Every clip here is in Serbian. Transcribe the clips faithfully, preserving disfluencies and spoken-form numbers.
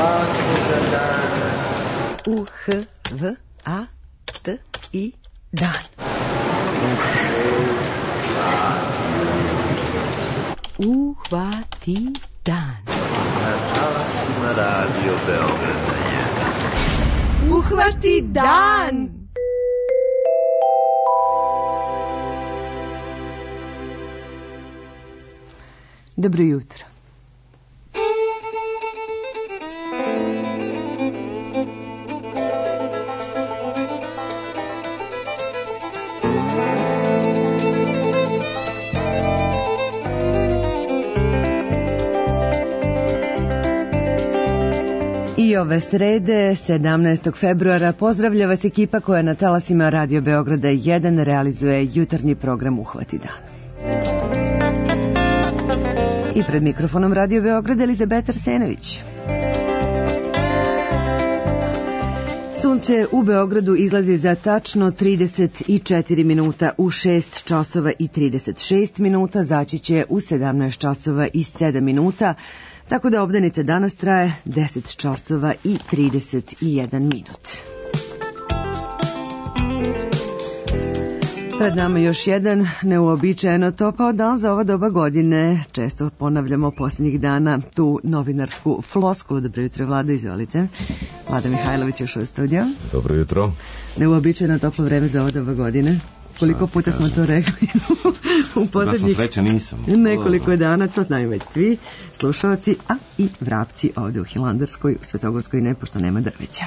svakoga dana. U H V A T I dan. U šest sati ujutru. Uhvati dan. Na talasima Radio Beograda jedan. Uhvati dan! Dobro jutro. I ove srede, sedamnaestog februara, pozdravlja vas ekipa koja na talasima Radio Beograda jedan realizuje jutarnji program Uhvati dan. I pred mikrofonom Radio Beograda Elizabeta Arsenović. Sunce u Beogradu izlazi za tačno trideset četiri minuta, u šest časova i trideset šest minuta, zaći će u sedamnaest časova i sedam minuta, tako da obdanica danas traje deset časova i trideset jedan minut. Pred nama još jedan neuobičajeno topao dan za ova doba godine. Često ponavljamo posljednjih dana tu novinarsku floskulu. Dobro jutro, Vlada, izvolite. Vlada Mihajlović još u studiju. Dobro jutro. Neuobičajeno toplo vreme za ova doba godine. Koliko puta kažem. Smo to rekli u posljednjih... Da sam sreća nisam. Nekoliko dana, to znaju već svi slušalci, a i vrapci ovdje u Hilandarskoj, u Svetogorskoj ne, pošto nema drveća.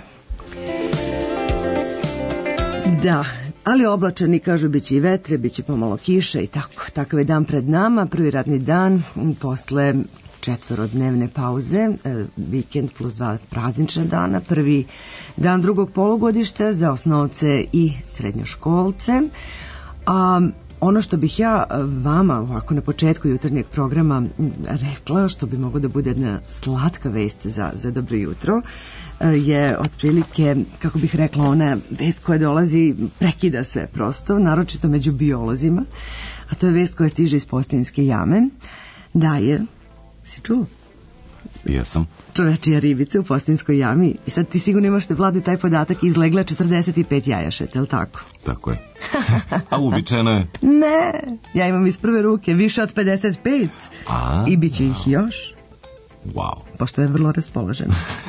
Da, ali oblačani, kažu, bit će i vetre, bit će pomalo kiše i tako. Takav je dan pred nama, prvi radni dan posle četvorodnevne pauze, vikend plus dva praznična dana, prvi dan drugog polugodišta za osnovce i srednjoškolce. A ono što bih ja vama ovako na početku jutarnjeg programa rekla, što bi moglo da bude jedna slatka vest za, za dobro jutro, je otprilike, kako bih rekla, ona vest koja dolazi, prekida sve prosto, naročito među biolozima, a to je vest koja stiže iz Postojinske jame, da je, si čuo? Jesam. Čovečija ribica u Postojinskoj jami, i sad ti sigurno imaš te, Vladu, taj podatak, izlegla četrdeset pet jajašaca, je li tako? Tako je. A uobičajeno je? Ne, ja imam iz prve ruke više od pedeset pet. A, i bit će ih još. Wow. Pošto je vrlo raspoloženo.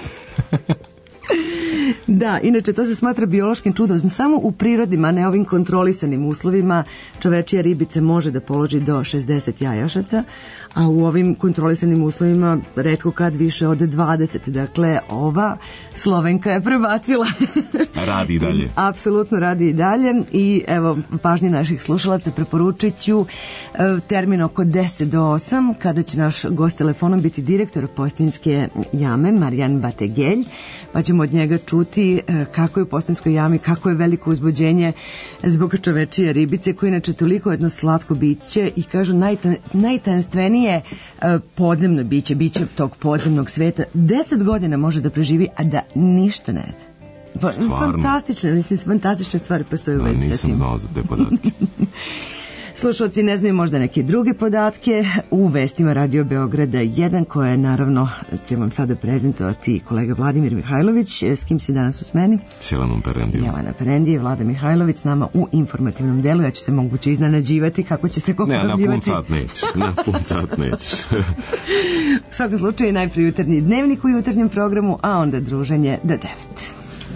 Da, inače to se smatra biološkim čudom. Samo u prirodima, ne ovim kontrolisanim uslovima, čovečija ribica može da položi do šezdeset jajašaca, a u ovim kontrolisanim uslovima retko kad više od dvadeset. Dakle, ova Slovenka je prebacila. Radi i dalje. Apsolutno radi i dalje. I evo, pažnji naših slušalaca preporučit ću termin oko deset do osam, kada će naš gost telefonom biti direktor Postojinske jame, Marijan Bategelj, pa ćemo od njega čuti kako je u Postojinskoj jami, kako je veliko uzbuđenje zbog čovečije ribice, koja je inače toliko jedno slatko biće i kažu najta, najtajanstvenije podzemno biće, biće tog podzemnog sveta. Deset godina može da preživi, a da ništa ne jede. Fantastične, mislim, fantastične stvari postoje u vezi sa tim. Nisam znao za te podatke. Slušalci ne znaju možda neke druge podatke u vestima Radio Beograda jedan, koje naravno će vam sada prezentovati kolega Vladimir Mihajlović. S kim si danas u smeni? S Jelenom Perendijom. Jelena Perendije, Vlada Mihajlović s nama u informativnom delu. Ja ću se moguće iznenađivati kako će se kopavljivati. Ne, na pun sat nećeš. Na pun sat nećeš. U svakom slučaju najprije jutarnji dnevnik u jutarnjem programu, a onda druženje do devet.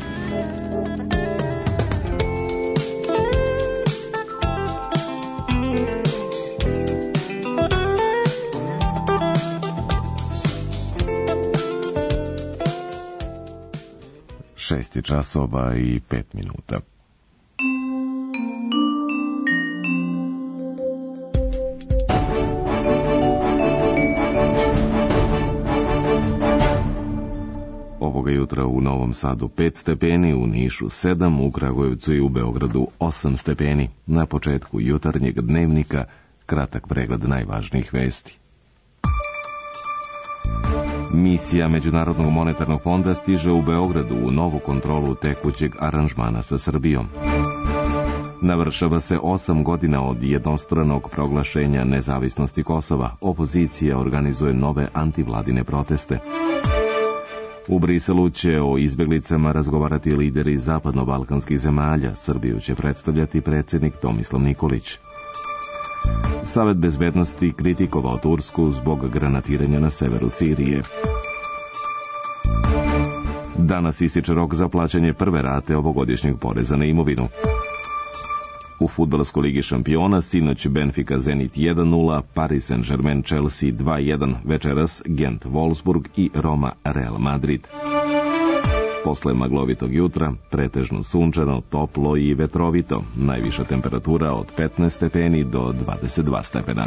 Šesti časova i pet minuta. Ovoga jutra u Novom Sadu pet stepeni, u Nišu sedam, u Kragujevcu i u Beogradu osam stepeni. Na početku jutarnjeg dnevnika kratak pregled najvažnijih vesti. Misija Međunarodnog monetarnog fonda stiže u Beogradu u novu kontrolu tekućeg aranžmana sa Srbijom. Navršava se osam godina od jednostranog proglašenja nezavisnosti Kosova. Opozicija organizuje nove antivladine proteste. U Briselu će o izbjeglicama razgovarati lideri zapadno-balkanskih zemalja. Srbiju će predstavljati predsjednik Tomislav Nikolić. Savet bezbednosti kritikovao Tursku zbog granatiranja na severu Sirije. Danas ističe rok za plaćanje prve rate ovogodišnjeg poreza na imovinu. U fudbalskoj ligi šampiona sinoć Benfica Zenit jedan nula, Paris Saint-Germain Chelsea dva jedan, večeras Gent Wolfsburg i Roma Real Madrid. Posle maglovitog jutra, pretežno sunčano, toplo i vetrovito, najviša temperatura od petnaest stepeni do dvadeset dva stepena.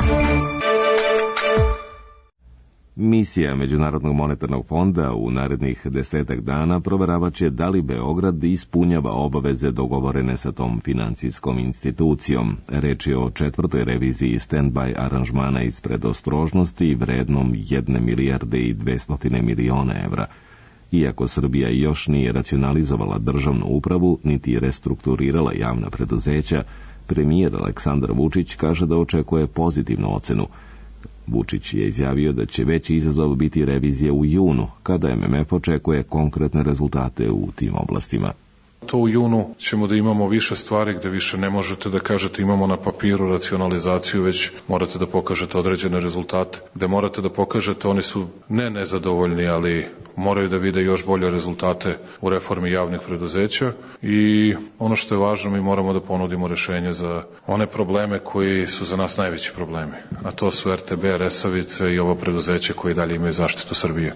Misija Međunarodnog monetarnog fonda u narednih desetak dana proveravat će da li Beograd ispunjava obaveze dogovorene sa tom financijskom institucijom. Reč je o četvrtoj reviziji stand-by aranžmana iz predostrožnosti vrednom jedne milijarde i dvestotine miliona evra. Iako Srbija još nije racionalizovala državnu upravu, niti restrukturirala javna preduzeća, premijer Aleksandar Vučić kaže da očekuje pozitivnu ocenu. Vučić je izjavio da će veći izazov biti revizija u junu, kada M M F očekuje konkretne rezultate u tim oblastima. To u junu ćemo da imamo više stvari gde više ne možete da kažete imamo na papiru racionalizaciju, već morate da pokažete određene rezultate. Gde morate da pokažete, oni su ne nezadovoljni, ali moraju da vide još bolje rezultate u reformi javnih preduzeća i ono što je važno, mi moramo da ponudimo rešenje za one probleme koji su za nas najveći problemi, a to su R T B, Resavice i ovo preduzeće koje dalje imaju zaštitu Srbije.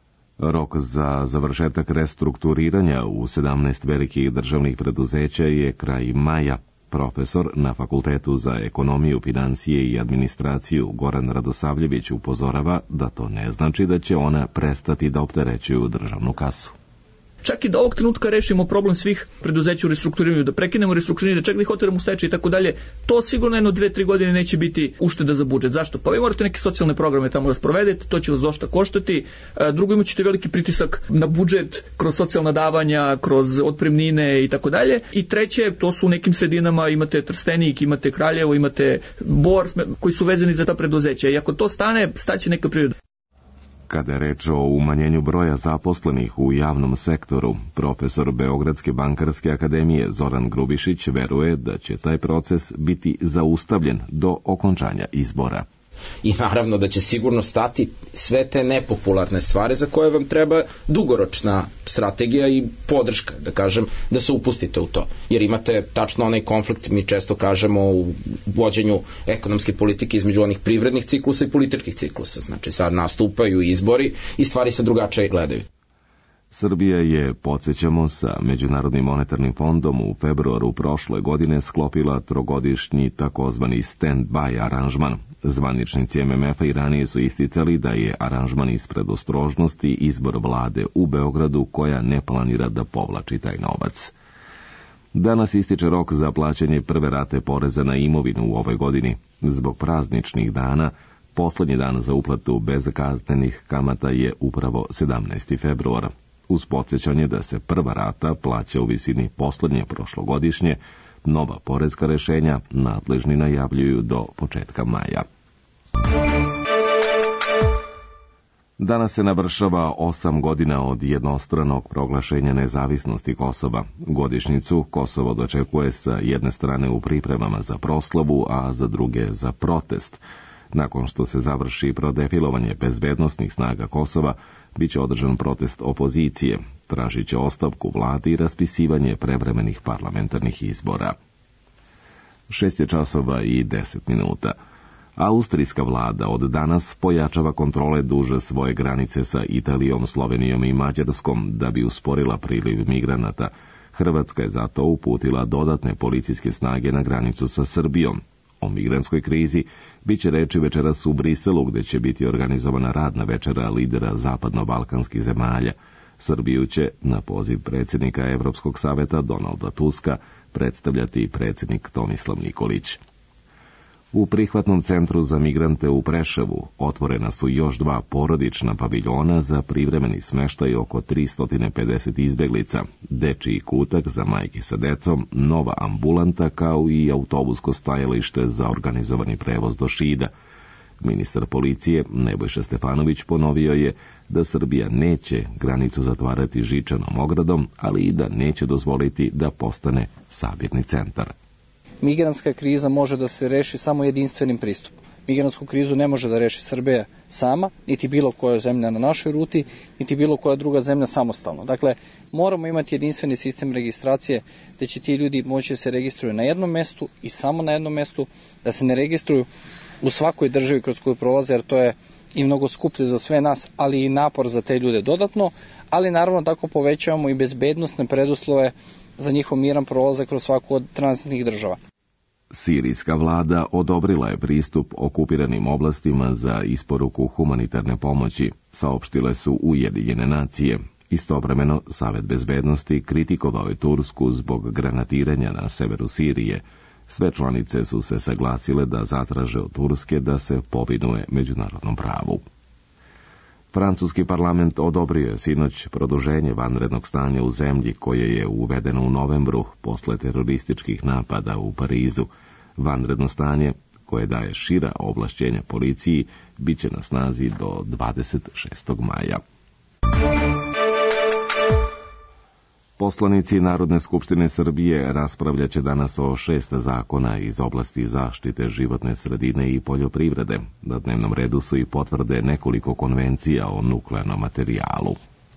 Rok za završetak restrukturiranja u sedamnaest velikih državnih preduzeća je kraj maja. Profesor na Fakultetu za ekonomiju, financije i administraciju Goran Radosavljević upozorava da to ne znači da će ona prestati da opterećuju državnu kasu. Čak i da ovog trenutka rešimo problem svih preduzeća u restrukturiranju, da prekinemo restrukturiranje, čak da ih oteramo u stečaj i tako dalje, to sigurno jedno dve, tri godine neće biti ušteda za budžet. Zašto? Pa vi morate neke socijalne programe tamo da sprovedete, to će vas dosta koštati. Drugo, imat ćete veliki pritisak na budžet kroz socijalna davanja, kroz otpremnine i tako dalje. I treće, to su u nekim sredinama, imate Trstenik, imate Kraljevo, imate Bor, koji su vezani za ta preduzeća. I ako to stane, staće neka priroda. Kada je reč o umanjenju broja zaposlenih u javnom sektoru, profesor Beogradske bankarske akademije Zoran Grubišić veruje da će taj proces biti zaustavljen do okončanja izbora. I naravno da će sigurno stati sve te nepopularne stvari za koje vam treba dugoročna strategija i podrška, da kažem, da se upustite u to. Jer imate tačno onaj konflikt, mi često kažemo u vođenju ekonomske politike između onih privrednih ciklusa i političkih ciklusa. Znači sad nastupaju izbori i stvari se drugačije gledaju. Srbija je, podsjećamo, sa Međunarodnim monetarnim fondom u februaru prošle godine sklopila trogodišnji takozvani stand-by aranžman. Zvaničnici M M F-a i ranije su isticali da je aranžman iz predostrožnosti izbor vlade u Beogradu koja ne planira da povlači taj novac. Danas ističe rok za plaćanje prve rate poreza na imovinu u ovoj godini. Zbog prazničnih dana, poslednji dan za uplatu bez kaznenih kamata je upravo sedamnaesti februara. Uz podsjećanje da se prva rata plaća u visini poslednje prošlogodišnje, nova porezka rešenja nadležni najavljuju do početka maja. Danas se navršava osam godina od jednostranog proglašenja nezavisnosti Kosova. Godišnjicu Kosovo dočekuje sa jedne strane u pripremama za proslavu, a za druge za protest. Nakon što se završi prodefilovanje bezbednosnih snaga Kosova, bit će održan protest opozicije, tražit će ostavku vladi i raspisivanje prevremenih parlamentarnih izbora. Šest je časova i deset minuta. Austrijska vlada od danas pojačava kontrole duže svoje granice sa Italijom, Slovenijom i Mađarskom da bi usporila priliv migranata. Hrvatska je zato uputila dodatne policijske snage na granicu sa Srbijom. O migrantskoj krizi bit će reči večeras u Briselu, gde će biti organizovana radna večera lidera zapadno-balkanskih zemalja. Srbiju će, na poziv predsjednika Evropskog saveta Donalda Tuska, predstavljati predsjednik Tomislav Nikolić. U prihvatnom centru za migrante u Preševu otvorena su još dva porodična paviljona za privremeni smeštaj oko tristo pedeset izbeglica, dečiji kutak za majke sa decom, nova ambulanta kao i autobusko stajalište za organizovani prevoz do Šida. Ministar policije Nebojša Stefanović ponovio je da Srbija neće granicu zatvarati žičanom ogradom, ali i da neće dozvoliti da postane sabirni centar. Migrantska kriza može da se reši samo jedinstvenim pristupom. Migrantsku krizu ne može da reši Srbija sama, niti bilo koja zemlja na našoj ruti, niti bilo koja druga zemlja samostalno. Dakle, moramo imati jedinstveni sistem registracije, gde će ti ljudi moći da se registruju na jednom mestu i samo na jednom mestu, da se ne registruju u svakoj državi kroz koju prolaze, jer to je i mnogo skuplje za sve nas, ali i napor za te ljude dodatno, ali naravno tako povećavamo i bezbednosne preduslove za njihov miran prolazak kroz svaku od tranzitnih država. Sirijska vlada odobrila je pristup okupiranim oblastima za isporuku humanitarne pomoći, saopštile su Ujedinjene nacije. Istovremeno, Savet bezbednosti kritikovao je Tursku zbog granatiranja na severu Sirije. Sve članice su se saglasile da zatraže od Turske da se povinuje međunarodnom pravu. Francuski parlament odobrio je sinoć produženje vanrednog stanja u zemlji koje je uvedeno u novembru posle terorističkih napada u Parizu. Vanredno stanje, koje daje šira ovlašćenja policiji, bit će na snazi do dvadeset šestog maja. Poslanici Narodne skupštine Srbije raspravljaće danas o šest zakona iz oblasti zaštite životne sredine i poljoprivrede. Na dnevnom redu su i potvrde nekoliko konvencija o nuklearnom materijalu.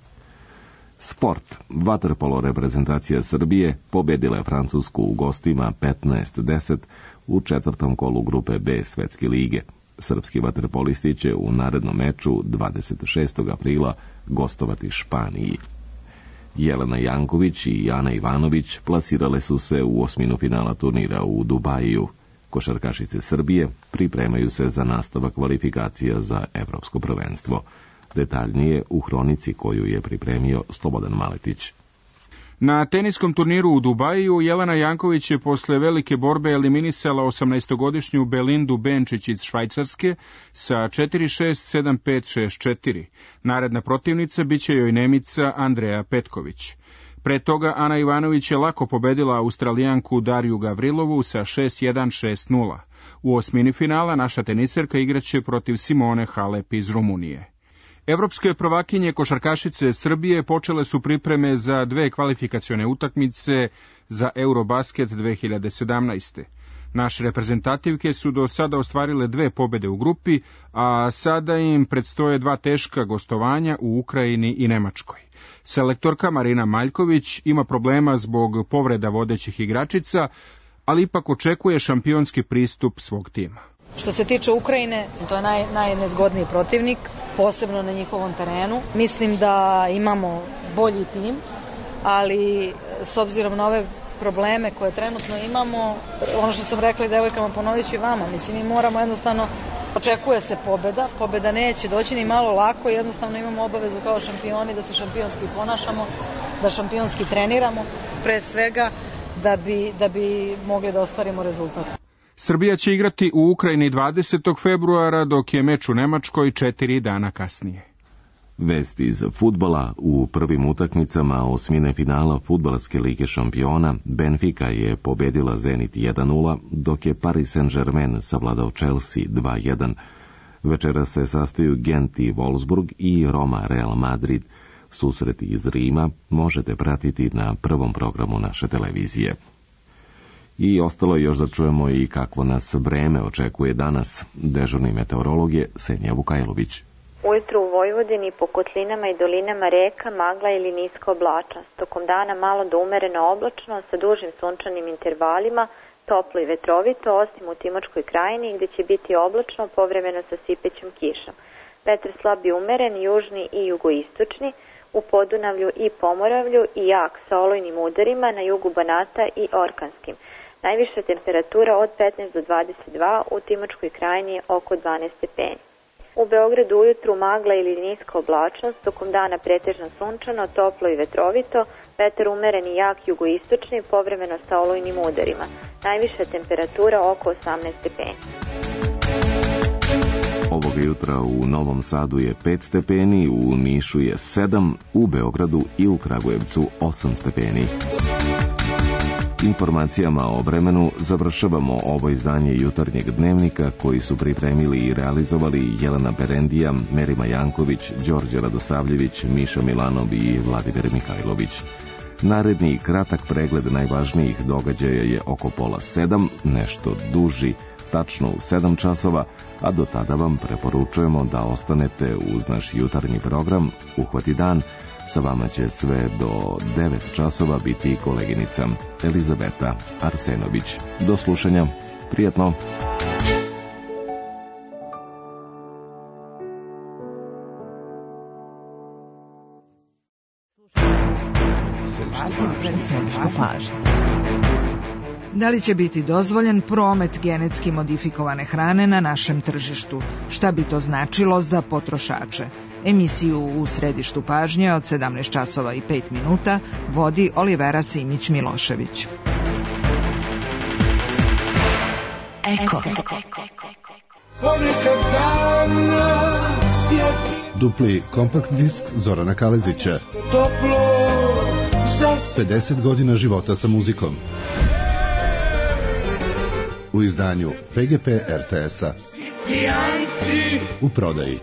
Sport. Vaterpolo reprezentacija Srbije pobedila je Francusku u gostima petnaest deset u četvrtom kolu grupe B Svetske lige. Srpski vaterpolisti će u narednom meču dvadeset šestog aprila gostovati Španiji. Jelena Janković i Ana Ivanović plasirale su se u osminu finala turnira u Dubaju. Košarkašice Srbije pripremaju se za nastavak kvalifikacija za evropsko prvenstvo. Detaljnije u hronici koju je pripremio Slobodan Maletić. Na teniskom turniru u Dubaju Jelena Janković je posle velike borbe eliminisala osamnaestogodišnju Belindu Benčić iz Švajcarske sa četiri šest, sedam pet, šest četiri. Naredna protivnica biće joj Nemica Andreja Petković. Pre toga Ana Ivanović je lako pobedila Australijanku Dariju Gavrilovu sa šest jedan, šest nula. U osmini finala naša teniserka igraće protiv Simone Halep iz Rumunije. Evropske prvakinje košarkašice Srbije počele su pripreme za dve kvalifikacione utakmice za Eurobasket dve hiljade sedamnaeste. Naše reprezentativke su do sada ostvarile dve pobede u grupi, a sada im predstoje dva teška gostovanja u Ukrajini i Nemačkoj. Selektorka Marina Maljković ima problema zbog povreda vodećih igračica, ali ipak očekuje šampionski pristup svog tima. Što se tiče Ukrajine, to je naj, najnezgodniji protivnik, posebno na njihovom terenu. Mislim da imamo bolji tim, ali s obzirom na ove probleme koje trenutno imamo, ono što sam rekla i devojkama, ponovit ću i vama, mislim mi moramo jednostavno, očekuje se pobeda, pobeda neće doći ni malo lako, jednostavno imamo obavezu kao šampioni da se šampionski ponašamo, da šampionski treniramo, pre svega da bi, da bi mogli da ostvarimo rezultat. Srbija će igrati u Ukrajini dvadesetog februara, dok je meč u Nemačkoj četiri dana kasnije. Vesti iz fudbala. U prvim utakmicama osmine finala Fudbalske lige šampiona Benfica je pobedila Zenit jedan nula, dok je Paris Saint-Germain savladao Chelsea dva jedan. Večera se sastaju Gent i Wolfsburg i Roma Real Madrid. Susreti iz Rima možete pratiti na prvom programu naše televizije. I ostalo je još da čujemo i kakvo nas vreme očekuje danas. Dežurni meteorolog je Senja Vukajlović. Ujutro u Vojvodini po kotlinama i dolinama reka magla ili niska oblačnost. Tokom dana malo do umereno oblačno sa dužim sunčanim intervalima, toplo i vetrovito, osim u Timočkoj krajini gdje će biti oblačno povremeno sa sipećom kišom. Vetar slab i umeren, južni i jugoistočni, u Podunavlju i Pomoravlju i jak sa olujnim udarima na jugu Banata i Orkanskim. Najviša temperatura od petnaest do dvadeset dva, u Timočkoj krajini oko dvanaest stepeni. U Beogradu ujutru magla ili niska oblačnost, tokom dana pretežno sunčano, toplo i vetrovito, vetar umeren i jak jugoistočni, povremeno sa olujnim udarima. Najviša temperatura oko osamnaest stepeni. Ovog jutra u Novom Sadu je pet stepeni, u Nišu je sedam, u Beogradu i u Kragujevcu osam stepeni. Informacijama o vremenu završavamo ovo izdanje jutarnjeg dnevnika koji su pripremili i realizovali Jelena Berendija, Merima Janković, Đorđe Radosavljević, Miša Milanov i Vladimir Mihajlović. Naredni kratak pregled najvažnijih događaja je oko pola sedam, nešto duži, tačno u sedam časova, a do tada vam preporučujemo da ostanete uz naš jutarnji program Uhvati dan. Sa vama će sve do devet časova biti koleginica Elizabeta Arsenović. Do slušanja, prijatno! Da li će biti dozvoljen promet genetski modifikovane hrane na našem tržištu? Šta bi to značilo za potrošače? Emisiju U središtu pažnje od sedamnaest časova i pet minuta vodi Olivera Simić-Milošević. Eko. Dupli kompakt disk Zorana Kalezića. pedeset godina života sa muzikom. U izdanju P G P R T S-a. U prodaji.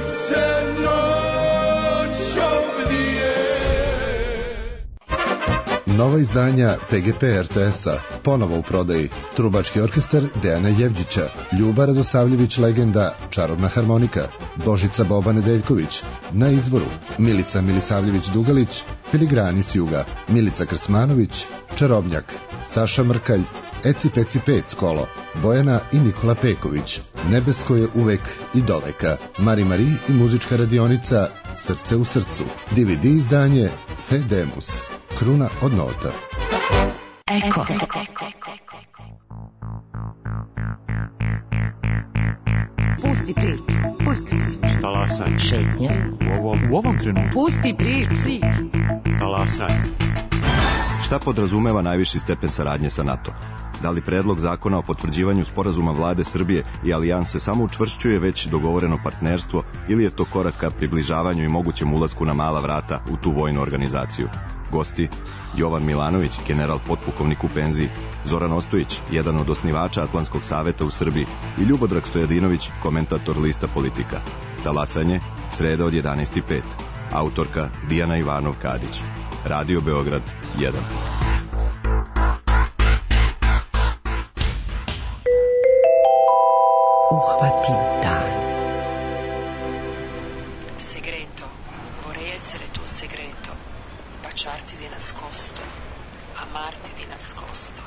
Nova izdanja P G P R T S-a. Ponovo u prodaji. Trubački orkestar Dejana Jevđića, Ljuba Radosavljević legenda, Čarobna harmonika, Božica Boba Nedeljković, Na izvoru, Milica Milisavljević-Dugalić, Filigrani s juga, Milica Krsmanović, Čarobnjak, Saša Mrkalj, Eci Peci Pec kolo, Bojana i Nikola Peković, Nebesko je uvek i doveka, Mari Mari i muzička radionica Srce u srcu, D V D izdanje Fedemus, Kruna od nota. Eko. Pusti priču, pusti priču. Talasaj. Šetnja. U ovom, u ovom trenutku. Pusti priču. Talasaj. Šta podrazumeva najviši stepen saradnje sa NATO? Da li predlog zakona o potvrđivanju sporazuma vlade Srbije i alijanse samo učvršćuje već dogovoreno partnerstvo ili je to korak ka približavanju i mogućem ulasku na mala vrata u tu vojnu organizaciju? Gosti: Jovan Milanović, general potpukovnik u penziji, Zoran Ostojić, jedan od osnivača Atlantskog saveta u Srbiji, i Ljubodrag Stojadinović, komentator lista Politika. Talasanje, sreda od jedanaest i pet. Autorka Dijana Ivanov-Kadić. Radio Beograd jedan. Uhvati dan. Segreto, vorrei essere tuo segreto, baciarti di nascosto, amarti di nascosto.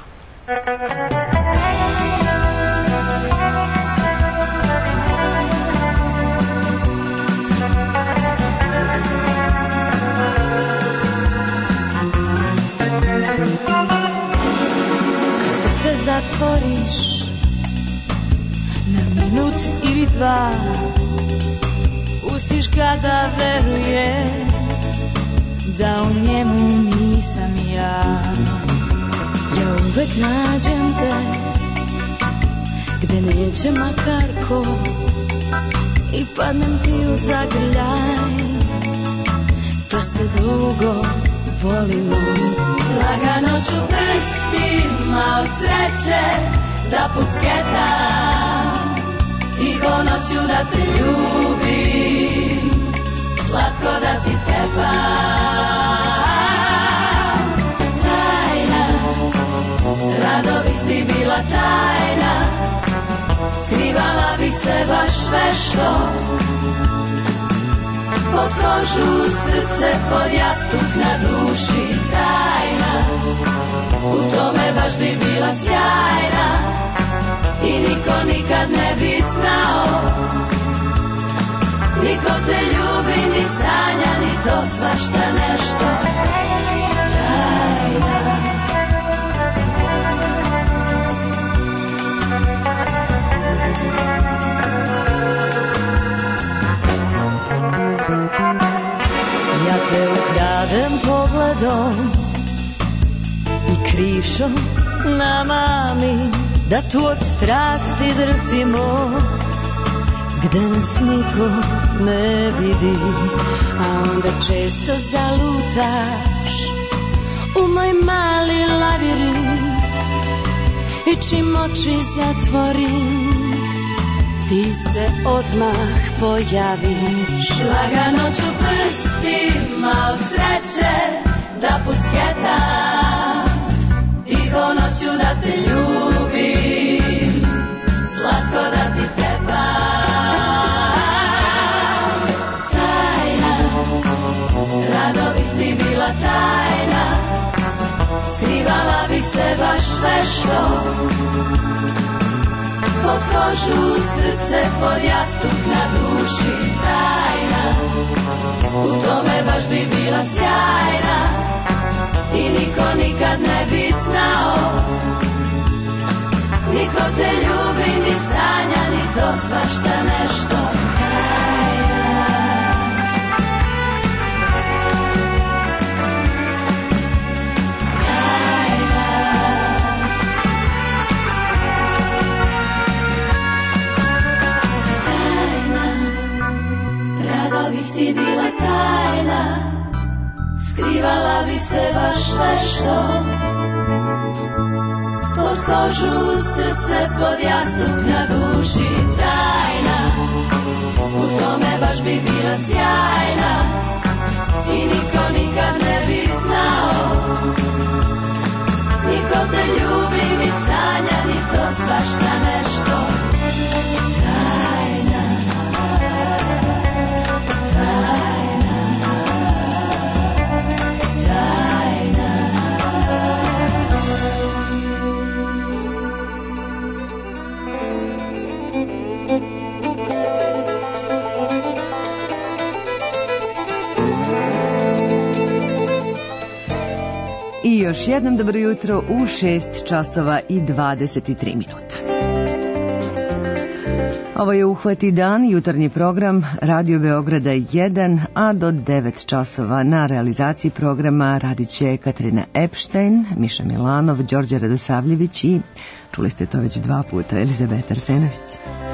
Kad srce zatvoriš na minut ili dva, pustiš ga da veruje da u njemu nisam ja. Ja uvek nađem te gde neće makar ko i padnem ti u zagrljaj, pa se dugo volimo. Lagano ću prstima od sreće da pucketam, tiho noću da te ljubim, slatko da ti tepam. Tajna, rado bih ti bila tajna, skrivala bih se baš vešto, pod kožu, srce, pod jastuk, na duši. Tajna, u tome baš bi bila sjajna i niko nikad ne bi znao. Niko te ljubi, ni sanja, ni to svašta nešto. Tajna. Ja te ukradem pogledom i krivšom namamim, da tu od strasti drhtimo gde nas niko ne vidi, a onda često zalutaš u moj mali labirint i čim oči zatvorim, ti se odmah pojaviš. Lagano ću prstima od sreće da pucketam, tiho noću da te ljubim, slatko da ti tepam. Tajna, rado bih ti bila tajna, skrivala bih se baš vešto, pod kožu, srce, pod jastuk, na duši tajna, u tome baš bi bila sjajna i niko nikad ne bi znao, niko te ljubi, ni sanja, ni to svašta nešto. Ti bila tajna, skrivala bi se baš nešto, pod kožu, srce, pod jastuk, na duši tajna, u tome baš bi bila sjajna i niko nikad ne bi znao, niko te ljubi, ni sanja, ni to svašta nešto. I još jednom dobro jutro u šest časova i dvadeset tri minuta. Ovo je Uhvati dan, jutarnji program Radio Beograda jedan, a do devet časova na realizaciji programa radit će Katarina Epštajn, Miša Milanov, Đorđe Radosavljević i, čuli ste to već dva puta, Elizabeta Arsenović,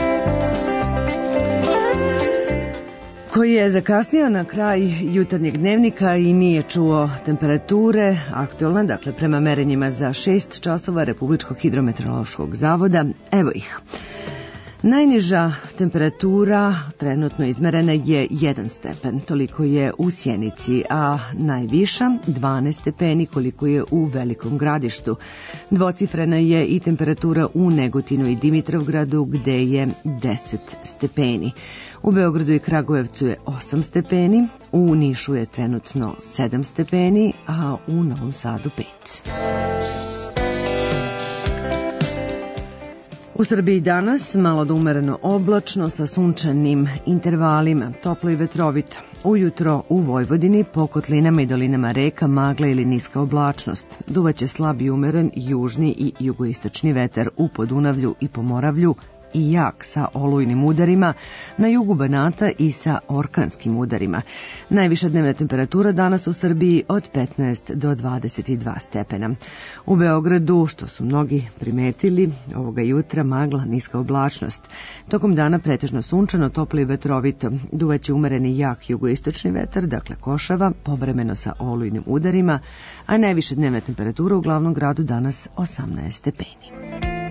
koji je zakasnio na kraj jutarnjeg dnevnika i nije čuo temperature aktualne, dakle prema merenjima za šest časova Republičkog hidrometeorološkog zavoda. Evo ih. Najniža temperatura trenutno izmerena je jedan stepen, toliko je u Sjenici, a najviša dvanaest stepeni koliko je u Velikom Gradištu. Dvocifrena je i temperatura u Negotinu i Dimitrovgradu gde je deset stepeni. U Beogradu i Kragujevcu je osam stepeni, u Nišu je trenutno sedam stepeni, a u Novom Sadu pet. U Srbiji danas malo da umereno oblačno sa sunčanim intervalima, toplo i vetrovito. Ujutro u Vojvodini po kotlinama i dolinama reka magla ili niska oblačnost. Duvaće slab i umeren južni i jugoistočni vetar u Podunavlju i Pomoravlju i jak sa olujnim udarima, na jugu Banata i sa orkanskim udarima. Najviša dnevna temperatura danas u Srbiji od petnaest do dvadeset dva stepena. U Beogradu, što su mnogi primetili, ovoga jutra magla, niska oblačnost. Tokom dana pretežno sunčano, toplo i vetrovito. Duvaće umereni jak jugoistočni vetar, dakle košava, povremeno sa olujnim udarima, a najviša dnevna temperatura u glavnom gradu danas osamnaest stepeni.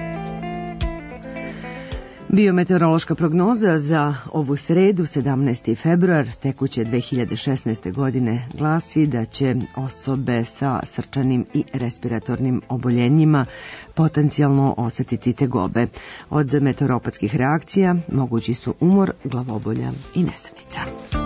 Biometeorološka prognoza za ovu sredu, sedamnaesti februar tekuće dve hiljade šesnaeste. godine glasi da će osobe sa srčanim i respiratornim oboljenjima potencijalno osetiti tegobe. Od meteoropatskih reakcija mogući su umor, glavobolja i nesanica.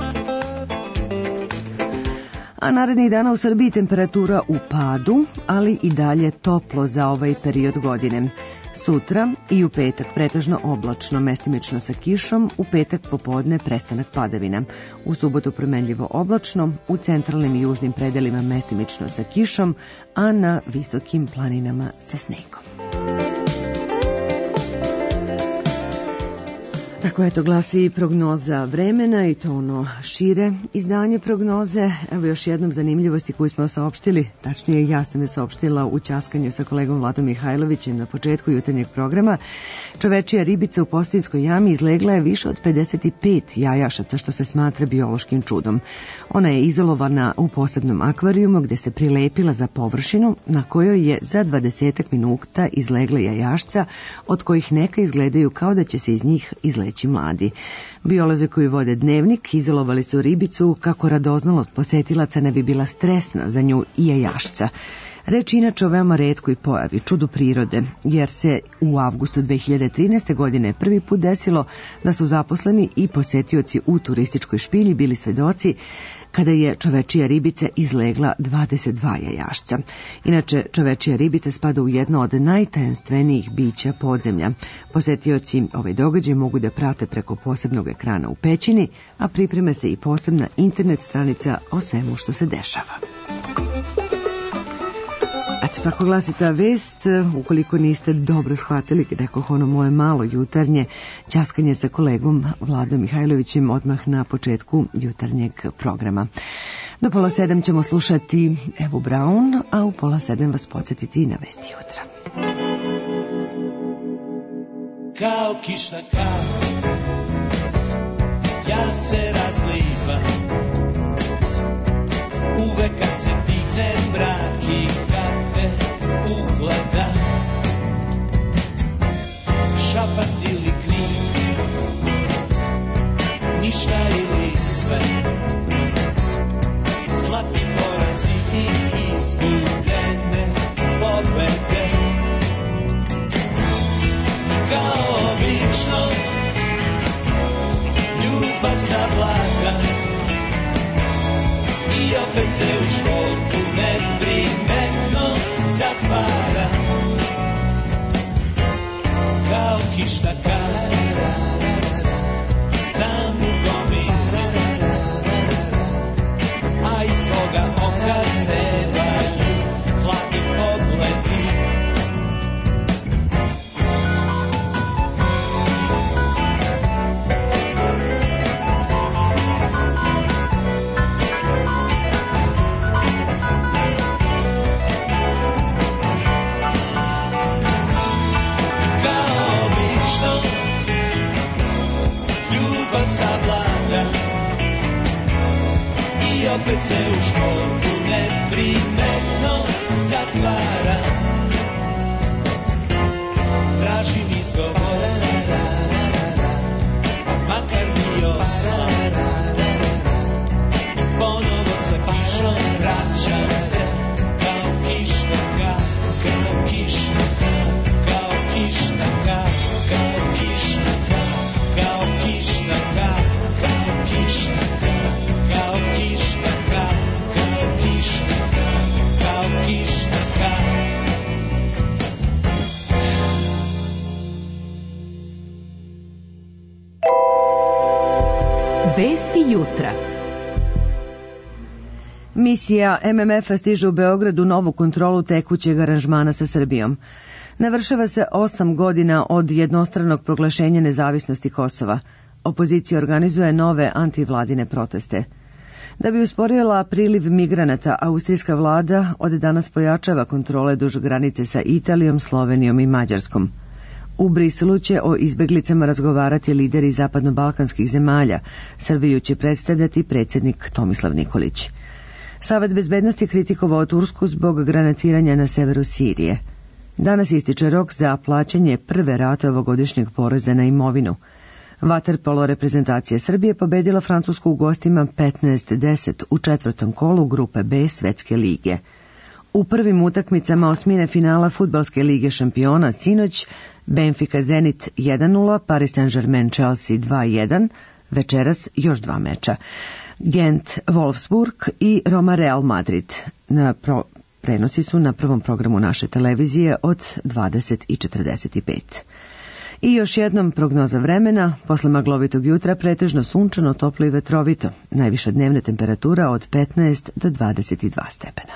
A narednih dana u Srbiji temperatura u padu, ali i dalje toplo za ovaj period godine. Sutra i u petak pretežno oblačno, mestimično sa kišom, u petak popodne prestanak padavina. U subotu promenljivo oblačno, u centralnim i južnim predelima mestimično sa kišom, a na visokim planinama sa snegom. Tako eto glasi prognoza vremena i to ono šire izdanje prognoze. Evo još jednom zanimljivosti koju smo saopštili, tačnije ja sam je saopštila u ćaskanju sa kolegom Vladom Mihajlovićem na početku jutarnjeg programa. Čovečija ribica u Postojinskoj jami izlegla je više od pedeset pet jajašaca, što se smatra biološkim čudom. Ona je izolovana u posebnom akvarijumu gde se prilepila za površinu na kojoj je za dvadesetak minuta izlegla jajašca, od kojih neka izgledaju kao da će se iz njih izleći mladi. Biolozi koji vode dnevnik izolovali su ribicu kako radoznalost posetilaca ne bi bila stresna za nju i jajašca. Reč inače o veoma retkoj pojavi, čudu prirode, jer se u avgustu dve hiljade trinaeste. godine prvi put desilo da su zaposleni i posetioci u turističkoj špilji bili svedoci kada je čovečija ribica izlegla dvadeset dva jajašca. Inače, čovečija ribica spada u jedno od najtajanstvenijih bića podzemlja. Posetioci ovaj događaj mogu da prate preko posebnog ekrana u pećini, a pripreme se i posebna internet stranica o svemu što se dešava. Eto, tako glasi ta vest. Ukoliko niste dobro shvatili, rekoh ono moje malo jutarnje ćaskanje sa kolegom Vladom Mihajlovićem odmah na početku jutarnjeg programa. Do pola sedam ćemo slušati Evu Braun, a u pola sedam vas podsjetiti na vesti jutra. Kao kišna kap, ja se razlivam, uvek kad se digne mrak i kafe ugledam, šapat ili krik, ništa ili sve, zlatni porazi i izgubljene pobede. Kao obično, ljubav zavlada i opet se u školku neprimetno zatvara. Kao kišna kara, sam u gomilu, a iz tvoga oka sevaju hladni pogledi. Opet se u školku neprimetno zatvara. Tražim izgovor, pa makar bio san. Ponovo sa kišom vraćam se, kao kišna kap, kao kišna kap, kao kišna kap, kao kišna kap, kao kišna kap, kao kišna kap, kao kišna kap, kao kišna kap, kao kišna kap. Vesti jutra. Misija M M F-a stiže u Beogradu novu kontrolu tekućeg aranžmana sa Srbijom. Navršava se osam godina od jednostranog proglašenja nezavisnosti Kosova. Opozicija organizuje nove antivladine proteste. Da bi usporila priliv migranata, austrijska vlada od danas pojačava kontrole duž granice sa Italijom, Slovenijom i Mađarskom. U Briselu će o izbeglicama razgovarati lideri zapadno-balkanskih zemalja. Srbiju će predstavljati predsjednik Tomislav Nikolić. Savet bezbednosti kritikovao Tursku zbog granatiranja na severu Sirije. Danas ističe rok za plaćanje prve rate ovogodišnjeg poreza na imovinu. Vaterpolo reprezentacija Srbije pobedila Francusku u gostima petnaest deset u četvrtom kolu grupe B Svetske lige. U prvim utakmicama osmine finala Fudbalske lige šampiona sinoć Benfica Zenit jedan nula, Paris Saint-Germain Chelsea dva jedan, večeras još dva meča. Gent Wolfsburg i Roma Real Madrid. Na pro... Prenosi su na prvom programu naše televizije od dvadeset i četrdeset pet. I još jednom prognoza vremena, posle maglovitog jutra pretežno sunčano, toplo i vetrovito. Najviša dnevna temperatura od petnaest do dvadeset dva stepena.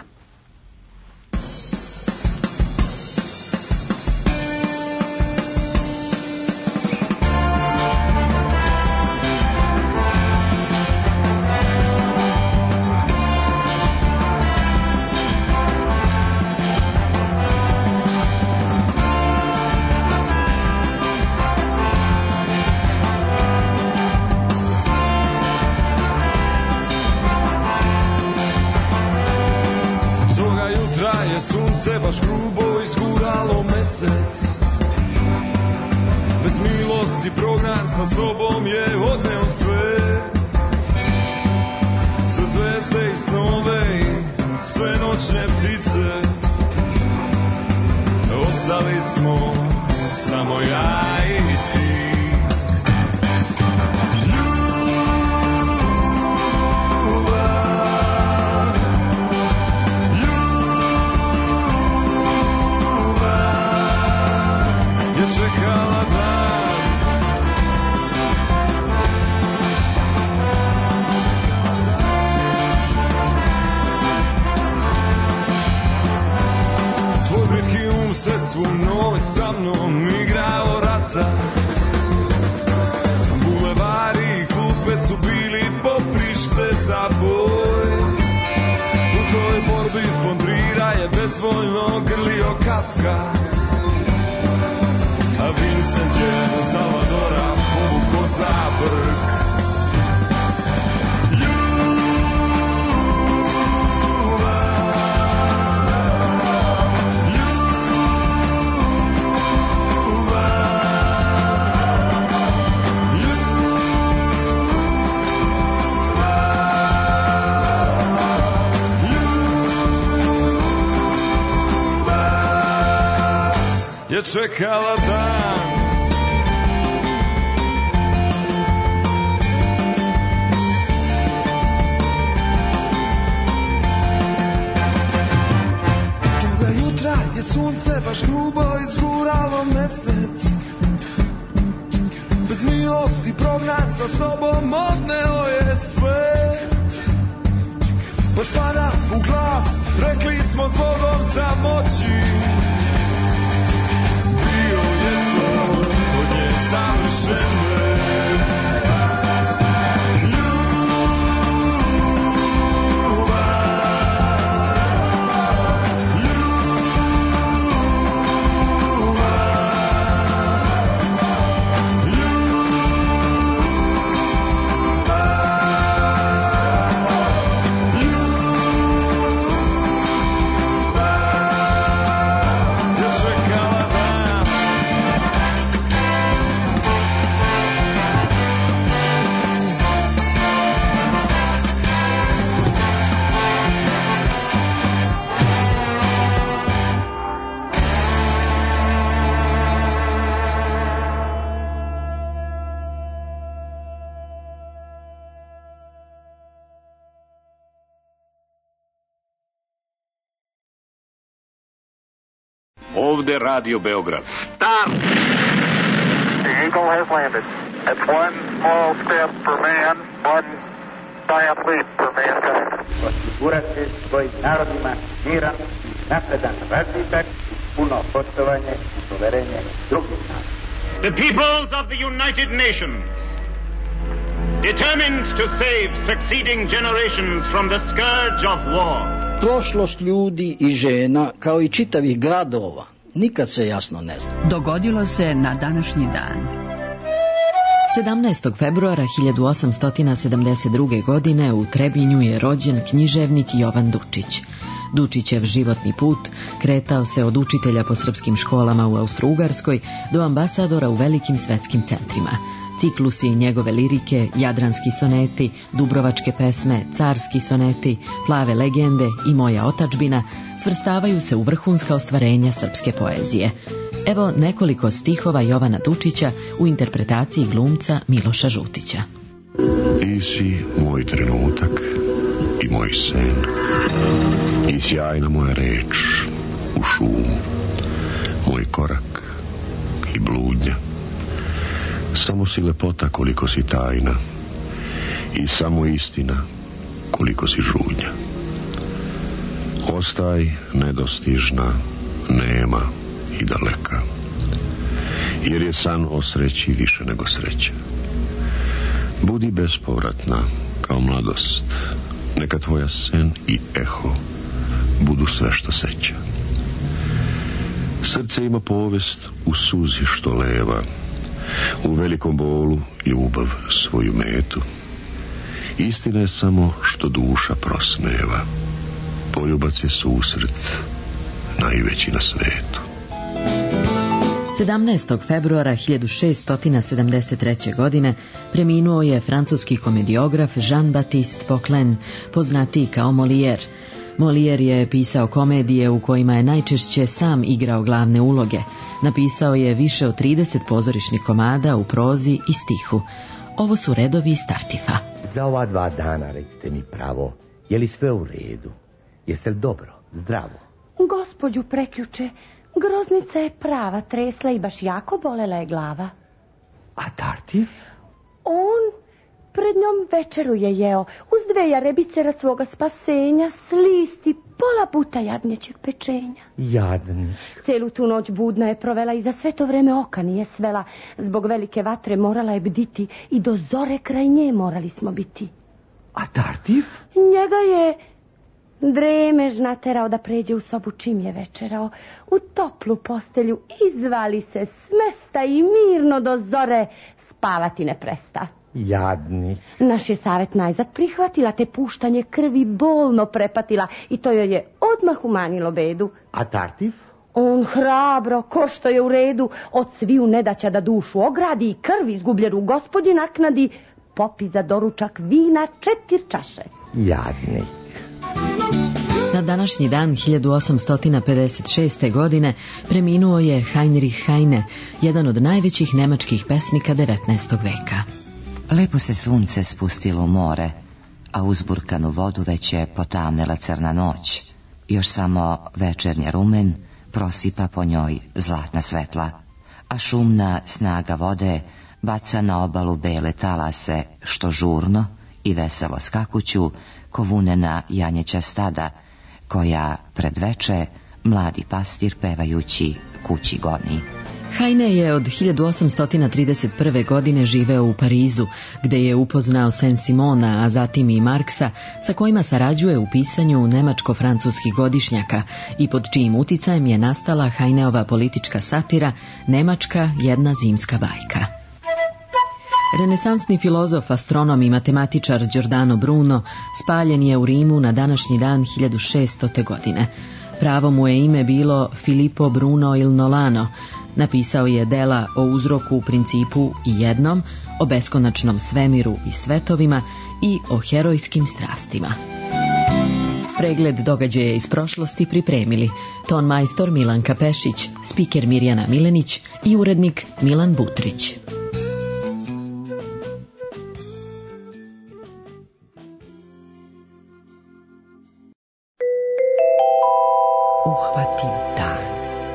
je sunce baš grubo izguralo mesec. Bez milosti prognan sa sobom je odneo sve. Sve zvezde i snove i sve noćne ptice. Ostali smo samo ja i ti. Čekala dan, tvoj britki um se svu noć sa mnom igrao rata. Bulevari i klupe su bili poprište za boj. U toj borbi von Trira je bezvoljno grlio Kafka, a Vincent je do Salvadora povukao za brk. Je čekala dan, toga jutra je sunce baš grubo izguralo mesec. Bez milosti prognan sa sobom odneo je sve. Baš pada u glas, rekli smo zbogom samoći. Od nje savršene Ovde Radio Beograd. Stop! The Eagle has landed. It's one small step for man, one giant leap for mankind. Osigurati svojim narodima miran i napredan razvitak, puno poštovanje i poverenje drugih naroda. The peoples of the United Nations, determined to save succeeding generations from the scourge of war. Prošlost ljudi i žena, kao i čitavih gradova, nikad se jasno ne zna. Dogodilo se na današnji dan. sedamnaestog februara hiljadu osamsto sedamdeset druge. godine u Trebinju je rođen književnik Jovan Dučić. Dučićev životni put kretao se od učitelja po srpskim školama u Austro-Ugarskoj do ambasadora u velikim svetskim centrima. Ciklusi njegove lirike, jadranski soneti, dubrovačke pesme, carski soneti, plave legende i moja otadžbina svrstavaju se u vrhunska ostvarenja srpske poezije. Evo nekoliko stihova Jovana Dučića u interpretaciji glumca Miloša Žutića. Ti si moj trenutak i moj sen i sjajna moja reč u šumu, moj korak i bludnja. Samo si lepota koliko si tajna i samo istina koliko si žudnja. Ostaj nedostižna, nema i daleka, jer je san o sreći više nego sreća. Budi bespovratna kao mladost, neka tvoja sen i eho budu sve što seća. Srce ima povest u suzi što leva, u velikom bolu ljubav svoju metu. Istina je samo što duša prosneva, poljubac je susret najveći na svetu. sedamnaestog februara hiljadu šeststo sedamdeset treće. godine preminuo je francuski komediograf Jean-Baptiste Poquelin, poznatiji kao Molière. Molière je pisao komedije u kojima je najčešće sam igrao glavne uloge. Napisao je više od trideset pozorišnih komada u prozi i stihu. Ovo su redovi iz Tartifa. Za ova dva dana recite mi pravo, je li sve u redu? Jeste li dobro, zdravo? Gospođu prekjuče, groznica je prava, tresla i baš jako bolela je glava. A Tartif? On pred njom večeru je jeo, uz dve jarebice rad svoga spasenja, slisti, pola buta jadnjećeg pečenja. Jadni. Celu tu noć budna je provela i za sve to vreme oka nije svela. Zbog velike vatre morala je bditi i do zore kraj nje morali smo biti. A Tartif? Njega je dremež naterao da pređe u sobu čim je večerao, u toplu postelju, izvali se s mesta i mirno do zore spavati ne presta. Jadni. Naš je savjet najzad prihvatila, te puštanje krvi bolno prepatila i to joj je odmah umanjilo bedu. A Tartif? On hrabro, ko što je u redu, od sviju nedaća da dušu ogradi i krv izgubljenu gospođi naknadi, popi za doručak vina četir čaše. Jadni. Na današnji dan hiljadu osamsto pedeset šeste. godine preminuo je Heinrich Heine, jedan od najvećih nemačkih pesnika devetnaestog veka. Lepo se sunce spustilo u more, a uzburkanu vodu već je potamnela crna noć. Još samo večernja rumen prosipa po njoj zlatna svetla, a šumna snaga vode baca na obalu bele talase, što žurno i veselo skakuću ko vunena janjeća stada, koja pred veče mladi pastir pevajući kući goni. Heine je od hiljadu osamsto trideset prve. godine živeo u Parizu, gde je upoznao Saint-Simona, a zatim i Marksa, sa kojima sarađuje u pisanju nemačko-francuskih godišnjaka i pod čijim uticajem je nastala Heineova politička satira Nemačka jedna zimska bajka. Renesansni filozof, astronom i matematičar Giordano Bruno spaljen je u Rimu na današnji dan hiljadu šeststote. godine. Pravo mu je ime bilo Filippo Bruno il Nolano. Napisao je dela o uzroku, principu i jednom, o beskonačnom svemiru i svetovima i o herojskim strastima. Pregled događaja iz prošlosti pripremili ton majstor Milan Kapešić, spiker Mirjana Milenić i urednik Milan Butrić. Uhvati dan.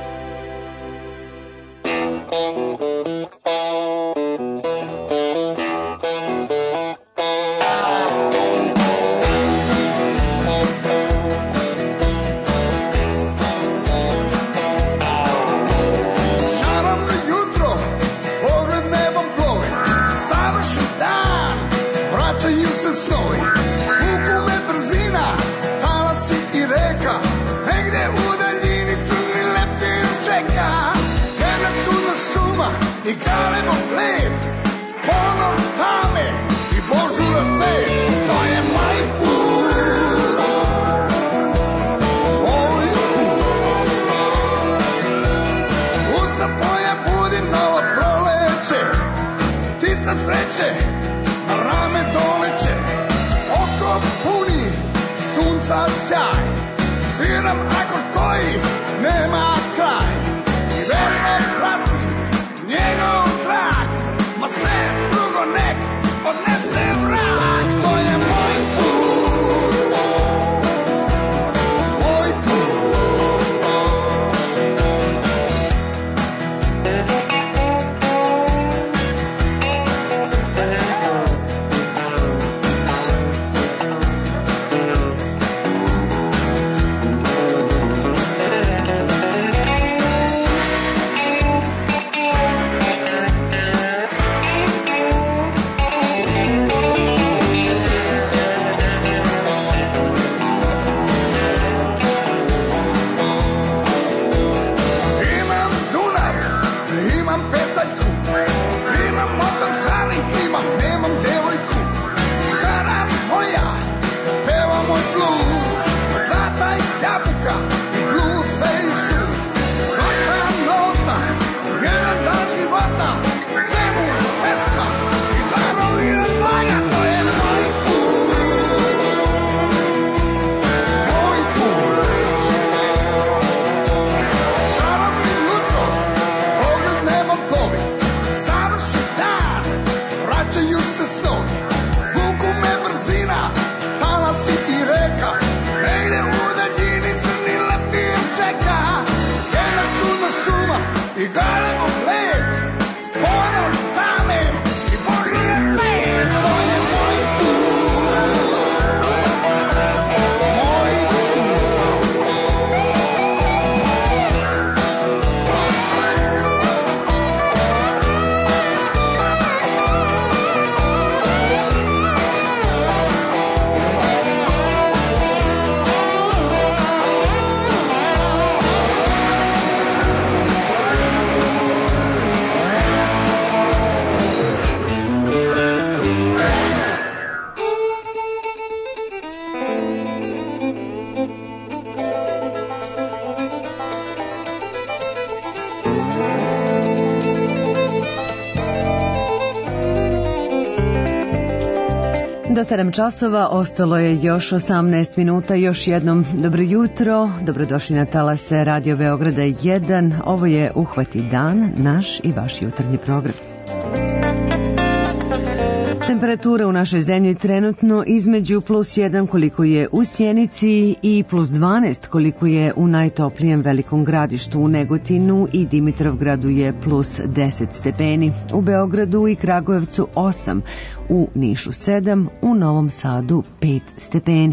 I galimo pleb, ponor tame i božura cep, to je moj put, moj put. Usta tvoja budi novo proleće, ptica sreće na rame doleće, oko puni sunca sjaj, sviram akord koji nema kraj i verno pratim njegov trag, ma sve drugo nek odnese mrak, to je moj put, moj put. Do sedam časova ostalo je još osamnaest minuta. Još jednom dobro jutro, dobrodošli na talase Radio Beograda jedan. Ovo je Uhvati dan, naš i vaš jutarnji program. Temperatura u našoj zemlji trenutno između plus jedan koliko je u Sjenici i plus dvanaest koliko je u najtoplijem velikom gradištu. U Negotinu i Dimitrovgradu je plus deset stepeni, u Beogradu i Kragujevcu osam, u Nišu sedam, u Novom Sadu pet stepeni.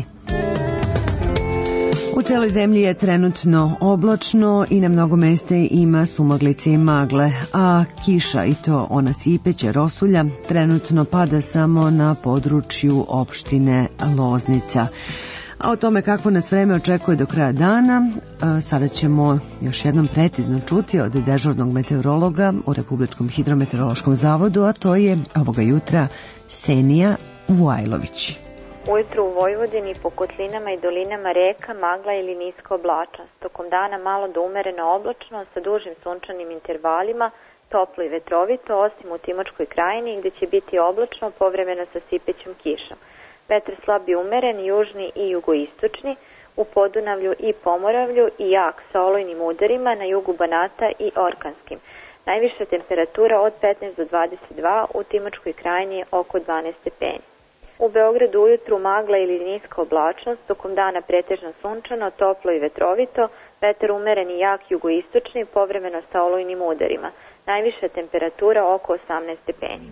U celoj zemlji je trenutno oblačno i na mnogo mesta ima sumaglice i magle, a kiša, i to ona sipeća rosulja, trenutno pada samo na području opštine Loznica. A o tome kako nas vreme očekuje do kraja dana, sada ćemo još jednom precizno čuti od dežurnog meteorologa u Republičkom hidrometeorološkom zavodu, a to je ovoga jutra Senija Vujajlović. Ujutro u Vojvodini po kotlinama i dolinama reka magla ili niska oblačnost. Tokom dana malo do umereno oblačno sa dužim sunčanim intervalima, toplo i vetrovito, osim u Timočkoj krajini gdje će biti oblačno povremeno sa sipećom kišom. Vetar slab i umeren, južni i jugoistočni, u Podunavlju i Pomoravlju i jak sa olujnim udarima na jugu Banata i Orkanskim. Najviša temperatura od petnaest do dvadeset dva, u Timočkoj krajini oko dvanaest stepeni. U Beogradu ujutru magla ili niska oblačnost, tokom dana pretežno sunčano, toplo i vetrovito, vetar umeren i jak jugoistočni, povremeno sa olujnim udarima. Najviša temperatura oko osamnaest stepeni.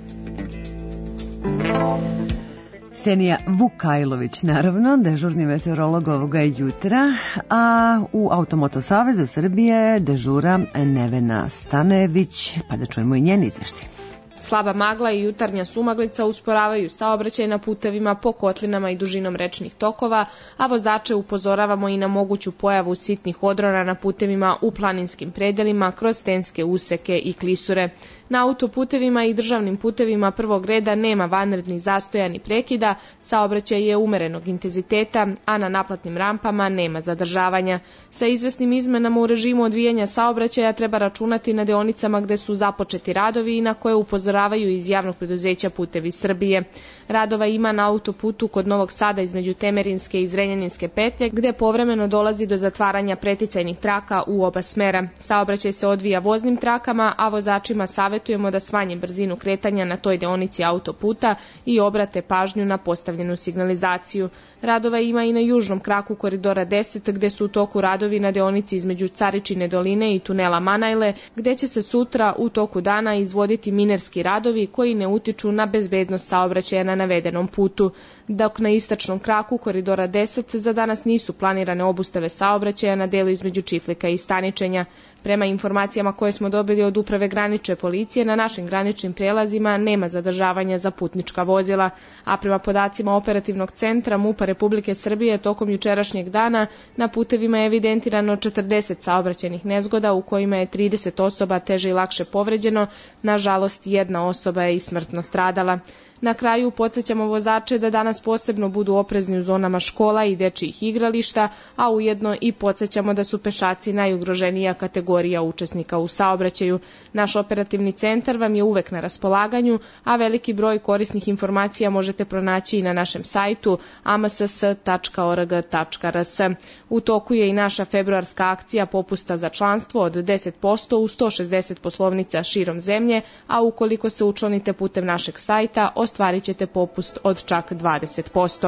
Senija Vukajlović, naravno, dežurni meteorolog ovoga jutra, a u Automoto Savezu Srbije dežura Nevena Stanojević, pa da čujemo i njen izveštaj. Slaba magla i jutarnja sumaglica usporavaju saobraćaj na putevima po kotlinama i dužinom rečnih tokova, a vozače upozoravamo i na moguću pojavu sitnih odrona na putevima u planinskim predelima kroz stenske useke i klisure. Na autoputevima i državnim putevima prvog reda nema vanrednih zastoja ni prekida, saobraćaj je umerenog intenziteta, a na naplatnim rampama nema zadržavanja. Sa izvesnim izmenama u režimu odvijanja saobraćaja treba računati na deonicama gde su započeti radovi i na koje upozoravaju iz javnog preduzeća Putevi Srbije. Radova ima na autoputu kod Novog Sada između Temerinske i Zrenjaninske petlje, gde povremeno dolazi do zatvaranja preticajnih traka u oba smera. Saobraćaj se odvija voznim trakama, a vozačima savjetujemo da smanje brzinu kretanja na toj deonici autoputa i obrate pažnju na postavljenu signalizaciju. Radova ima i na južnom kraku koridora deset, gde su u toku radovi na deonici između Caričine doline i tunela Manajle, gde će se sutra u toku dana izvoditi minerski radovi koji ne utiču na bezbednost saobraćaja na navedenom putu. Dok na istočnom kraku koridora deset za danas nisu planirane obustave saobraćaja na delu između Čiflika i Staničenja. Prema informacijama koje smo dobili od Uprave granične policije, na našim graničnim prelazima nema zadržavanja za putnička vozila, a prema podacima operativnog centra MUP-a Republike Srbije tokom jučerašnjeg dana na putevima je evidentirano četrdeset saobraćajnih nezgoda u kojima je trideset osoba teže i lakše povređeno, nažalost jedna osoba je i smrtno stradala. Na kraju podsjećamo vozače da danas posebno budu oprezni u zonama škola i dečijih igrališta, a ujedno i podsjećamo da su pešaci najugroženija kategorija učesnika u saobraćaju. Naš operativni centar vam je uvek na raspolaganju, a veliki broj korisnih informacija možete pronaći i na našem sajtu a m s s tačka org tačka r s. U toku je i naša februarska akcija popusta za članstvo od deset posto u sto šezdeset poslovnica širom zemlje, a ukoliko se učlanite putem našeg sajta, ostvarit ćete popust od čak dvadeset posto.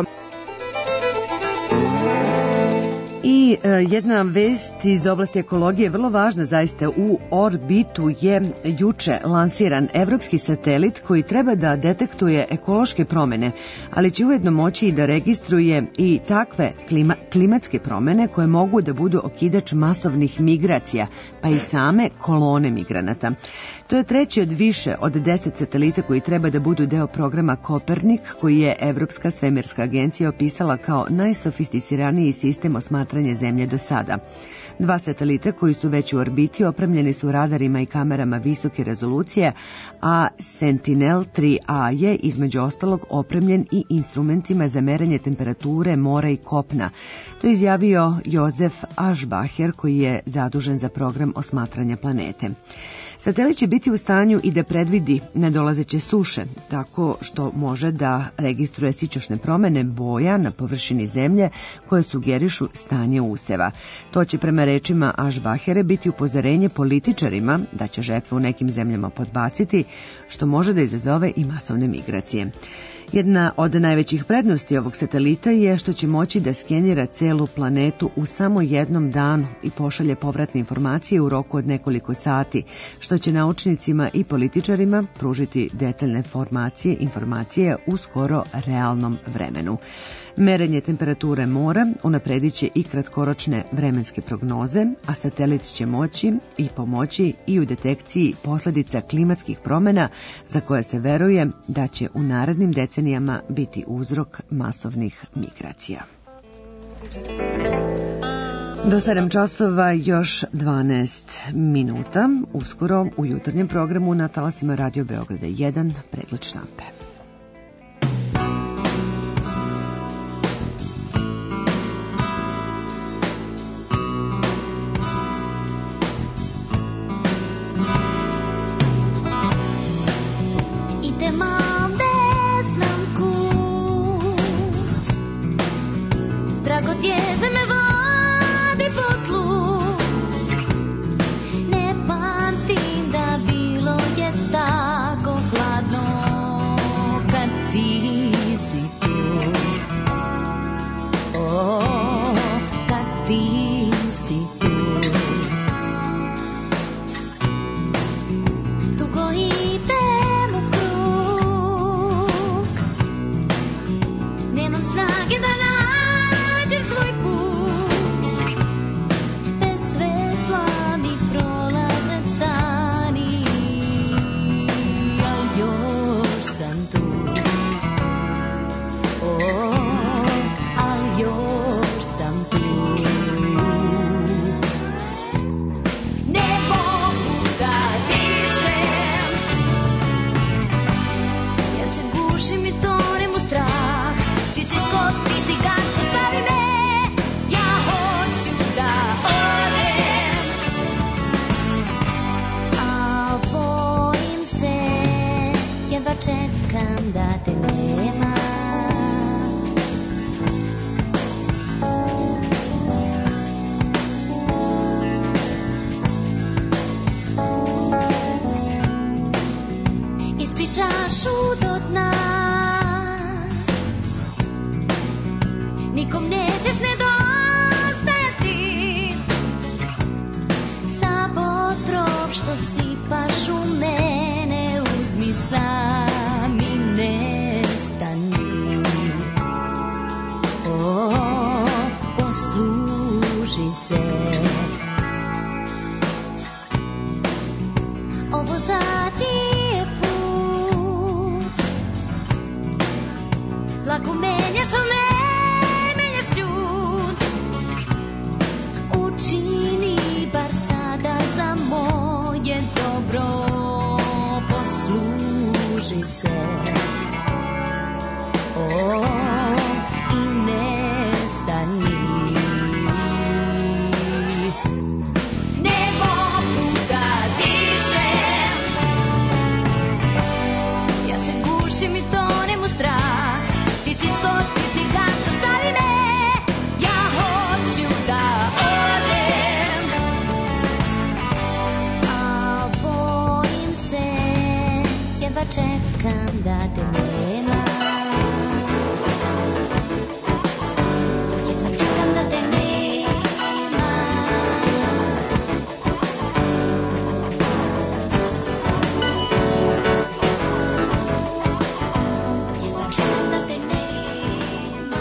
I e, jedna vest iz oblasti ekologije, vrlo važna zaista, u orbitu je juče lansiran evropski satelit koji treba da detektuje ekološke promene, ali će ujedno moći i da registruje i takve klima, klimatske promene koje mogu da budu okidač masovnih migracija, pa i same kolone migranata. To je treći od više od deset satelita koji treba da budu deo programa Kopernik, koji je Evropska svemirska agencija opisala kao najsofisticiraniji sistem osmatranja Zemlje do sada. Dva satelita koji su već u orbiti opremljeni su radarima i kamerama visoke rezolucije, a Sentinel tri A je između ostalog opremljen i instrumentima za merenje temperature mora i kopna. To je izjavio Jozef Aschbacher, koji je zadužen za program osmatranja planete. Satelit će biti u stanju i da predvidi nedolazeće suše, tako što može da registruje sićošne promene boja na površini zemlje koje sugerišu stanje useva. To će prema rečima Ašbahere biti upozorenje političarima da će žetva u nekim zemljama podbaciti, što može da izazove i masovne migracije. Jedna od najvećih prednosti ovog satelita je što će moći da skenira celu planetu u samo jednom danu i pošalje povratne informacije u roku od nekoliko sati, što će naučnicima i političarima pružiti detaljne informacije, informacije u skoro realnom vremenu. Merenje temperature mora unapredit će i kratkoročne vremenske prognoze, a satelit će moći i pomoći i u detekciji posledica klimatskih promjena za koje se veruje da će u narednim decenijama biti uzrok masovnih migracija. Do sedam časova još dvanaest minuta, uskoro u jutarnjem programu na talasima Radio Beograda jedan, pregled štampe. Čekam da te nema. Ispričašu do dna, nikom nećeš nedostajati, sav otrov što sipaš u mene uzmi sam. Nestani, o, posluži se. Ovo zadnji je put, dlaku menjaš, al ne menjaš ćud. Učini bar sada za moje dobro, posluži se. O, i nestani. Ne mogu da dišem, ja se gušim i tonem u strah. Ti si skot, ti si gad, ostavi me, ja hoću da odem. A bojim se, jedva čekam da te nema. Jedva čekam da te nema. Jedva čekam da te nema.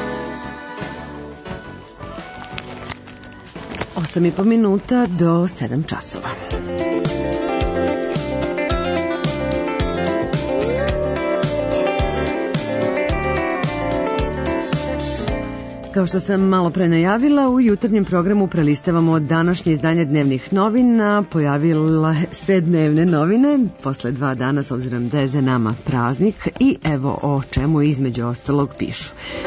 Osam i po minuta do sedam časova. Kao što sam malo pre najavila, u jutarnjem programu prelistavamo današnje izdanje dnevnih novina. Pojavila se dnevne novine posle dva dana, s obzirom da je za nama praznik, i evo o čemu između ostalog pišu.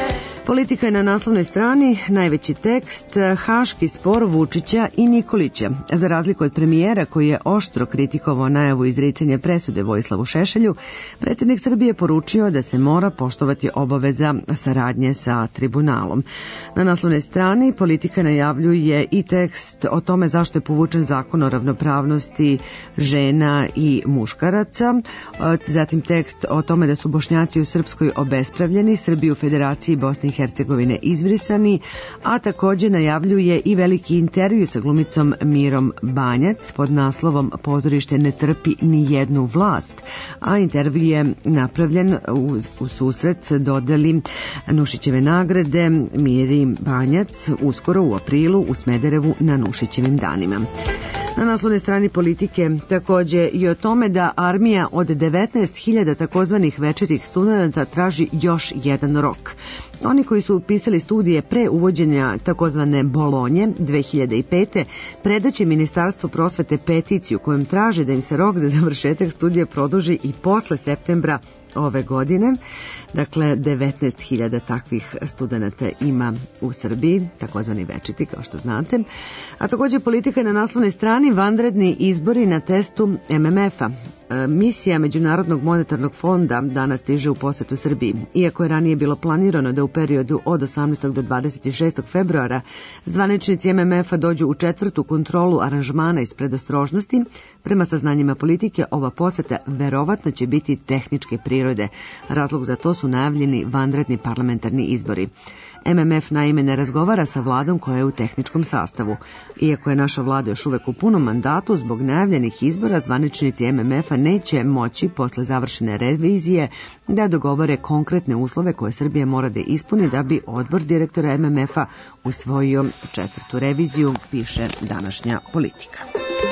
Politika je na naslovnoj strani, najveći tekst, Haški spor Vučića i Nikolića. Za razliku od premijera koji je oštro kritikovao najavu izricanja presude Vojislavu Šešelju, predsjednik Srbije poručio da se mora poštovati obaveza saradnje sa tribunalom. Na naslovnoj strani Politika najavljuje i tekst o tome zašto je povučen zakon o ravnopravnosti žena i muškaraca, zatim tekst o tome da su Bošnjaci u Srpskoj obespravljeni, Srbi u Federaciji Bosne i Hercegovine izbrisani, a također najavljuje i veliki intervju sa glumicom Mirom Banjac pod naslovom Pozorište ne trpi ni jednu vlast, a intervju je napravljen u, u susret dodeli Nušićeve nagrade Miri Banjac uskoro u aprilu u Smederevu na Nušićevim danima. Na naslovnoj strani Politike također i o tome da armija od devetnaest hiljada takozvanih večerih studenta traži još jedan rok. Oni koji su upisali studije pre uvođenja takozvane Bolonje dve hiljade pete predaće Ministarstvo prosvete peticiju kojom traže da im se rok za završetak studija produži i posle septembra ove godine. Dakle, devetnaest hiljada takvih studenata ima u Srbiji, takozvani večiti, kao što znate. A također Politika je na naslovnoj strani vanredni izbori na testu M M F-a. Misija Međunarodnog monetarnog fonda danas stiže u posetu Srbiji. Iako je ranije bilo planirano da u periodu od osamnaestog do dvadeset šestog februara zvaničnici M M F-a dođu u četvrtu kontrolu aranžmana iz predostrožnosti, prema saznanjima Politike ova poseta verovatno će biti tehničke prirode. Razlog za to su najavljeni vanredni parlamentarni izbori. M M F naime ne razgovara sa vladom koja je u tehničkom sastavu. Iako je naša vlada još uvek u punom mandatu, zbog najavljenih izbora zvaničnici M M F-a neće moći posle završene revizije da dogovore konkretne uslove koje Srbija mora da ispuni da bi odbor direktora M M F-a usvojio četvrtu reviziju, piše današnja Politika.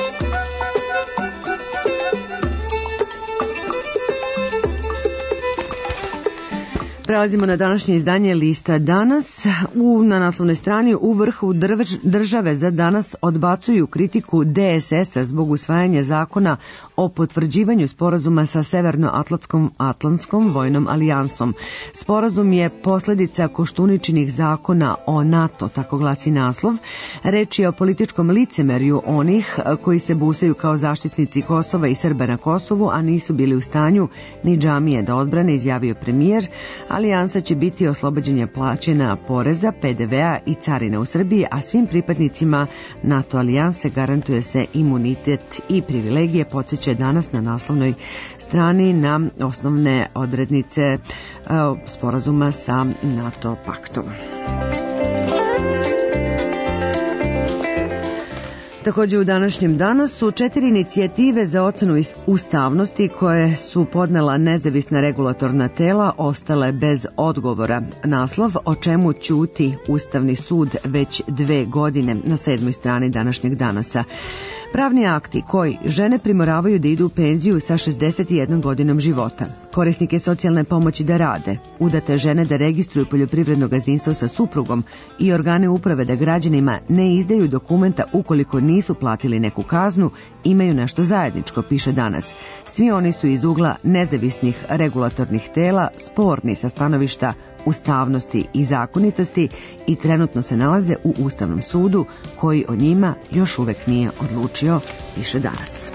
Prelazimo na današnje izdanje Lista danas. U, na naslovnoj strani u vrhu države za danas odbacuju kritiku D S S-a zbog usvajanja zakona o potvrđivanju sporazuma sa Severnoatlantskom Atlantskom vojnom alijansom. Sporazum je posljedica Koštuničinih zakona o NATO, tako glasi naslov. Reč je o političkom licemerju onih koji se busaju kao zaštitnici Kosova i Srba na Kosovu, a nisu bili u stanju ni džamije da odbrane, izjavio premijer. Alijansa će biti oslobođenja plaćena poreza, P D V-a i carine u Srbiji, a svim pripadnicima NATO alijanse garantuje se imunitet i privilegije, podsjeća danas na naslovnoj strani na osnovne odrednice uh, sporazuma sa NATO paktom. Također u današnjem danu su četiri inicijative za ocenu ustavnosti koje su podnela nezavisna regulatorna tela ostale bez odgovora. Naslov o čemu ćuti Ustavni sud već dve godine na sedmoj strani današnjeg danasa. Pravni akti koji žene primoravaju da idu u penziju sa šezdeset jednom godinom života, korisnike socijalne pomoći da rade, udate žene da registruju poljoprivredno gazdinstvo sa suprugom i organe uprave da građanima ne izdaju dokumenta ukoliko nisu platili neku kaznu, imaju nešto zajedničko, piše danas. Svi oni su iz ugla nezavisnih regulatornih tela sporni sa stanovišta ustavnosti i zakonitosti i trenutno se nalaze u Ustavnom sudu koji o njima još uvek nije odlučio, piše danas.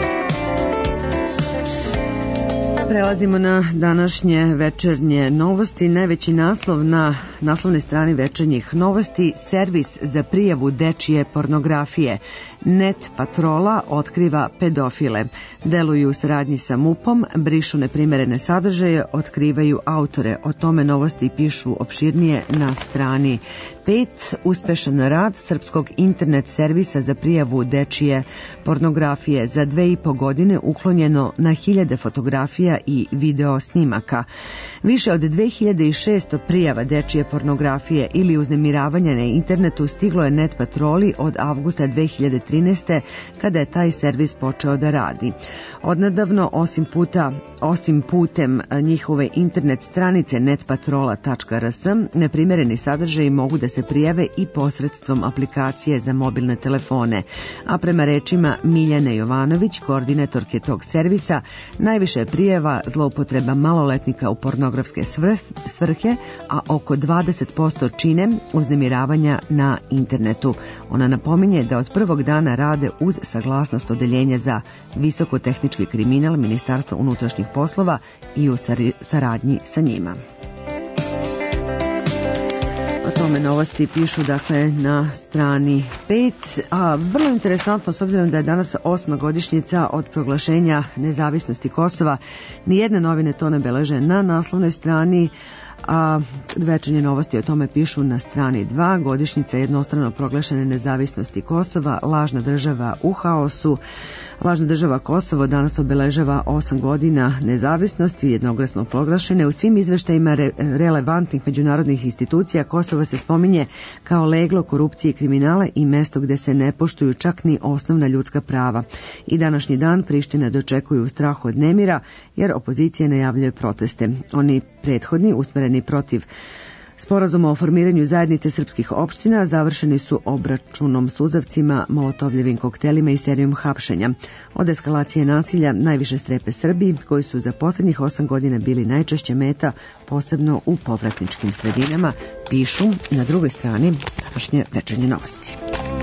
Prelazimo na današnje večernje novosti. Najveći naslov na naslovnoj strani večernjih novosti: servis za prijavu dečije pornografije. Net patrola otkriva pedofile. Deluju u saradnji sa MUP-om, brišu neprimerene sadržaje, otkrivaju autore. O tome novosti pišu opširnije na strani pet. Uspešan rad srpskog internet servisa za prijavu dečije pornografije. Za dve i po godine uklonjeno na hiljade fotografija i video snimaka. Više od dve hiljade šesto prijava dečije pornografije ili uznemiravanja na internetu stiglo je net patroli od avgusta dve hiljade trinaeste. kada je taj servis počeo da radi. Odnedavno, osim puta osim putem njihove internet stranice netpatrola tačka r s, neprimjereni sadržaji mogu da se prijave i posredstvom aplikacije za mobilne telefone, a prema rečima Miljane Jovanović, koordinatorke tog servisa, najviše je prijava zloupotreba maloletnika u pornografske svrhe, a oko dvadeset posto čine uznemiravanja na internetu. Ona napominje da od prvog dana rade uz saglasnost Odeljenja za visokotehnički kriminal Ministarstva unutrašnjih poslova i u saradnji sa njima. O tome novosti pišu dakle na strani pet, a vrlo interesantno s obzirom da je danas osma godišnjica od proglašenja nezavisnosti Kosova, nijedne novine to ne beleže na naslovnoj strani, a večernje novosti o tome pišu na strani dva. Godišnjica jednostrano proglašene nezavisnosti Kosova, lažna država u haosu. Lažna država Kosovo danas obeležava osam godina nezavisnosti, jednoglasno proglašene. U svim izveštajima re, relevantnih međunarodnih institucija Kosovo se spominje kao leglo korupcije i kriminala i mesto gde se ne poštuju čak ni osnovna ljudska prava. I današnji dan Priština dočekuju u strahu od nemira jer opozicija najavljuje proteste. Oni prethodni, usmereni protiv Sporazuma o formiranju zajednice srpskih opština završeni su obračunom suzavcima, molotovljevim koktelima i serijom hapšenja. Od eskalacije nasilja najviše strepe Srbi, koji su za posljednjih osam godina bili najčešće meta, posebno u povratničkim sredinama, pišu na drugoj strani današnje večernje novosti.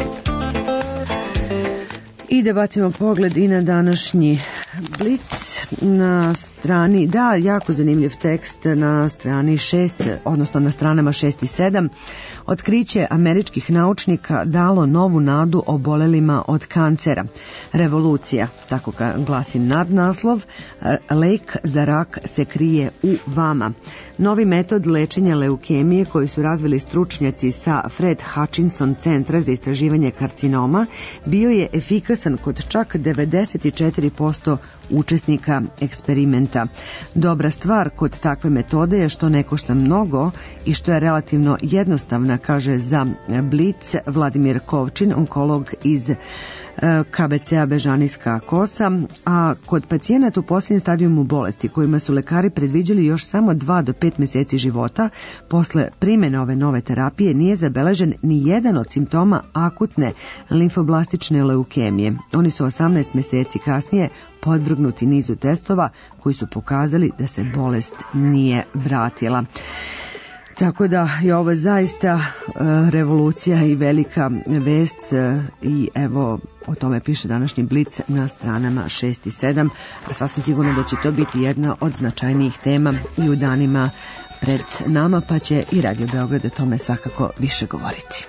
I da bacimo pogled i na današnji Blic na strani, da, jako zanimljiv tekst na strani šest, odnosno na stranama šest i sedam. Otkriće američkih naučnika dalo novu nadu obolelima od kancera. Revolucija, tako glasi nadnaslov, lek za rak se krije u vama. Novi metod lečenja leukemije koji su razvili stručnjaci sa Fred Hutchinson centra za istraživanje karcinoma bio je efikasan kod čak devedeset četiri posto učesnika eksperimenta. Dobra stvar kod takve metode je što ne košta mnogo i što je relativno jednostavna, kaže za Blic Vladimir Kovčin, onkolog iz K B C-a Bežanijska kosa, a kod pacijenata u posljednjem stadijumu bolesti kojima su lekari predviđali još samo dva do pet mjeseci života, posle primjene ove nove terapije nije zabeležen ni jedan od simptoma akutne limfoblastične leukemije. Oni su osamnaest mjeseci kasnije podvrgnuti nizu testova koji su pokazali da se bolest nije vratila. Tako da je ovo zaista uh, revolucija i velika vest uh, i evo o tome piše današnji Blic na stranama šest i sedam, a sasvim sigurno da će to biti jedna od značajnijih tema i u danima pred nama, pa će i Radio Beograd o tome svakako više govoriti.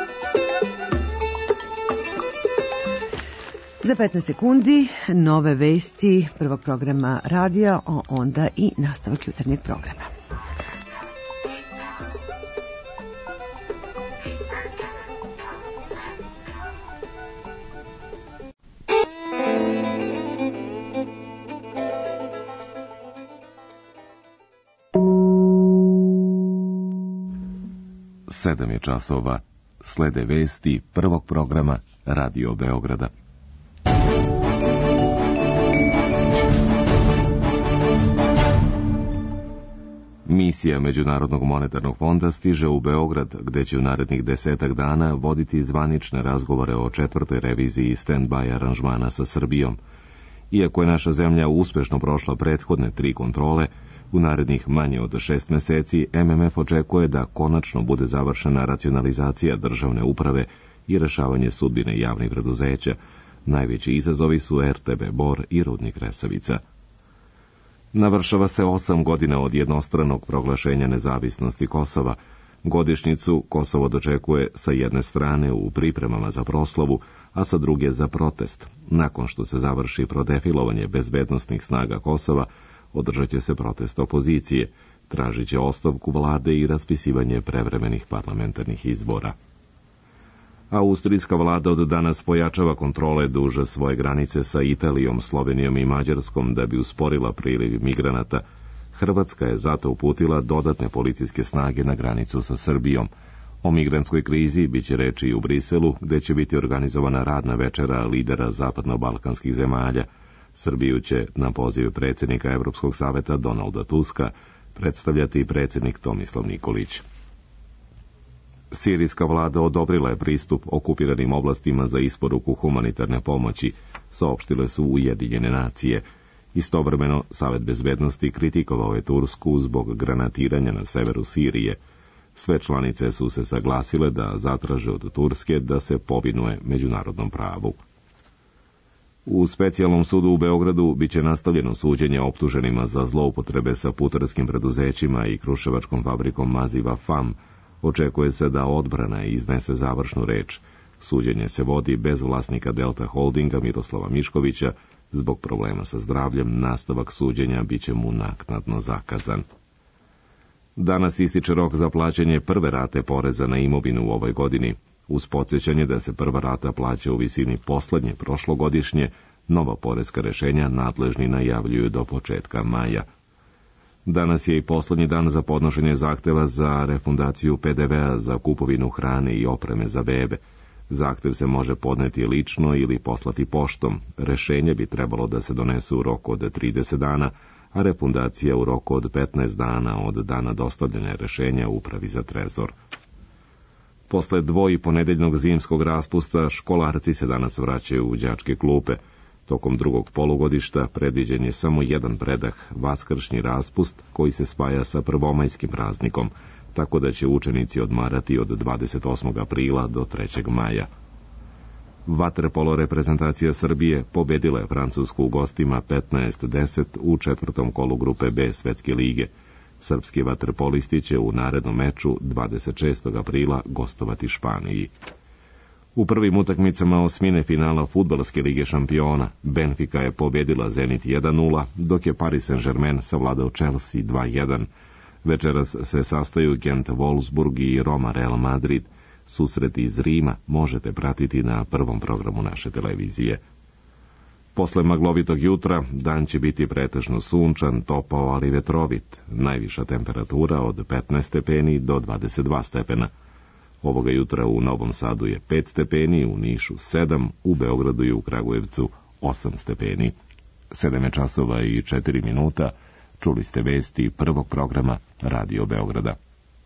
Za petnaest sekundi nove vesti prvog programa radija, a onda i nastavak jutarnjeg programa. Sedam je časova, slede vesti prvog programa Radio Beograda. Misija Međunarodnog monetarnog fonda stiže u Beograd, gde će u narednih desetak dana voditi zvanične razgovore o četvrtoj reviziji stand-by aranžmana sa Srbijom. Iako je naša zemlja uspešno prošla prethodne tri kontrole, u narednih manje od šest meseci M M F očekuje da konačno bude završena racionalizacija državne uprave i rešavanje sudbine javnih preduzeća. Najveći izazovi su R T B Bor i Rudnik Resavica. Navršava se osam godina od jednostranog proglašenja nezavisnosti Kosova. Godišnjicu Kosovo dočekuje sa jedne strane u pripremama za proslavu, a sa druge za protest. Nakon što se završi prodefilovanje bezbednosnih snaga Kosova, održat će se protest opozicije, tražit će ostavku vlade i raspisivanje prevremenih parlamentarnih izbora. Austrijska vlada od danas pojačava kontrole duže svoje granice sa Italijom, Slovenijom i Mađarskom da bi usporila priliv migranata. Hrvatska je zato uputila dodatne policijske snage na granicu sa Srbijom. O migrantskoj krizi biće reči i u Briselu, gde će biti organizovana radna večera lidera zapadno-balkanskih zemalja. Srbiju će, na poziv predsjednika Europskog saveta Donalda Tuska, predstavljati predsjednik Tomislav Nikolić. Sirijska vlada odobrila je pristup okupiranim oblastima za isporuku humanitarne pomoći, saopštile su Ujedinjene nacije. Istovremeno, Savet bezbednosti kritikovao je Tursku zbog granatiranja na severu Sirije. Sve članice su se saglasile da zatraže od Turske da se povinuje međunarodnom pravu. U specijalnom sudu u Beogradu biće nastavljeno suđenje optuženima za zloupotrebe sa putarskim preduzećima i kruševačkom fabrikom maziva F A M. Očekuje se da odbrana iznese završnu reč. Suđenje se vodi bez vlasnika Delta Holdinga Miroslava Miškovića. Zbog problema sa zdravljem, nastavak suđenja biće mu naknadno zakazan. Danas ističe rok za plaćanje prve rate poreza na imovinu u ovoj godini. Uz podsjećanje da se prva rata plaća u visini poslednje prošlogodišnje, nova poreska rešenja nadležni najavljuju do početka maja. Danas je i poslednji dan za podnošenje zahteva za refundaciju P D V-a za kupovinu hrane i opreme za bebe. Zahtev se može podneti lično ili poslati poštom. Rešenje bi trebalo da se donesu u roku od trideset dana, a refundacija u roku od petnaest dana od dana dostavljanja rešenja Upravi za trezor. Posle dvoji ponedeljnog zimskog raspusta, školarci se danas vraćaju u đačke klupe. Tokom drugog polugodišta predviđen je samo jedan predah, vaskršnji raspust, koji se spaja sa prvomajskim praznikom, tako da će učenici odmarati od dvadeset osmog aprila do trećeg maja. Vaterpolo reprezentacija Srbije pobedila je Francusku u gostima petnaest deset u četvrtom kolu grupe B Svetske lige. Srpski vaterpolisti će u narednom meču dvadeset šestog aprila gostovati Španiji. U prvim utakmicama osmine finala Fudbalske lige šampiona Benfica je pobedila Zenit jedan nula, dok je Paris Saint-Germain savladao Chelsea dva jedan. Večeras se sastaju Gent Wolfsburg i Roma Real Madrid. Susret iz Rima možete pratiti na prvom programu naše televizije. Posle maglovitog jutra dan će biti pretežno sunčan, topao, ali vetrovit. Najviša temperatura od petnaest stepeni do dvadeset dva stepena. Ovoga jutra u Novom Sadu je pet stepeni, u Nišu sedam, u Beogradu i u Kragujevcu osam stepeni. sedam časova i četiri minuta. Čuli ste vesti prvog programa Radio Beograda.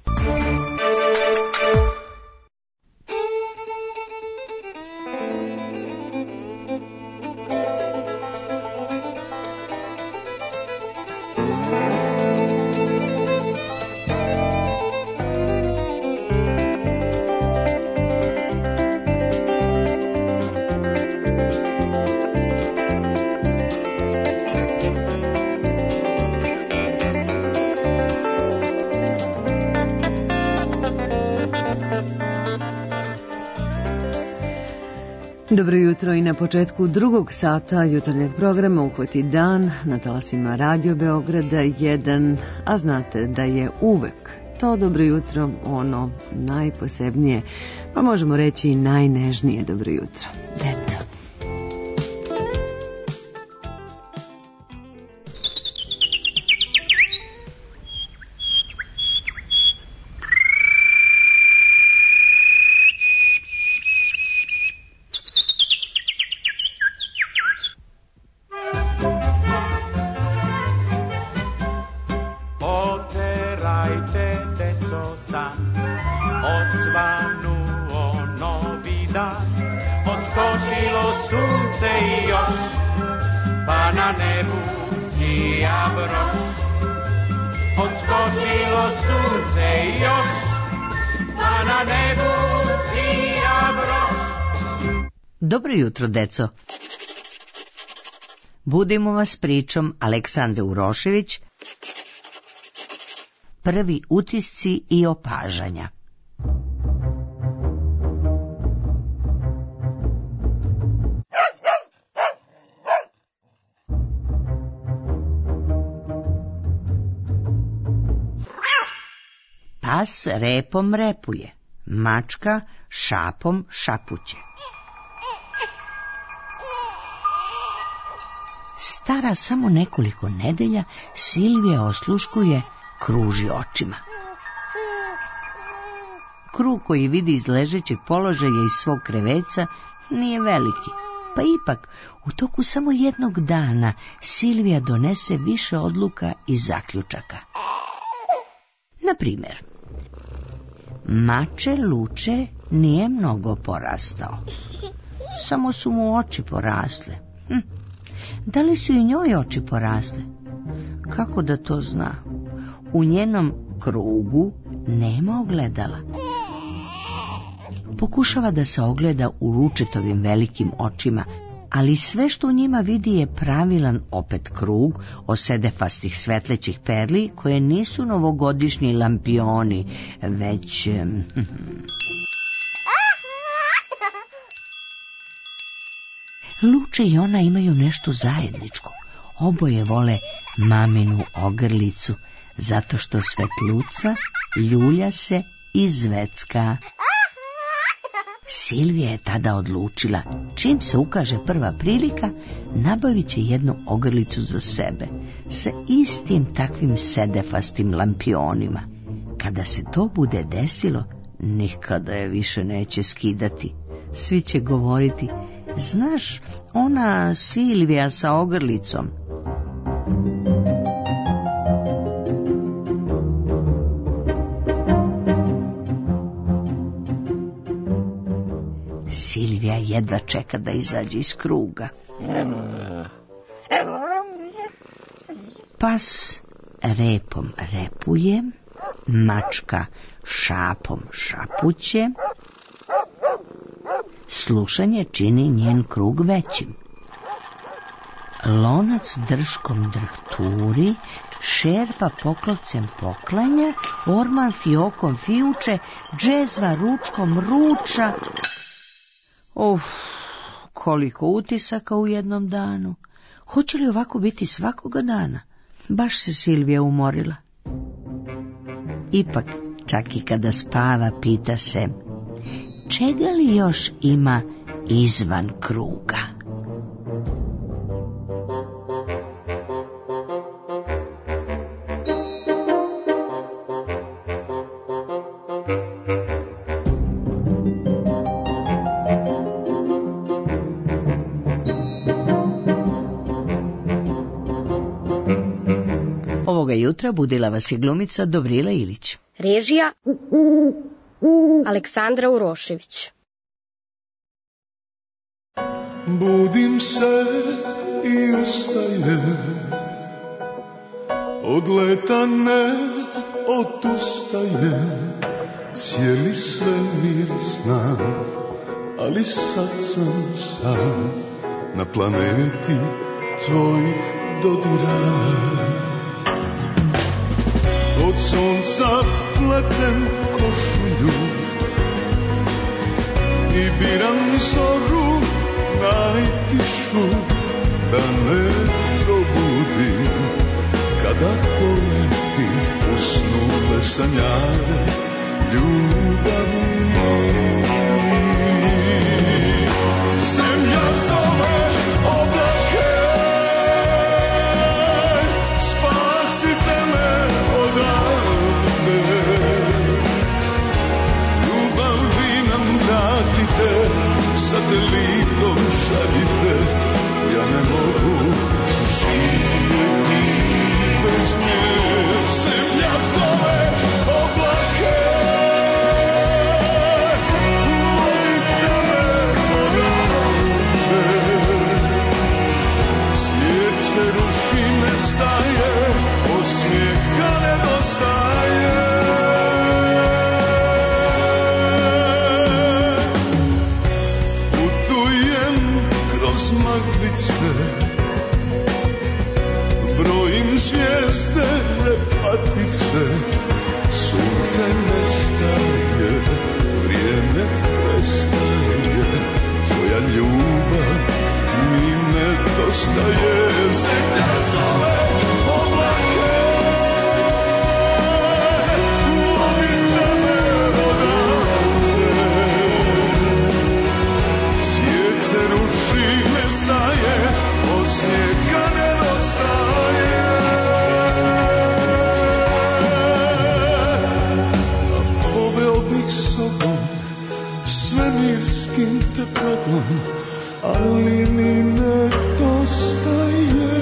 Dobro jutro i na početku drugog sata jutarnjeg programa Uhvati dan na talasima Radio Beograda jedan, a znate da je uvek to dobro jutro ono najposebnije, pa možemo reći i najnežnije dobro jutro. Deco. Dobro jutro, deco. Budimo vas pričom Aleksandre Urošević. Prvi utisci i opažanja. Pas repom repuje, mačka šapom šapuće. Stara samo nekoliko nedelja, Silvija osluškuje, kruži očima. Krug koji vidi iz ležećeg položaja iz svog kreveca nije veliki, Pa ipak, u toku samo jednog dana Silvija donese više odluka i zaključaka. Na primjer, mače Luče nije mnogo porastao. Samo su mu oči porasle. Hm. Da li su i njoj oči porasle? Kako da to zna? U njenom krugu nema ogledala. Pokušava da se ogleda u Lučetovim velikim očima, ali sve što u njima vidi je pravilan opet krug osedefastih svetlećih perli koje nisu novogodišnji lampioni, već... Luče i ona imaju nešto zajedničko. Oboje vole maminu ogrlicu, zato što svetluca, ljulja se i zvecka. Silvija je tada odlučila, čim se ukaže prva prilika, nabavit će jednu ogrlicu za sebe, sa istim takvim sedefastim lampionima. Kada se to bude desilo, nikada je više neće skidati. Svi će govoriti, znaš, ona Silvija sa ogrlicom. Silvija jedva čeka da izađe iz kruga. Pas repom repuje, mačka šapom šapuće. Slušanje čini njen krug većim. Lonac drškom drhturi, šerpa poklopcem poklanja, orman fiokom fijuče, džezva ručkom ruča. Uf, koliko utisaka u jednom danu. Hoće li ovako biti svakoga dana? Baš se Silvija umorila. Ipak, čak i kada spava, pita se, čega li još ima izvan kruga? Ovoga jutra budila vas je glumica Dobrila Ilić. Režija Aleksandra Urošević. Budim se i ustajem, od leta ne odustajem, cijeli svemir znam, ali sad sam sam na planeti tvojih dodira. Od sunca pletem košulju i biram zoru najtišu, da ne probudim kada poletim u snule sanjare ljubavi. Zemlja zove oblake, spasite me odavde, ljubav vi nam vratite, satelitom šaljite, ja ne mogu živjeti bez nje. Zemlja zove oblake, uvodite me odavde, svijet se ruši, nestaje, osmijeha nedostaje. Maglice, brojim zvijezde repatice, sunce nestaje, vrijeme prestaje, tvoja ljubav mi nedostaje. Zemlja zove oblake, uvodite me odavde, svijet se ruši, nestaje, osmijeka nedostaje. A poveo bih sobom svemirskim te brodom, ali mi nedostaje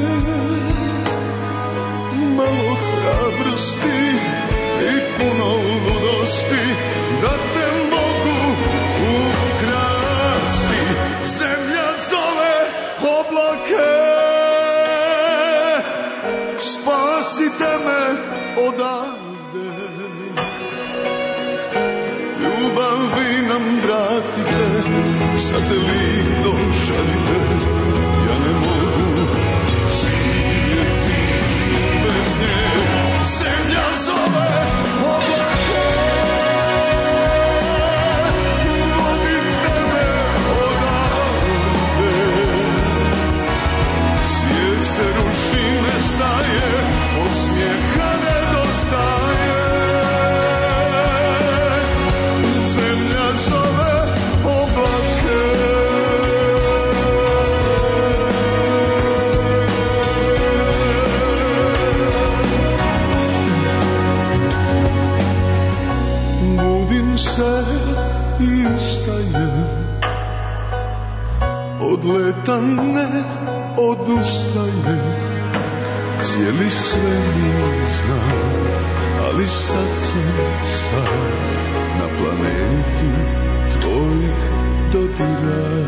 malo hrabrosti i puno ludosti da te mogu ukrasti. Zemlja zove oblake, spasite me odavde. Ljubav vi nam vratite, satelitom šaljite, ja ne mogu živjeti bez nje. Zemlja zove oblake, vodite me odavde. Svijet se ruši, nestaje, osmijeha nedostaje. Zemlja zove oblake. Budim se i ustajem, od leta ne odustajem. Cijeli svemir znam, ali sad sam sam na planeti tvojih dodira.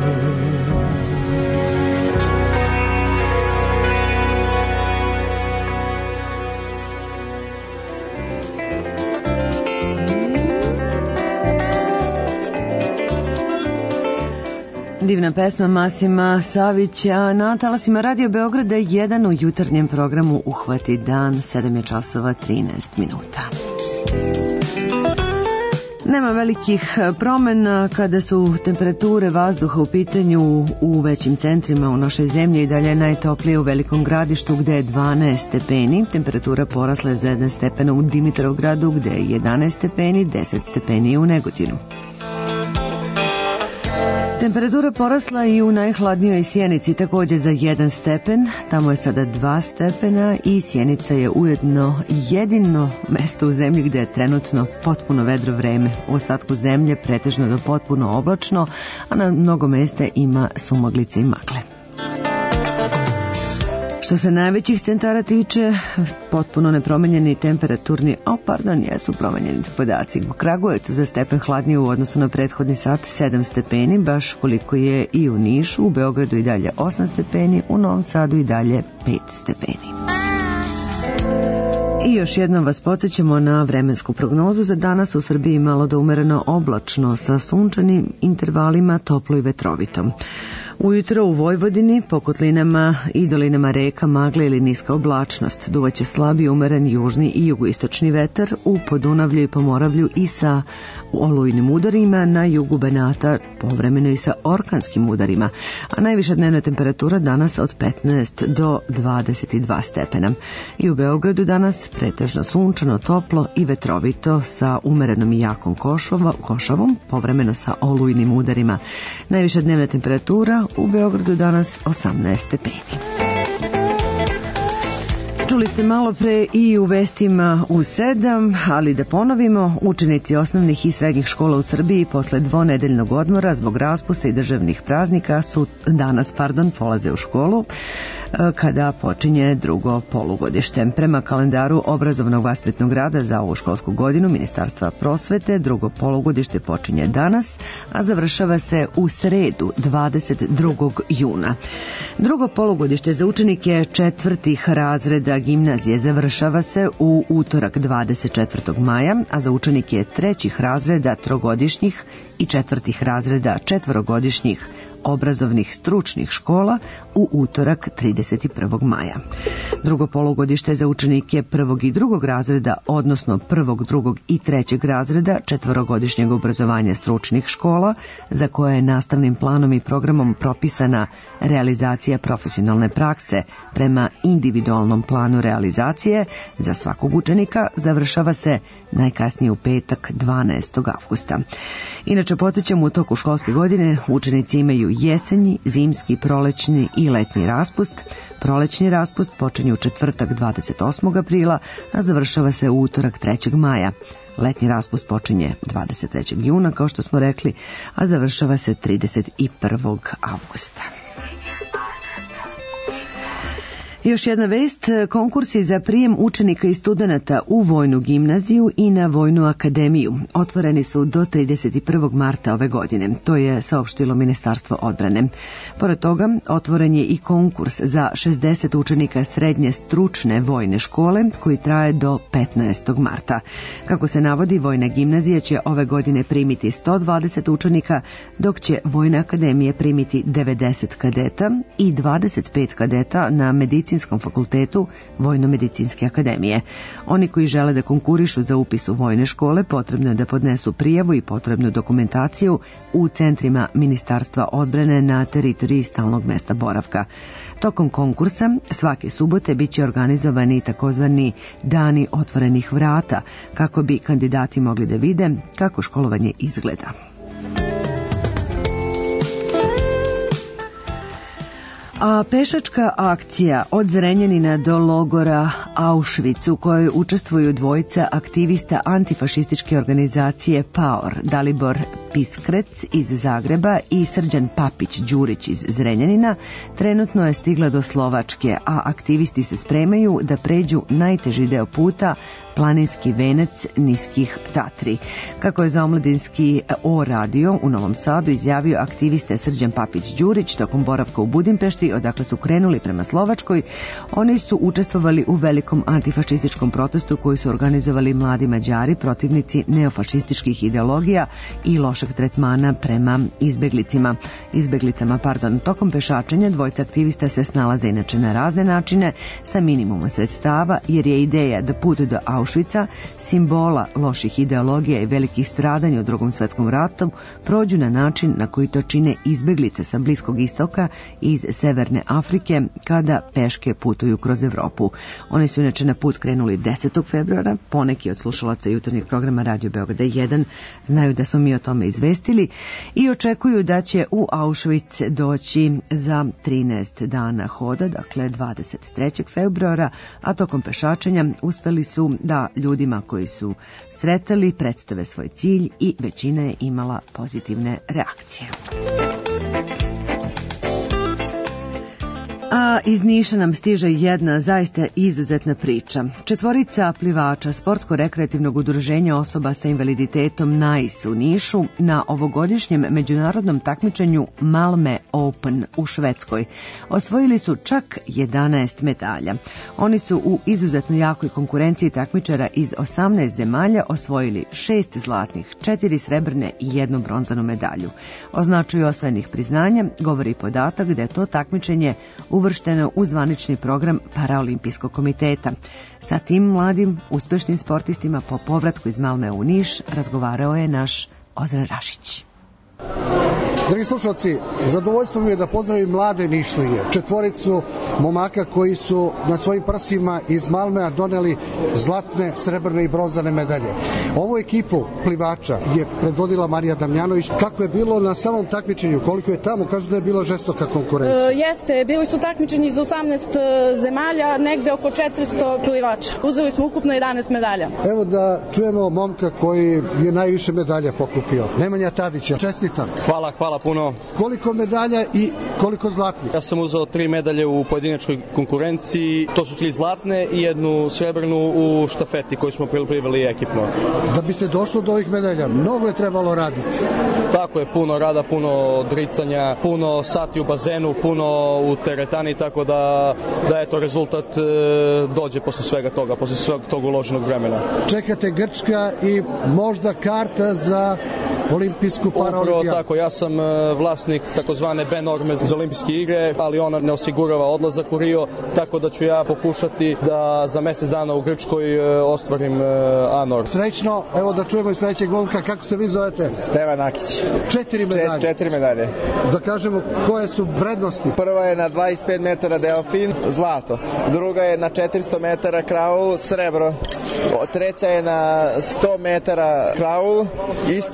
Divna pesma Masima Savića na talasima Radio Beograda jedan u jutarnjem programu Uhvati dan, sedam je časova trinaest minuta. Nema velikih promena kada su temperature vazduha u pitanju u većim centrima u našoj zemlji. I dalje je najtoplije u Velikom Gradištu gde je dvanaest stepeni. Temperatura porasla je za jedan stepen u Dimitrovgradu gde je jedanaest stepeni, deset stepeni u Negotinu. Temperatura porasla i u najhladnijoj Sjenici također za jedan stepen, tamo je sada dva stepena i Sjenica je ujedno jedino mesto u zemlji gdje je trenutno potpuno vedro vreme. U ostatku zemlje pretežno do potpuno oblačno, a na mnogo mjesta ima sumaglice i magle. Što se najvećih centara tiče, potpuno nepromenjeni temperaturni, o pardon, jesu promenjeni podaci. U Kragujevcu za stepen hladnije u odnosu na prethodni sat sedam stepeni, baš koliko je i u Nišu, u Beogradu i dalje osam stepeni, u Novom Sadu i dalje pet stepeni. I još jednom vas podsjećamo na vremensku prognozu za danas. U Srbiji malo do umereno oblačno sa sunčanim intervalima, toplo i vetrovitom. Ujutro u Vojvodini, po kotlinama i dolinama reka magla ili niska oblačnost. Duvaće slabi umeren južni i jugoistočni vetar u Podunavlju i Pomoravlju i sa olujnim udarima, na jugu Banata povremeno i sa orkanskim udarima, a najviša dnevna temperatura danas od petnaest do dvadeset dva stepena. I u Beogradu danas pretežno sunčano, toplo i vetrovito sa umerenom i jakom košova, košavom, povremeno sa olujnim udarima. Najviša dnevna temperatura u Beogradu danas osamnaest stepeni. Čuli ste malo pre i u vestima u sedam, ali da ponovimo, učenici osnovnih i srednjih škola u Srbiji posle dvonedeljnog odmora zbog raspusta i državnih praznika su danas, pardon, polaze u školu kada počinje drugo polugodište. Prema kalendaru obrazovnog vaspitnog rada za ovu školsku godinu Ministarstva prosvete, drugo polugodište počinje danas, a završava se u sredu dvadeset drugog juna. Drugo polugodište za učenike četvrtih razreda gimnazije završava se u utorak dvadeset četvrtog maja, a za učenike trećih razreda trogodišnjih i četvrtih razreda četvorogodišnjih obrazovnih stručnih škola u utorak trideset prvog maja. Drugo polugodište za učenike prvog i drugog razreda, odnosno prvog, drugog i trećeg razreda četvorogodišnjeg obrazovanja stručnih škola, za koje je nastavnim planom i programom propisana realizacija profesionalne prakse prema individualnom planu realizacije za svakog učenika, završava se najkasnije u petak dvanaestog avgusta. Inače, podsjećam, u toku školske godine učenici imaju jesenji, zimski, prolećni i letnji raspust. Prolećni raspust počinje u četvrtak dvadeset osmog aprila, a završava se u utorak trećeg maja. Letnji raspust počinje dvadeset trećeg juna, kao što smo rekli, a završava se trideset prvog avgusta. Još jedna vest, konkursi za prijem učenika i studenata u Vojnu gimnaziju i na Vojnu akademiju otvoreni su do trideset prvog marta ove godine. To je saopštilo Ministarstvo odbrane. Pored toga, otvoren je i konkurs za šezdeset učenika srednje stručne vojne škole koji traje do petnaestog marta. Kako se navodi, Vojna gimnazija će ove godine primiti sto dvadeset učenika, dok će Vojna akademija primiti devedeset kadeta i dvadeset pet kadeta na medicinskom fakultetu Vojno-medicinske akademije. Oni koji žele da konkurišu za upis u vojne škole potrebno je da podnesu prijavu i potrebnu dokumentaciju u centrima Ministarstva odbrane na teritoriji stalnog mesta boravka. Tokom konkursa svake subote biće organizovani takozvani dani otvorenih vrata kako bi kandidati mogli da vide kako školovanje izgleda. A pešačka akcija od Zrenjanina do logora Auschwitz, u kojoj učestvuju dvojica aktivista antifašističke organizacije Paor, Dalibor Piskrec iz Zagreba i Srđan Papić Đurić iz Zrenjanina, trenutno je stigla do Slovačke, a aktivisti se spremaju da pređu najteži deo puta, planinski venac niskih Tatri. Kako je za omladinski O radio u Novom Sadu izjavio aktiviste Srđan Papić Đurić tokom boravka u Budimpešti, odakle su krenuli prema Slovačkoj, oni su učestvovali u velikom antifašističkom protestu koji su organizovali mladi Mađari, protivnici neofašističkih ideologija i lošeg tretmana prema izbeglicima. Izbeglicama, pardon. Tokom pešačenja dvojica aktivista se snalaze inače na razne načine sa minimuma sredstava, jer je ideja da put do Auschwitza, simbola loših ideologija i velikih stradanja u Drugom svetskom ratu, prođu na način na koji to čine izbeglice sa Bliskog istoka i iz Severne Afrike kada peške putuju kroz Evropu. Oni su inače na put krenuli desetog februara, poneki od slušalaca jutarnjeg programa Radio Beograda jedan znaju da smo mi o tome izvestili i očekuju da će u Auschwitz doći za trinaest dana hoda, dakle dvadeset trećeg februara, a tokom pešačenja uspeli su da ljudima koji su sretali predstave svoj cilj i većina je imala pozitivne reakcije. A iz Niša nam stiže jedna zaista izuzetna priča. Četvorica plivača Sportsko-rekreativnog udruženja osoba sa invaliditetom NAIS u Nišu na ovogodišnjem međunarodnom takmičenju Malmö Open u Švedskoj osvojili su čak jedanaest medalja. Oni su u izuzetno jakoj konkurenciji takmičara iz osamnaest zemalja osvojili šest zlatnih, četiri srebrne i jednu bronzanu medalju. O značaju osvojenih priznanja govori podatak da je to takmičenje uvršteno u zvanični program Paraolimpijskog komiteta. Sa tim mladim, uspešnim sportistima po povratku iz Malmea u Niš razgovarao je naš Ozren Rašić. Dragi slušalci, zadovoljstvo mi je da pozdravim mlade Nišlije, četvoricu momaka koji su na svojim prsima iz Malmea doneli zlatne, srebrne i bronzane medalje. Ovu ekipu plivača je predvodila Marija Damjanović. Kako je bilo na samom takmičenju? Koliko je tamo? Kažu da je bila žestoka konkurencija. E, jeste, bili su takmičenji iz osamnaest zemalja, negde oko četiristo plivača. Uzeli smo ukupno jedanaest medalja. Evo da čujemo momka koji je najviše medalja pokupio. Nemanja Tadića. Čestitam. Hvala, hvala puno. Koliko medalja i koliko zlatnih? Ja sam uzeo tri medalje u pojedinačkoj konkurenciji, to su tri zlatne i jednu srebrnu u štafeti koju smo priveli ekipno. Da bi se došlo do ovih medalja, mnogo je trebalo raditi. Tako je, puno rada, puno dricanja, puno sati u bazenu, puno u teretani, tako da, da eto, rezultat e, dođe posle svega toga, posle svega tog uloženog vremena. Čekate Grčka i možda karta za olimpijsku paraolimpijadu. Upravo tako, ja sam vlasnik takozvane B norme za olimpijske igre, ali ona ne osigurava odlazak u Rio, tako da ću ja pokušati da za mesec dana u Grčkoj ostvarim A norm. Srećno, evo da čujemo i sledećeg momka, kako se vi zovete? Stevan Akić. Četiri medalje. Četiri medalje. Da kažemo koje su vrednosti. Prva je na dvadeset pet metara delfin, zlato. Druga je na četiristo metara kraul, srebro. Treća je na sto metara kraul, isto srebro.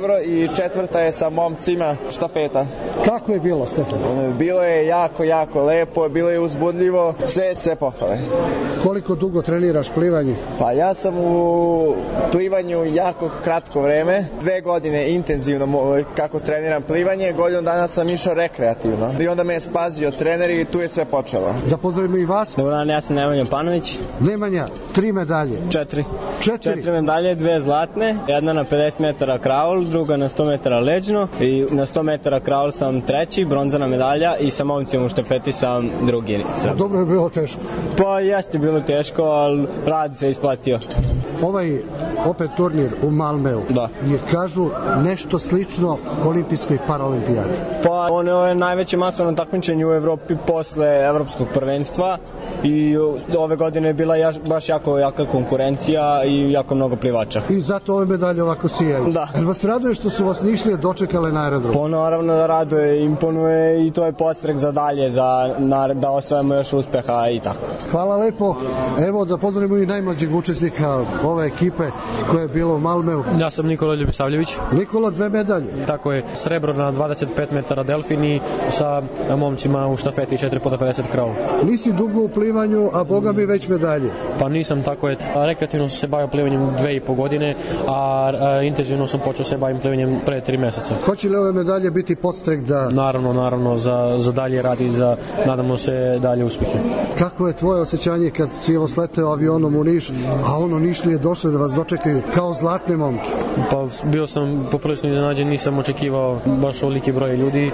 srebro i četvrta je sa momcima štafeta. Kako je bilo, Stefan? Bilo je jako, jako lepo, bilo je uzbudljivo, sve, sve pohvale. Koliko dugo treniraš plivanje? Pa ja sam u plivanju jako kratko vreme, dve godine intenzivno kako treniram plivanje, godinu dana sam išao rekreativno i onda me je spazio trener i tu je sve počelo. Da pozdravimo i vas. Dobar dan, ja sam Nemanja Panović. Nemanja, tri medalje. Četiri. Četiri? Četiri medalje, dve zlatne, jedna na pedeset metara kraul, druga na sto metara leđno i na sto metara kraul sam treći, bronzana medalja i sa momcima u štafeti sam drugi. A dobro je bilo teško? Pa jeste bilo teško, ali rad se isplatio. Ovaj opet turnir u Malmeu da. je, kažu, nešto slično olimpijskoj i paralimpijadi. Pa ono je najveće masovno takmičenje u Evropi posle evropskog prvenstva i ove godine je bila jaš, baš jako jaka konkurencija i jako mnogo plivača. I zato ove medalje ovako sijaju. Da. Jel vas raduje što su vas Nišlije dočekale na aerodromu? Pa naravno da raduje, imponuje i to je podstrek za dalje, za, na, da osvajamo još uspeha i tako. Hvala lepo. Evo da pozdravimo i najmlađeg učesnika ove ekipe koja je bila u Malmeu. Ja sam Nikola Ljubisavljević. Nikola, dve medalje. Tako je, srebro na dvadeset pet metara delfin i sa momcima u štafeti četiri puta pedeset kraul. Nisi dugo u plivanju, a boga mi već medalje. Pa nisam, tako je. Rekreativno sam se bavio plivanjem dve i po godine, a, a intenzivno sam počeo se bavim plivanjem pre tri meseca. Hoće li ove medalje biti podstrek da... Naravno, naravno, za, za dalje radi, za, nadamo se, dalje uspjehe. Kako je tvoje osjećanje kad si evo sleteo avionom u Niš, a ono Nišlije došle da vas dočekaju kao zlatne momke? Pa bio sam poprilično iznenađen, nisam očekivao baš oliki broj ljudi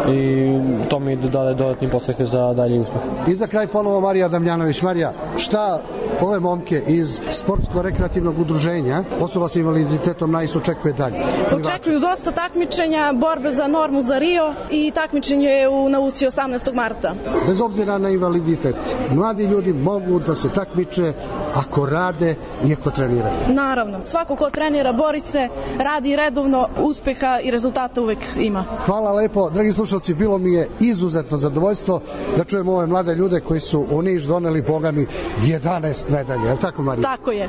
i to mi dade dodatni podstrek za dalje uspjeh. I za kraj ponovo Marija Damljanović. Marija, šta ove momke iz sportsko-rekreativnog udruženja osoba sa invaliditetom najs očekuje dalje? Očekuju dosta takmičenja, borbe za normu za Rio i takmičenje je u nauci osamnaestog marta. Bez obzira na invaliditet, mladi ljudi mogu da se takmiče ako rade i ako treniraju. Naravno, svako ko trenira, bori se, radi redovno, uspeha i rezultata uvek ima. Hvala lepo, dragi slušalci, bilo mi je izuzetno zadovoljstvo da čujemo ove mlade ljude koji su u Niš doneli, boga mi, jedanaest medalja. Je li tako, Marija? Tako je.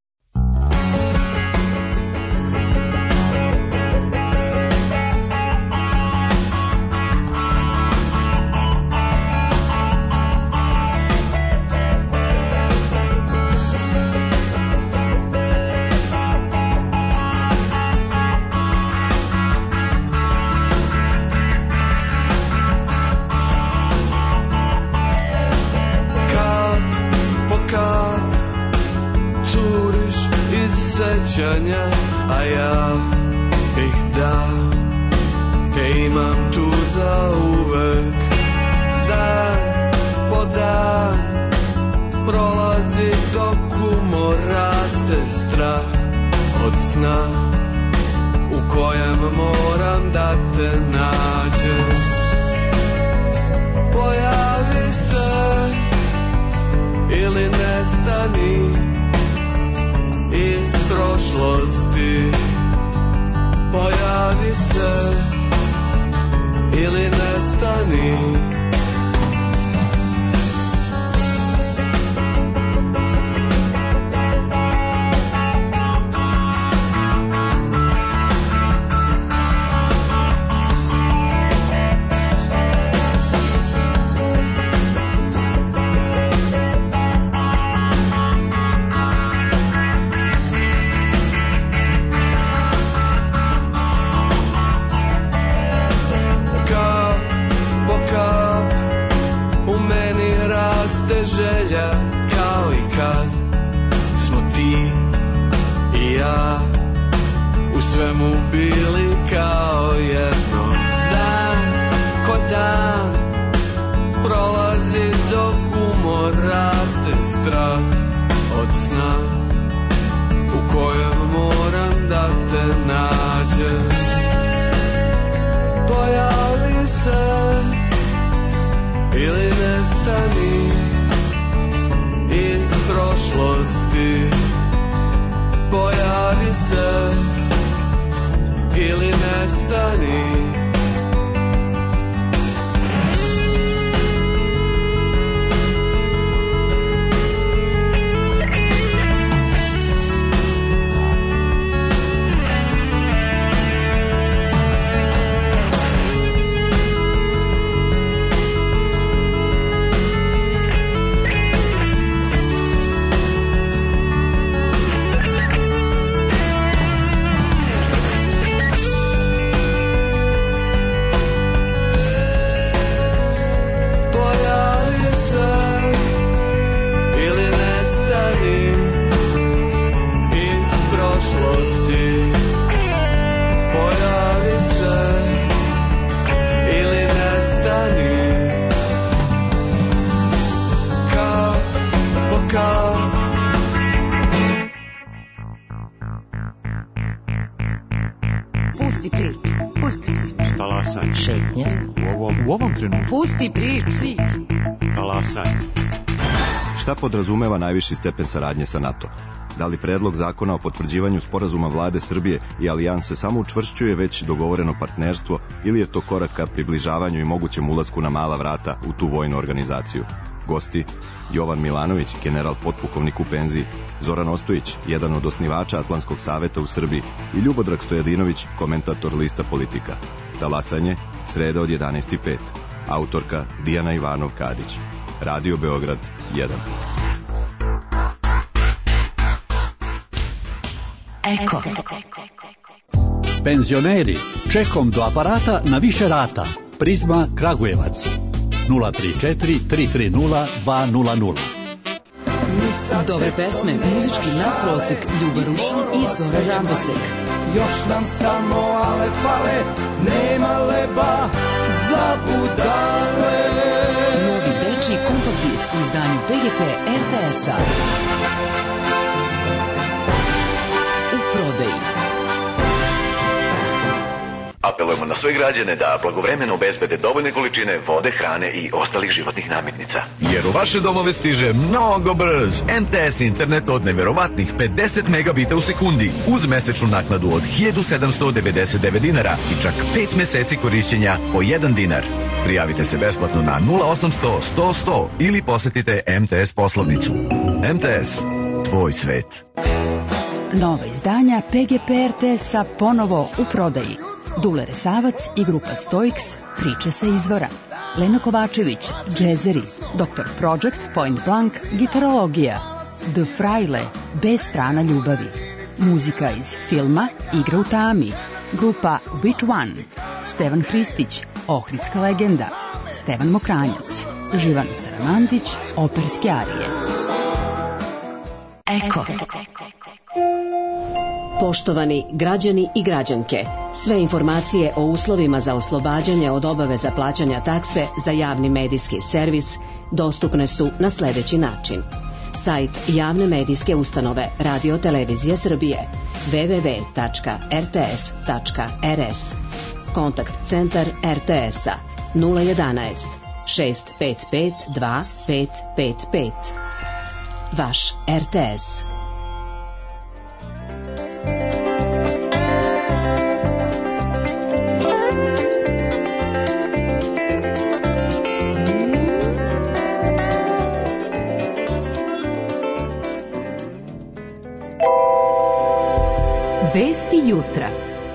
A ja ih da te imam tu za uvek. Dan po dan prolazi dok umor raste strah od sna u kojem moram da te nađem. Pojavi se ili nestani iz prošlosti, pojavi se ili nestani. Kap po kap ovom trenutku. Pusti priču. Talasaj. Šta podrazumeva najviši stepen saradnje sa NATO? Da li predlog zakona o potvrđivanju sporazuma vlade Srbije i alijanse samo učvršćuje već dogovoreno partnerstvo ili je to korak ka približavanju i mogućem ulasku na mala vrata u tu vojnu organizaciju? Gosti: Jovan Milanović, general potpukovnik u penziji, Zoran Ostojić, jedan od osnivača Atlantskog saveta u Srbiji, i Ljubodrag Stojadinović, komentator lista Politika. Talasanje, sreda od jedanaest i pet. Autorka Dijana Ivanov-Kadić. Radio Beograd jedan. Eko. Penzioneri, čekom do aparata na više rata. Prizma Kragujevac. nula tri četiri tri tri nula dva nula nula. Dobre pesme, muzički nadprosek, Ljuba Rušin i Zora Rambosek. Još nam samo ale fale, nema leba za budale. Novi dečiji kompakt disk u izdanju P G P R T S-a. U prodaji. Apelujemo na sve građane da blagovremeno obezbede dovoljne količine vode, hrane i ostalih životnih namirnica. Jer u vaše domove stiže mnogo brz M T S internet od neverovatnih pedeset megabita u sekundi uz mesečnu naknadu od hiljadu sedamsto devedeset devet dinara i čak pet meseci korišćenja po jedan dinar. Prijavite se besplatno na nula osamsto sto sto ili posetite M T S poslovnicu. M T S, tvoj svet. Nova izdanja P G P R T S-a ponovo u prodaji. Dule Resavac i grupa Stoiks, priče sa izvora. Lena Kovačević, džezeri. doktor Project, Point Blank, gitarologija. The Fraile, B strana ljubavi. Muzika iz filma Igra u tami. Grupa Which One. Stevan Hristić, Ohridska legenda. Stevan Mokranjac. Živan Saramandić, operske arije. Eko. Poštovani građani i građanke, sve informacije o uslovima za oslobađanje od obaveza plaćanja takse za javni medijski servis dostupne su na sljedeći način. Sajt javne medijske ustanove Radio Televizije Srbije w w w tačka r t s tačka r s. Kontakt centar R T S-a nula jedanaest šest pet pet dva pet pet pet. Vaš R T S. Vesti jutra.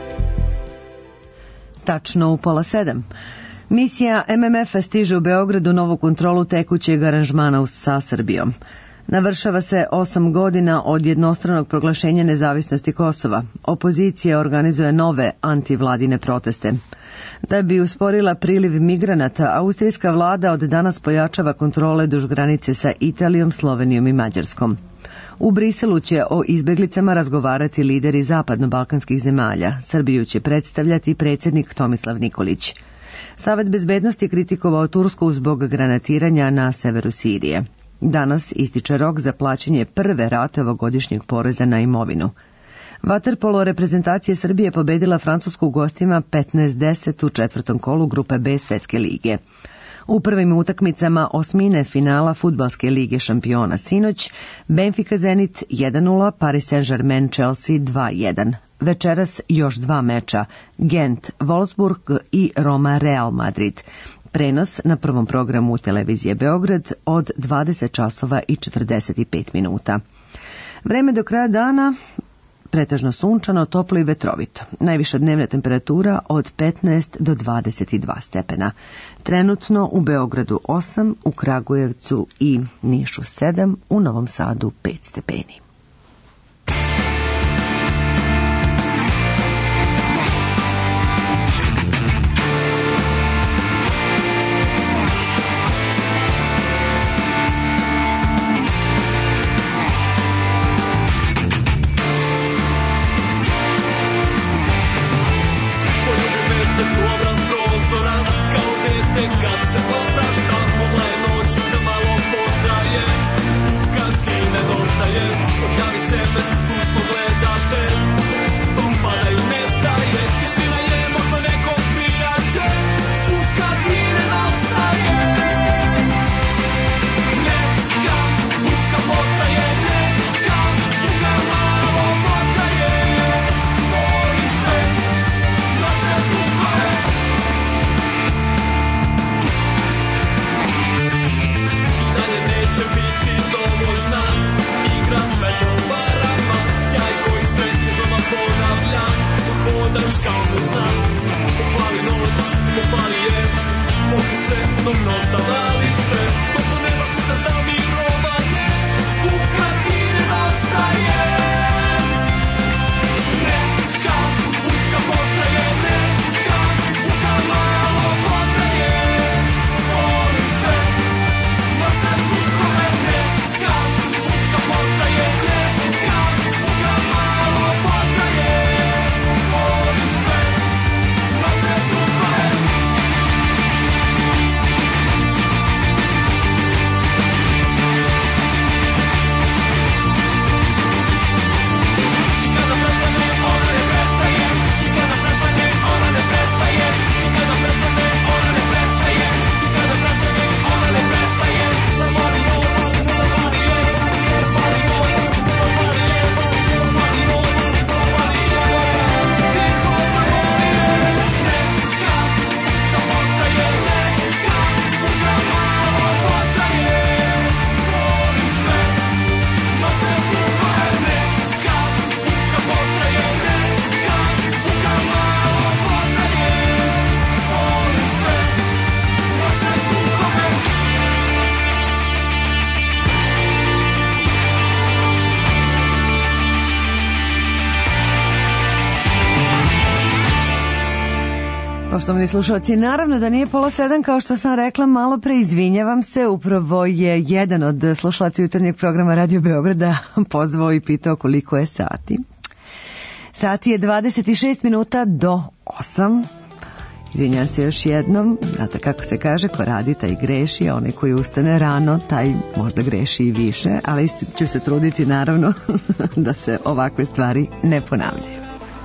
Tačno u pola sedam. Misija M M F-a stiže u Beogradu novu kontrolu tekućeg aranžmana sa Srbijom. Navršava se osam godina od jednostranog proglašenja nezavisnosti Kosova. Opozicija organizuje nove antivladine proteste. Da bi usporila priliv migranata, austrijska vlada od danas pojačava kontrole duž granice sa Italijom, Slovenijom i Mađarskom. U Briselu će o izbeglicama razgovarati lideri zapadno-balkanskih zemalja. Srbiju će predstavljati predsjednik Tomislav Nikolić. Savet bezbednosti kritikovao Tursku zbog granatiranja na severu Sirije. Danas ističe rok za plaćanje prve rate ovogodišnjeg poreza na imovinu. Vaterpolo reprezentacije Srbije pobedila Francusku u gostima petnaest deset u četvrtom kolu grupe B Svetske lige. U prvim utakmicama osmine finala Fudbalske lige šampiona sinoć, Benfica Zenit jedan nula, Paris Saint-Germain Chelsea dva jedan. Večeras još dva meča, Gent Wolfsburg i Roma Real Madrid. Prenos na prvom programu televizije Beograd od dvadeset časova i četrdeset pet minuta. Vreme do kraja dana pretežno sunčano, toplo i vetrovito. Najviša dnevna temperatura od petnaest do dvadeset dva stepena. Trenutno u Beogradu osam, u Kragujevcu i Nišu sedam, u Novom Sadu pet stepeni. Kad ti nedostaje Poštovani slušalci, naravno da nije pola sedam, kao što sam rekla malo pre, izvinjavam se, upravo je jedan od slušalaca jutarnjeg programa Radio Beograda pozvao i pitao koliko je sati. Sati je dvadeset šest minuta do osam. Izvinjam se još jednom, znate kako se kaže, ko radi taj greši, a onaj koji ustane rano, taj možda greši i više, ali ću se truditi naravno da se ovakve stvari ne ponavljaju.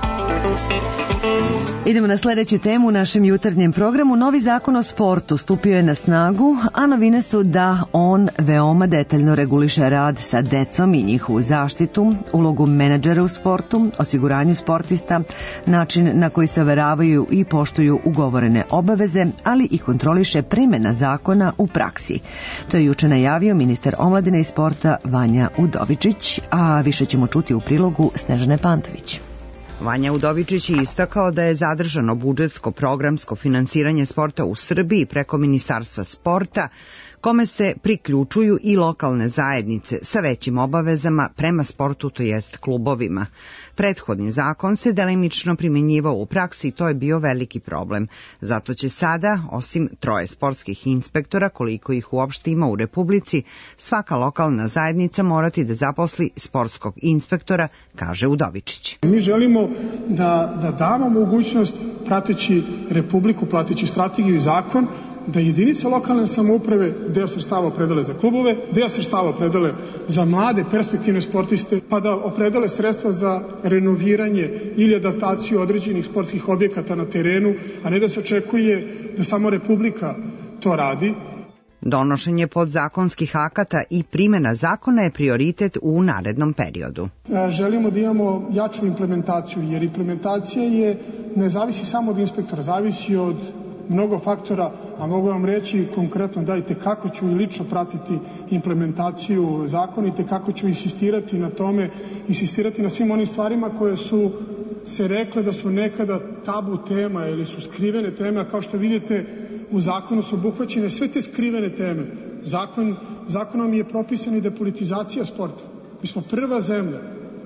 Idemo na sljedeću temu u našem jutarnjem programu. Novi zakon o sportu stupio je na snagu, a novine su da on veoma detaljno reguliše rad sa decom i njihovu zaštitu, ulogu menadžera u sportu, osiguranju sportista, način na koji se overavaju i poštuju ugovorene obaveze, ali i kontroliše primjena zakona u praksi. To je juče najavio ministar omladine i sporta Vanja Udovičić, a više ćemo čuti u prilogu Snežane Pantović. Vanja Udovičić je istakao da je zadržano budžetsko programsko finansiranje sporta u Srbiji preko Ministarstva sporta, kome se priključuju i lokalne zajednice sa većim obavezama prema sportu, to jest klubovima. Prethodni zakon se delimično primjenjivao u praksi i to je bio veliki problem. Zato će sada, osim troje sportskih inspektora, koliko ih uopšte ima u Republici, svaka lokalna zajednica morati da zaposli sportskog inspektora, kaže Udovičić. Mi želimo da, da damo mogućnost, prateći Republiku, prateći strategiju i zakon, da jedinice lokalne samouprave deo sredstava opredele za klubove, deo sredstava opredele za mlade perspektivne sportiste, pa da opredele sredstva za renoviranje ili adaptaciju određenih sportskih objekata na terenu, a ne da se očekuje da samo Republika to radi. Donošenje podzakonskih akata i primjena zakona je prioritet u narednom periodu. Želimo da imamo jaču implementaciju, jer implementacija je, ne zavisi samo od inspektora, zavisi od mnogo faktora, a mogu vam reći konkretno dajte kako ću i lično pratiti implementaciju zakonite, kako ću insistirati na tome, insistirati na svim onim stvarima koje su se rekle da su nekada tabu tema ili su skrivene teme, a kao što vidite u zakonu su obuhvaćene sve te skrivene teme. Zakon, zakonom je propisana i depolitizacija sporta. Mi smo prva zemlja,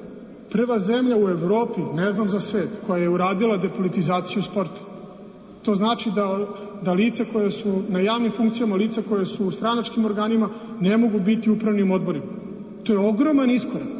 prva zemlja u Evropi, ne znam za svet, koja je uradila depolitizaciju sporta. To znači da, da lice koje su na javnim funkcijama, lice koje su u stranačkim organima ne mogu biti u upravnim odborima. To je ogroman iskorak.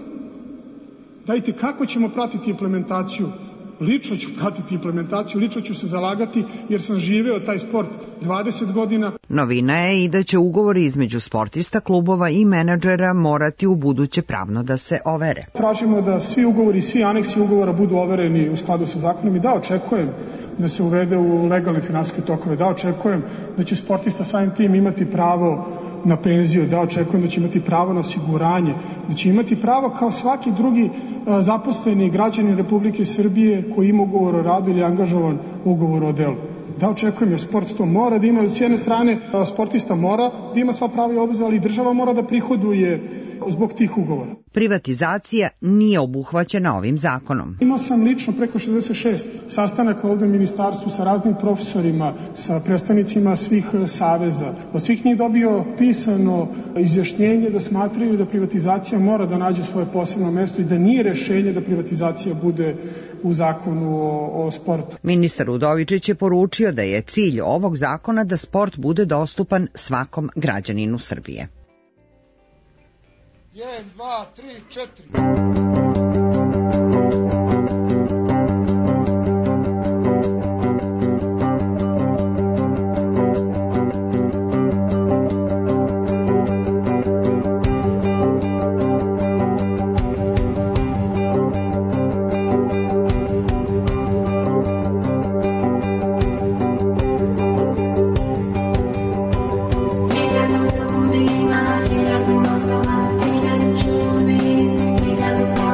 Dajte, kako ćemo pratiti implementaciju? Lično ću pratiti implementaciju, lično ću se zalagati jer sam živeo taj sport dvadeset godina. Novina je i da će ugovori između sportista, klubova i menadžera morati u buduće pravno da se overe. Tražimo da svi ugovori, svi aneksi ugovora budu overeni u skladu sa zakonom i da očekujem da se uvede u legalne finansijske tokove, da očekujem da će sportista samim tim imati pravo na penziju, da očekujem da će imati pravo na osiguranje, da će imati pravo kao svaki drugi zaposleni građanin Republike Srbije koji ima ugovor o radu ili angažovan ugovor o delu. Da očekujem, jer sport to mora da ima, s jedne strane sportista mora da ima sva prava i obaveze, ali država mora da prihoduje zbog tih ugovora. Privatizacija nije obuhvaćena ovim zakonom. Imao sam lično preko šezdeset šest sastanaka ovde u ministarstvu sa raznim profesorima, sa predstavnicima svih saveza. Od svih njih dobio pisano izjašnjenje da smatraju da privatizacija mora da nađe svoje posebno mesto i da nije rešenje da privatizacija bude u zakonu o, o sportu. Ministar Udovičić je poručio da je cilj ovog zakona da sport bude dostupan svakom građaninu Srbije. jedan, dva, tri, četiri. Figlio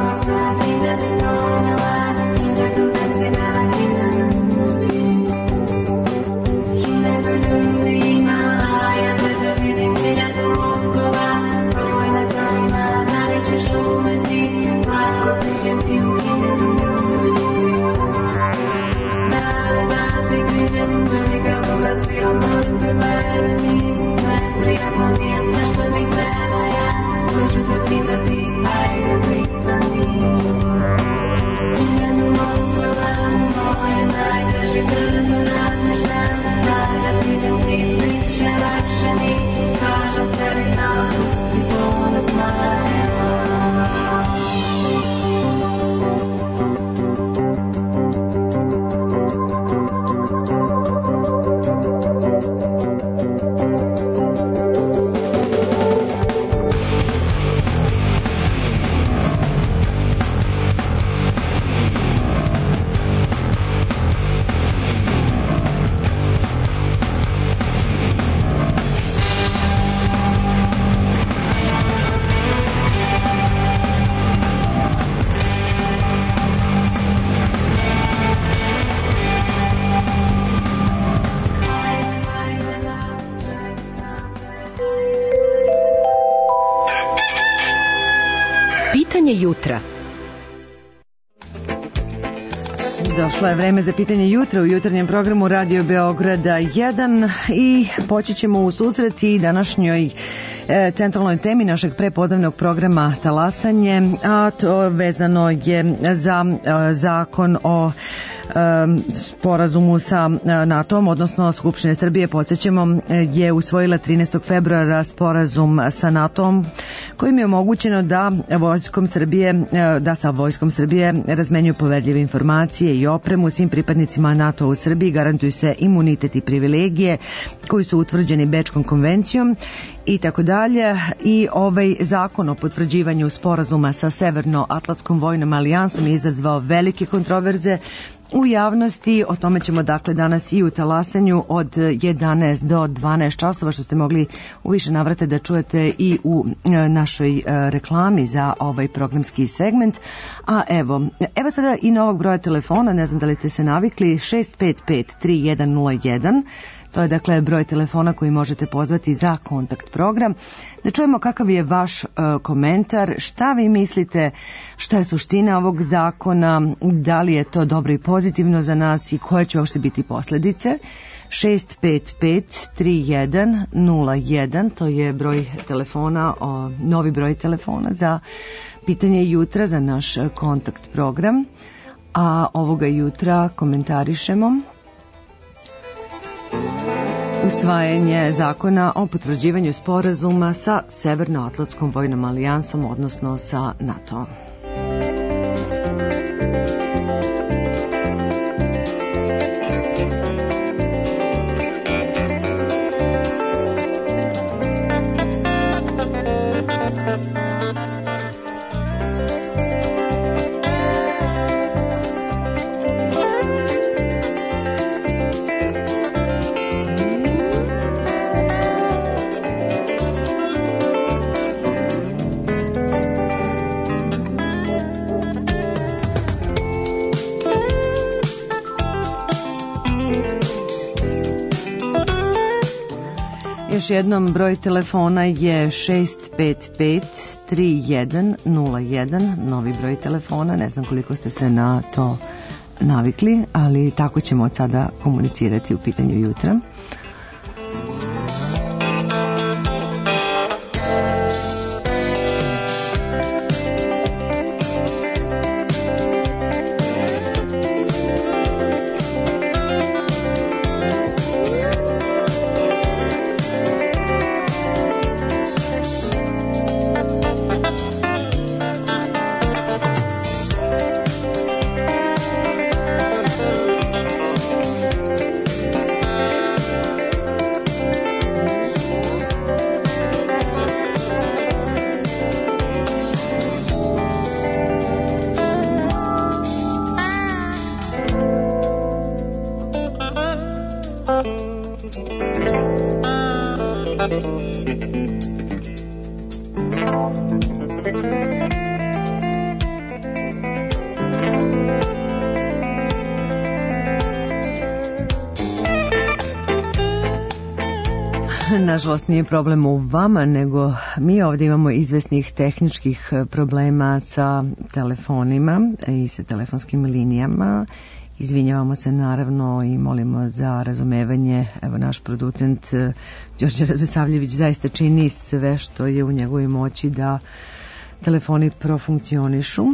pitanje jutra. Došlo je vreme za pitanje jutra u jutarnjem programu Radio Beograda jedan i poći ćemo u susret i današnjoj e, centralnoj temi našeg prepodnevnog programa Talasanje, a to vezano je za e, zakon o sporazumu sa NATO-om, odnosno Skupštine Srbije, podsjećamo, je usvojila trinaestog februara sporazum sa NATO-om kojim je omogućeno da vojskom Srbije, da sa vojskom Srbije razmenjuju poverljive informacije i opremu svim pripadnicima NATO u Srbiji, garantuju se imunitet i privilegije koji su utvrđeni Bečkom konvencijom i tako dalje. I ovaj zakon o potvrđivanju sporazuma sa Severnoatlantskom vojnom alijansom je izazvao velike kontroverze u javnosti. O tome ćemo dakle danas i u Talasanju od jedanaest do dvanaest časova, što ste mogli u više navrata da čujete i u našoj reklami za ovaj programski segment. A evo, evo sada i novog broja telefona, ne znam da li ste se navikli, šest pet pet tri jedan nula jedan. To je dakle broj telefona koji možete pozvati za kontakt program. Da čujemo kakav je vaš uh, komentar, šta vi mislite, šta je suština ovog zakona, da li je to dobro i pozitivno za nas i koje će uopšte biti posljedice. šest pet pet tri jedan nula jedan, to je broj telefona, o, novi broj telefona za pitanje jutra za naš kontakt program. A ovoga jutra komentarišemo usvajanje zakona o potvrđivanju sporazuma sa Severnoatlantskom vojnom alijansom, odnosno sa NATO-om. Još jednom broj telefona je šest pet pet tri jedan nula jedan, novi broj telefona, ne znam koliko ste se na to navikli, ali tako ćemo od sada komunicirati u pitanju jutra. Nažalost nije problem u vama, nego mi ovdje imamo izvesnih tehničkih problema sa telefonima i sa telefonskim linijama. Izvinjavamo se naravno i molimo za razumevanje. Evo, naš producent Đorđe Radosavljević zaista čini sve što je u njegovoj moći da telefoni profunkcionišu.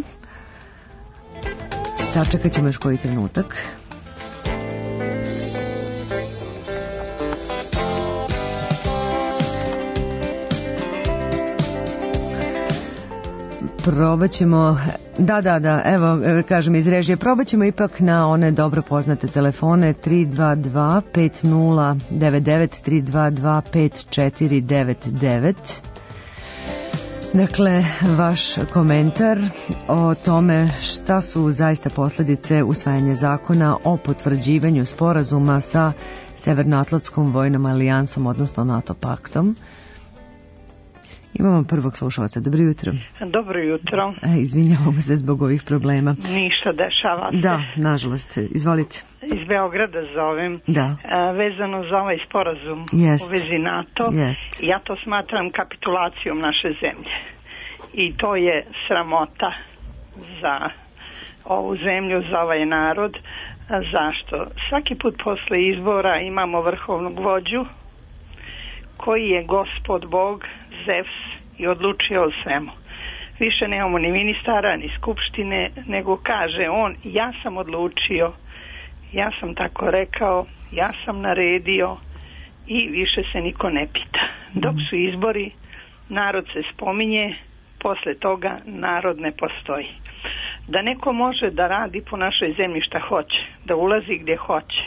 Sačekat ćemo još koji trenutak. Probat ćemo, da, da, da, evo, kažem iz režije, probat ćemo ipak na one dobro poznate telefone tri dva dva pet nula devet devet, tri dva dva pet četiri devet devet. Dakle, vaš komentar o tome šta su zaista posljedice usvajanja zakona o potvrđivanju sporazuma sa Severnoatlantskom vojnom alijansom, odnosno NATO paktom. Imamo prvog slušalca. Dobro jutro. Dobro jutro. E, izvinjavamo se zbog ovih problema. Ništa, dešava se. Da, nažalost. Izvolite. Iz Beograda zovem. Da. A, vezano za ovaj sporazum Jest. u vezi NATO. Jest. Ja to smatram kapitulacijom naše zemlje. i to je sramota za ovu zemlju, za ovaj narod. Zašto? Svaki put posle izbora imamo vrhovnog vođu koji je gospod Bog, Zevs, i odlučio o svemu. Više nemamo ni ministara, ni skupštine, nego kaže on, ja sam odlučio, ja sam tako rekao, ja sam naredio i više se niko ne pita. Dok su izbori, narod se spominje, posle toga narod ne postoji. Da neko može da radi po našoj zemlji šta hoće, da ulazi gdje hoće,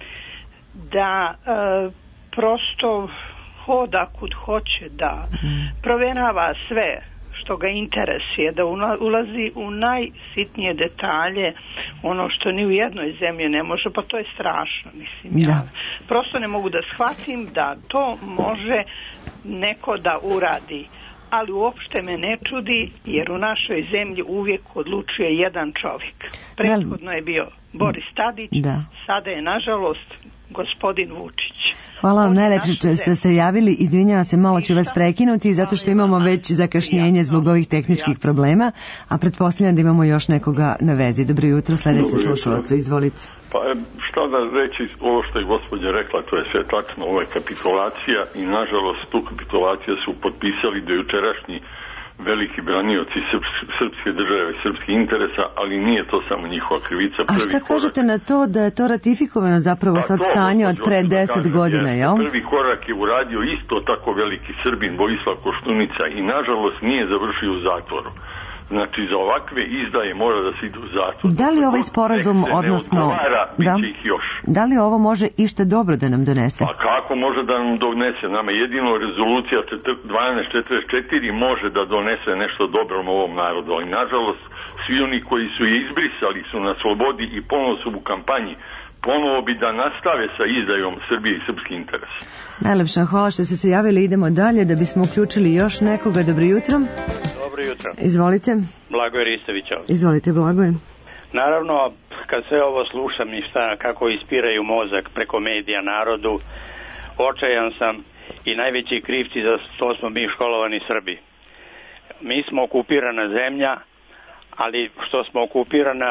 da e, prosto hoda kud hoće, da provjerava sve što ga interesuje, da ulazi u najsitnije detalje, ono što ni u jednoj zemlji ne može, pa to je strašno, mislim. Ja prosto ne mogu da shvatim da to može neko da uradi, ali uopšte me ne čudi, jer u našoj zemlji uvijek odlučuje jedan čovjek. Prethodno je bio Boris Tadić, da. Sada je nažalost gospodin Vučić. Hvala vam najlepše što ste se javili. Izvinjavam se, malo ću vas prekinuti zato što imamo već zakašnjenje zbog ovih tehničkih problema, a pretpostavljam da imamo još nekoga na vezi. Dobro jutro, sljedeći slušalac, izvolite. Pa šta da reći, ovo što je gospođa rekla, to je sve tačno, ovo je kapitulacija i nažalost tu kapitulaciju su potpisali do jučerašnji veliki branioci srpske države, srpskih interesa, ali nije to samo njihova krivica. A šta kažete na to da je to ratifikovano zapravo sad stanje od pre deset godina, jel? Prvi korak je uradio isto tako veliki Srbin Vojislav Koštunica i nažalost nije završio u zatvoru. Znači za ovakve izdaje mora da se ide u zatvor. Da li ovaj sporazum, odnosno da, da li ovo može išta dobro da nam donese? Pa kako može da nam donese? Nama jedino rezolucija dvanaest četrdeset četiri može da donese nešto dobro ovom narodu, ali nažalost svi oni koji su je izbrisali su na slobodi i ponovo su u kampanji. Ponovo bi da nastave sa izdajom Srbije i srpski interes. Najlepša hvala što ste se javili. Idemo dalje da bismo uključili još nekoga. Dobro jutro. Dobro jutro. Izvolite. Blagoje Ristović ovdje. Izvolite, Blagoje. Naravno, kad sve ovo slušam i šta, kako ispiraju mozak preko medija narodu, očajan sam i najveći krivci za to smo mi školovani Srbi. Mi smo okupirana zemlja, ali što smo okupirana,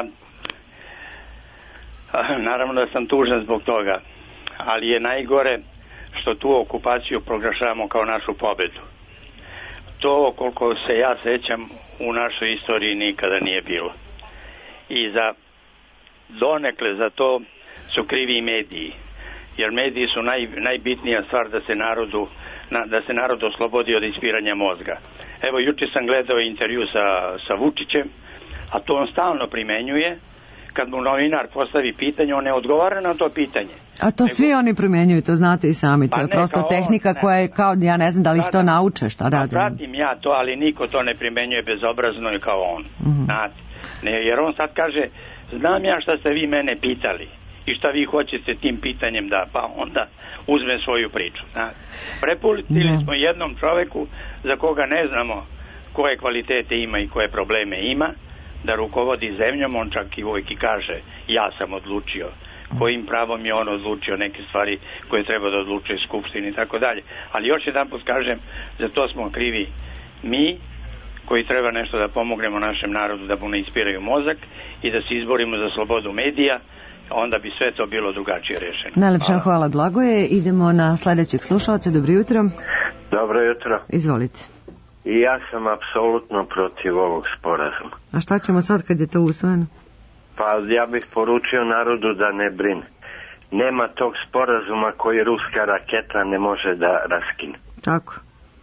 naravno da sam tužan zbog toga, ali je najgore što tu okupaciju proglašavamo kao našu pobedu. To, koliko se ja sećam, u našoj istoriji nikada nije bilo. I za donekle za to su krivi i mediji, jer mediji su naj, najbitnija stvar da se narodu na, da se narod oslobodi od ispiranja mozga. Evo, juče sam gledao intervju sa, sa Vučićem, a to on stalno primenjuje. Kad mu novinar postavi pitanje, on ne odgovara na to pitanje. A to svi Nego... oni primjenjuju, to znate i sami, to pa je prosto tehnika on, koja je kao, ja ne znam da li ih to nauče, šta rade. Pratim ja to, ali niko to ne primjenjuje bezobrazno i kao on. Mm-hmm. Znate, ne, jer on sad kaže, znam ja šta ste vi mene pitali i šta vi hoćete tim pitanjem da, pa onda uzme svoju priču. Znate. Prepustili yeah. smo jednom čoveku za koga ne znamo koje kvalitete ima i koje probleme ima, da rukovodi zemljom. On čak i uvijek i kaže, ja sam odlučio. Kojim pravom je on odlučio neke stvari koje treba da odlučuje skupštini i tako dalje. Ali još jedan put kažem, za to smo krivi mi, koji treba nešto da pomognemo našem narodu da mu ne ispiraju mozak i da se izborimo za slobodu medija, onda bi sve to bilo drugačije rešeno. Najlepša hvala. hvala Blagoje. Idemo na sljedećeg slušalca. Dobro jutro. Dobro jutro. Izvolite. I ja sam apsolutno protiv ovog sporazuma. A šta ćemo sad kad je to usvojeno? Pa ja bih poručio narodu da ne brine. Nema tog sporazuma koji ruska raketa ne može da raskine. Tako.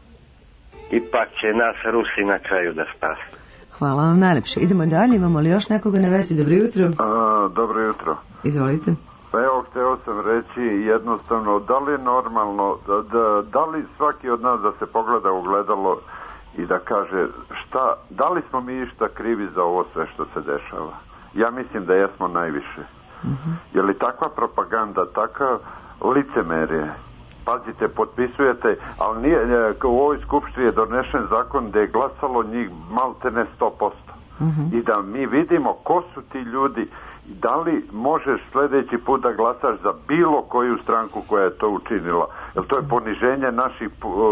Ipak će nas Rusi na kraju da spase. Hvala vam najlepše. Idemo dalje. Imamo li još nekoga na vezi? Dobro jutro. A, dobro jutro. Izvolite. Pa evo, hteo sam reći jednostavno, da li je normalno, da, da, da li svaki od nas da se pogleda u gledalo i da kaže šta, da li smo mi išta krivi za ovo sve što se dešava? Ja mislim da jesmo najviše. Uh-huh. Je li takva propaganda, takva licemerje? Pazite, potpisujete, ali nije, u ovoj skupštini je donešen zakon gde je glasalo njih maltene sto posto. Uh-huh. I da mi vidimo ko su ti ljudi, da li možeš sljedeći put da glasaš za bilo koju stranku koja je to učinila. Jer to je poniženje naših uh,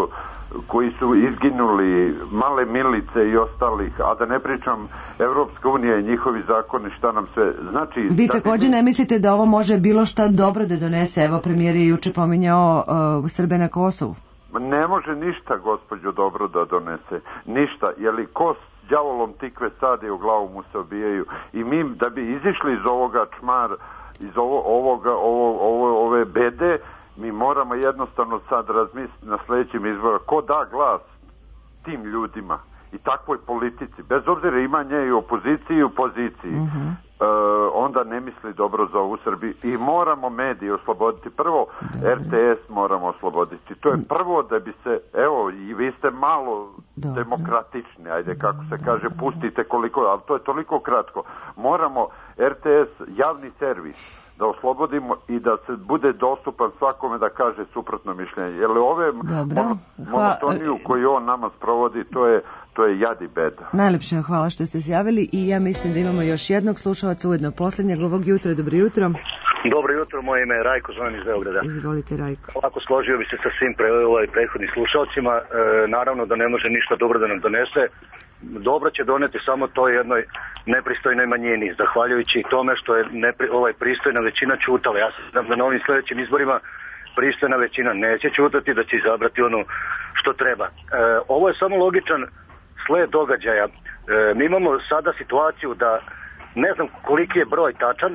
koji su izginuli, Male Milice i ostalih, a da ne pričam Evropska unija i njihovi zakoni šta nam sve znači. Vi također ne mislite da ovo može bilo šta dobro da donese? Evo, premijer je juče pominjao uh, Srbe na Kosovu. Ne može ništa, gospođo, dobro da donese. Ništa, jer li ko s đavolom tikve sade, u glavu mu se obijaju. I mi da bi izišli iz ovoga čmar, iz ovo, ovoga, ovo, ovo, ove bede, mi moramo jednostavno sad razmisliti na sljedećim izborima ko da glas tim ljudima i takvoj politici, bez obzira ima nje i opoziciji i u poziciji, mm-hmm. e, onda ne misli dobro za ovu Srbiju i moramo medije osloboditi. Prvo, dobre. R T S moramo osloboditi. To je prvo da bi se, evo, i vi ste malo dobre. demokratični, ajde kako se kaže, pustite koliko, ali to je toliko kratko. Moramo R T S, javni servis, da oslobodimo i da se bude dostupan svakome da kaže suprotno mišljenje. Jer ove mono, monotoniju koju on nama sprovodi, to je, to je jad i beda. Najlepše hvala što ste se javili i ja mislim da imamo još jednog slušalca, ujedno posljednjeg ovog jutra. Dobro jutro. Dobro jutro, moje ime je Rajko, zovem iz Beograda. Izvolite, Rajko. Ovako, složio bi se sa svim pre, ovaj, prethodnim slušalcima. E, naravno da ne može ništa dobro da nam donese. Dobro će doneti samo toj jednoj nepristojnoj manjini, zahvaljujući tome što je nepri, ovaj pristojna većina čutala. Ja se znam da na ovim sljedećim izborima pristojna većina neće čutati, da će izabrati ono što treba. E, ovo je samo logičan sled događaja. E, mi imamo sada situaciju da ne znam koliki je broj tačan,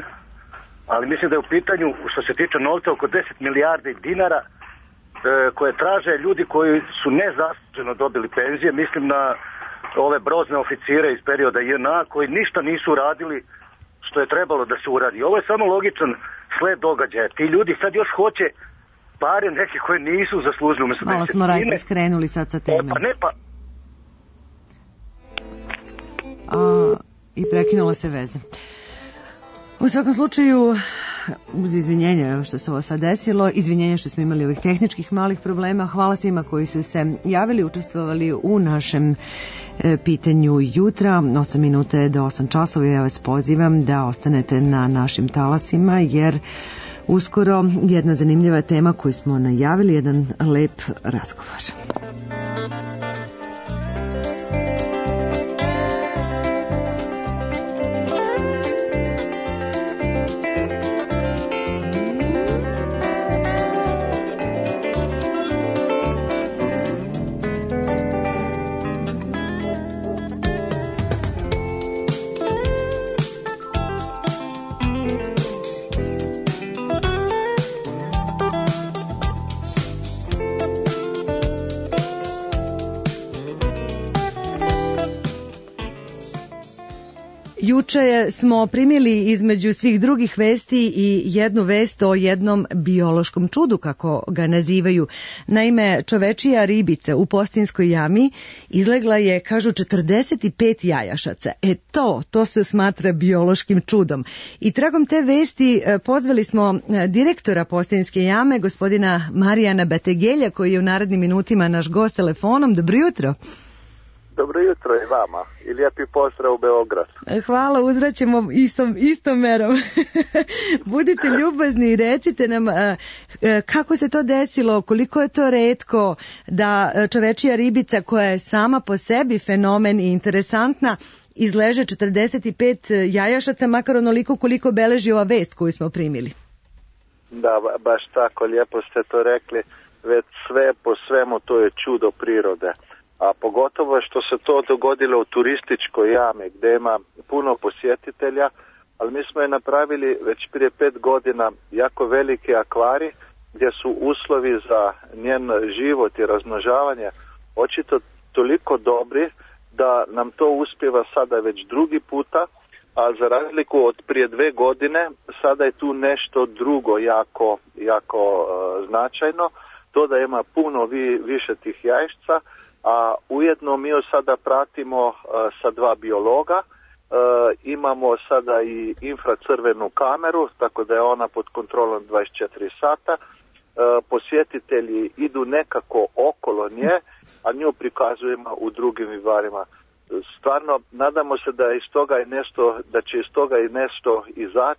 ali mislim da je u pitanju, što se tiče novca, oko deset milijardi dinara e, koje traže ljudi koji su nezasluženo dobili penzije. Mislim na ove brozne oficire iz perioda J N A koji ništa nisu uradili što je trebalo da se uradi. Ovo je samo logičan sled događaja. Ti ljudi sad još hoće pare neke koje nisu zaslužili. Mislim, malo smo Rajko skrenuli sad sa teme. Pa ne pa... A, i prekinula se veze. U svakom slučaju, uz izvinjenje što se ovo sad desilo, izvinjenje što smo imali ovih tehničkih malih problema, hvala svima koji su se javili, učestvovali u našem e, pitanju jutra. osam minuta je do osam časova. Ja vas pozivam da ostanete na našim talasima, jer uskoro jedna zanimljiva tema koju smo najavili, jedan lep razgovor. Juče smo primili između svih drugih vesti i jednu vest o jednom biološkom čudu, kako ga nazivaju. Naime, čovečija ribica u Postinskoj jami izlegla je, kažu, četrdeset pet jajašaca. E to, to se smatra biološkim čudom. I tragom te vesti pozvali smo direktora Postinske jame, gospodina Marijana Bategelja, koji je u narednim minutima naš gost telefonom. Dobro jutro. Dobro jutro i vama i lijepi pozdrav u Beograd. Hvala, uzvraćamo istom, istom merom. Budite ljubazni i recite nam a, a, kako se to desilo, koliko je to retko da čovečija ribica koja je sama po sebi fenomen i interesantna izleže četrdeset pet jajašaca, makar onoliko koliko beleži ova vest koju smo primili. Da, baš tako, lijepo ste to rekli, već sve po svemu to je čudo prirode. A pogotovo što se to dogodilo u turističkoj jami gdje ima puno posjetitelja, ali mi smo je napravili već prije pet godina jako veliki akvari gdje su uslovi za njen život i razmnožavanje očito toliko dobri da nam to uspjeva sada već drugi puta, a za razliku od prije dve godine sada je tu nešto drugo jako, jako uh, značajno, to da ima puno vi, više tih jajišca, a ujedno mi još sada pratimo uh, sa dva biologa, uh, imamo sada i infracrvenu kameru, tako da je ona pod kontrolom dvadeset četiri sata, uh, posjetitelji idu nekako okolo nje, a nju prikazujemo u drugim vivarima. Stvarno, nadamo se da iz toga je nešto, da će iz toga i nešto izaći,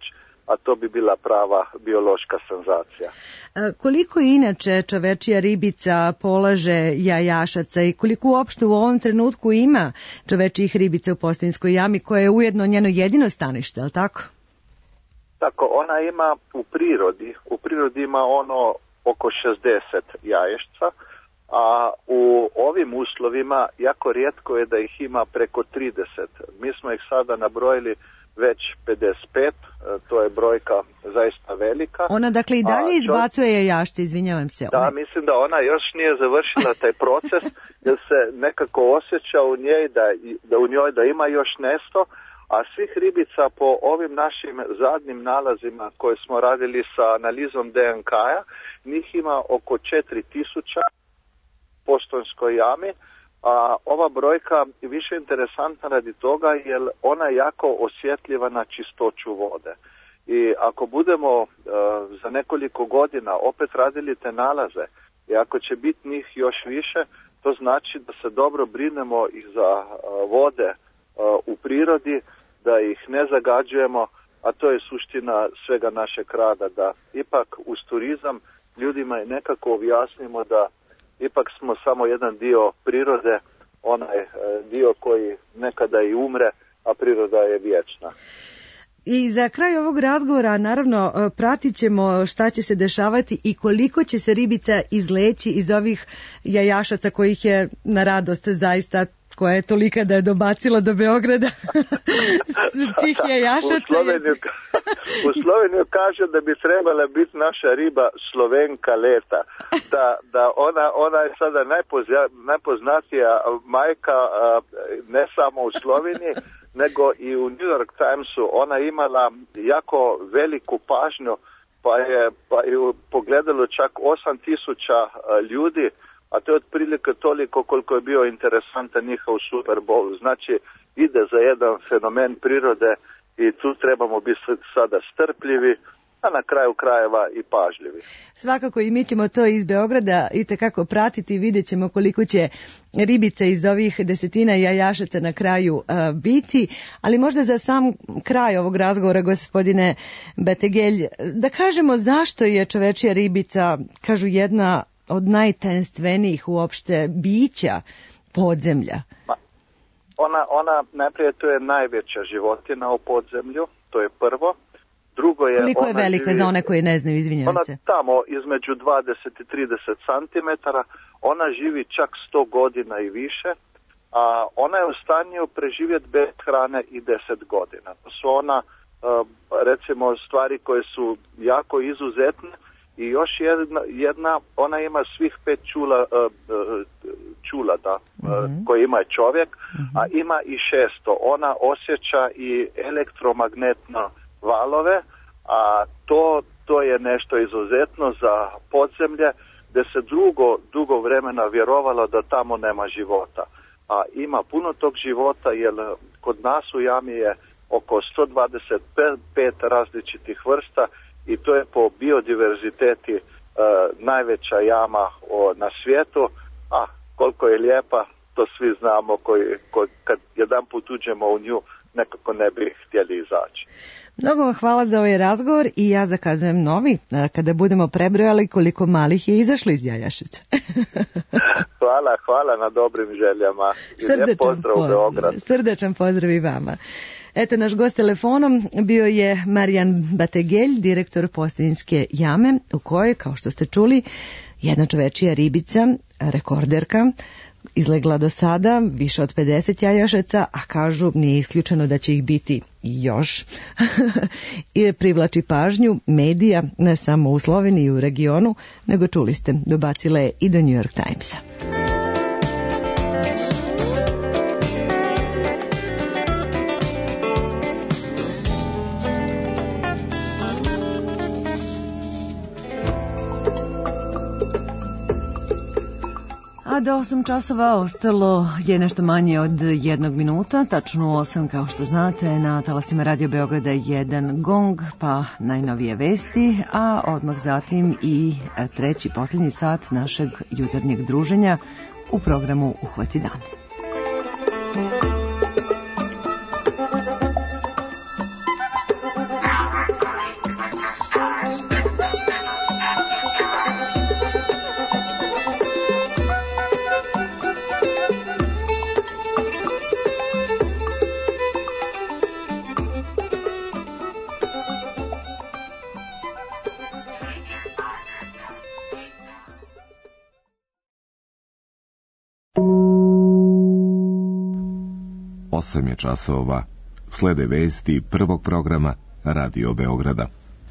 a to bi bila prava biološka senzacija. A koliko inače čovečija ribica polaže jajašaca i koliko uopšte u ovom trenutku ima čovečijih ribica u Postojinskoj jami, koje je ujedno njeno jedino stanište, je li tako? Tako, ona ima u prirodi, u prirodi ima ono oko šezdeset jaješca, a u ovim uslovima jako rijetko je da ih ima preko trideset. Mi smo ih sada nabrojili već pedeset pet, to je brojka zaista velika. Ona dakle i dalje A, izbacuje jajašce, izvinjavam se. Da, Ona... mislim da ona još nije završila taj proces, jer se nekako osjeća u njej da, da u njoj da ima još nešto, a svih ribica po ovim našim zadnjim nalazima koje smo radili sa analizom D N K-a, njih ima oko četiri tisuće u Postojinskoj jami, a ova brojka je više interesantna radi toga jer ona je jako osjetljiva na čistoću vode. I ako budemo uh, za nekoliko godina opet radili te nalaze i ako će biti njih još više, to znači da se dobro brinemo i za uh, vode uh, u prirodi, da ih ne zagađujemo, a to je suština svega našeg rada, da ipak uz turizam ljudima nekako objasnimo da ipak smo samo jedan dio prirode, onaj e, dio koji nekada i umre, a priroda je vječna. I za kraj ovog razgovora, naravno, pratit ćemo šta će se dešavati i koliko će se ribica izleći iz ovih jajašaca kojih je na radost zaista, koja je tolika da je dobacila do Beograda. Tih jajašaca. U Sloveniju, u Sloveniju kaže da bi trebala biti naša riba Slovenka leta. Da, da ona, ona je sada najpozna, najpoznatija majka ne samo u Sloveniji, nego i u New York Timesu. Ona imala jako veliku pažnju, pa je, pa je pogledalo čak osam tisuća ljudi, a to je otprilike toliko koliko je bio interesantan njihov Super Bowl. Znači, ide za jedan fenomen prirode i tu trebamo biti sada strpljivi, a na kraju krajeva i pažljivi. Svakako i mi ćemo to iz Beograda itekako pratiti, vidjet ćemo koliko će ribica iz ovih desetina jajašaca na kraju uh, biti, ali možda za sam kraj ovog razgovora, gospodine Betegelj, da kažemo zašto je čovečija ribica, kažu, jedna od najtajanstvenijih uopšte bića podzemlja. Ona, ona najprije to je najveća životina u podzemlju, to je prvo. Drugo je... Koliko je velika živi, za one koje ne znaju, izvinjam ona se? Ona tamo između dvadeset i trideset centimetara, ona živi čak sto godina i više, a ona je u stanju preživjeti bez hrane i deset godina. To su ona, recimo, stvari koje su jako izuzetne. I još jedna, jedna, ona ima svih pet čula, čula da, mm-hmm. koje ima čovjek, mm-hmm. a ima i šesto. Ona osjeća i elektromagnetne valove, a to, to je nešto izuzetno za podzemlje, gdje se dugo, dugo vremena vjerovalo da tamo nema života. A ima puno tog života, jer kod nas u jami je oko sto dvadeset pet različitih vrsta, i to je po biodiverziteti e, najveća jama o, na svijetu, a koliko je lijepa, to svi znamo, koji, koji kad jedan put uđemo u nju, nekako ne bi htjeli izaći. Mnogo vam hvala za ovaj razgovor i ja zakazujem novi, kada budemo prebrojali koliko malih je izašlo iz jajašica. Hvala, hvala na dobrim željama. Srdečan pozdrav u Beograd. Srdečan pozdrav i vama. Eto, naš gost telefonom bio je Marijan Betegelj, direktor Postojinske jame, u kojoj, kao što ste čuli, jedna čovečija ribica, rekorderka, izlegla do sada više od pedeset jajašaca, a kažu nije isključeno da će ih biti još. I privlači pažnju medija, ne samo u Sloveniji i u regionu, nego čuli ste, dobacile je i do New York Timesa. A do osam časova ostalo je nešto manje od jednog minuta, tačno osam, kao što znate, na talasima Radio Beograda jedan gong, pa najnovije vesti, a odmah zatim i treći, posljednji sat našeg jutarnjeg druženja u programu Uhvati dan. osam je časova. Slede vesti prvog programa Radio Beograda.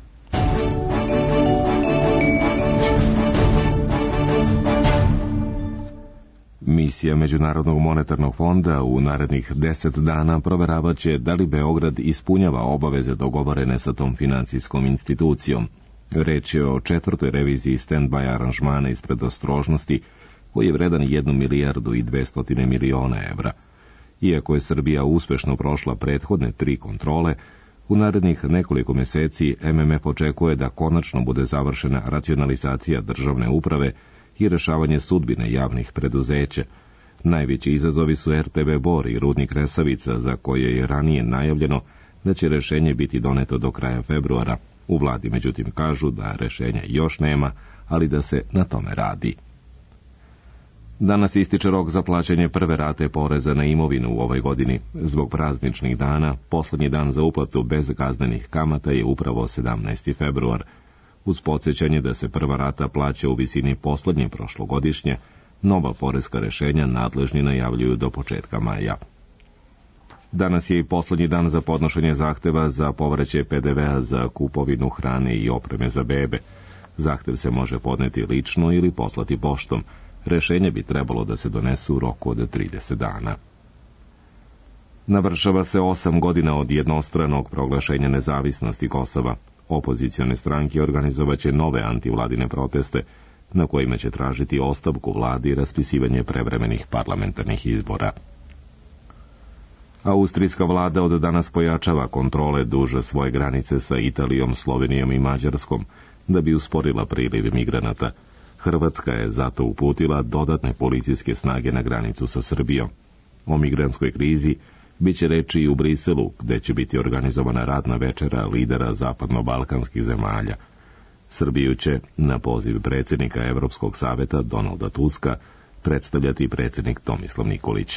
Misija Međunarodnog monetarnog fonda u narednih deset dana proveravaće da li Beograd ispunjava obaveze dogovorene sa tom financijskom institucijom. Reč je o četvrtoj reviziji stand-by aranžmana iz predostrožnosti, koji je vredan jednu milijardu i dvestotine miliona evra. Iako je Srbija uspešno prošla prethodne tri kontrole, u narednih nekoliko meseci M M F očekuje da konačno bude završena racionalizacija državne uprave i rešavanje sudbine javnih preduzeća. Najveći izazovi su R T V Bor i Rudnik Resavica, za koje je ranije najavljeno da će rešenje biti doneto do kraja februara. U vladi međutim kažu da rešenja još nema, ali da se na tome radi. Danas ističe rok za plaćanje prve rate poreza na imovinu u ovoj godini. Zbog prazničnih dana, poslednji dan za uplatu bez kaznenih kamata je upravo sedamnaesti februar. Uz podsjećanje da se prva rata plaća u visini poslednje prošlogodišnje, nova poreska rešenja nadležni najavljuju do početka maja. Danas je i poslednji dan za podnošenje zahteva za povraćaj P D V-a za kupovinu hrane i opreme za bebe. Zahtev se može podneti lično ili poslati poštom. Rešenje bi trebalo da se donese u roku od trideset dana. Navršava se osam godina od jednostranog proglašenja nezavisnosti Kosova. Opozicione stranke organizovaće nove antivladine proteste, na kojima će tražiti ostavku vladi i raspisivanje prevremenih parlamentarnih izbora. Austrijska vlada od danas pojačava kontrole duž svoje granice sa Italijom, Slovenijom i Mađarskom, da bi usporila priliv migranata. Hrvatska je zato uputila dodatne policijske snage na granicu sa Srbijom. O migrantskoj krizi biće reči i u Briselu, gde će biti organizovana radna večera lidera zapadno-balkanskih zemalja. Srbiju će, na poziv predsjednika Evropskog saveta Donalda Tuska, predstavljati predsjednik Tomislav Nikolić.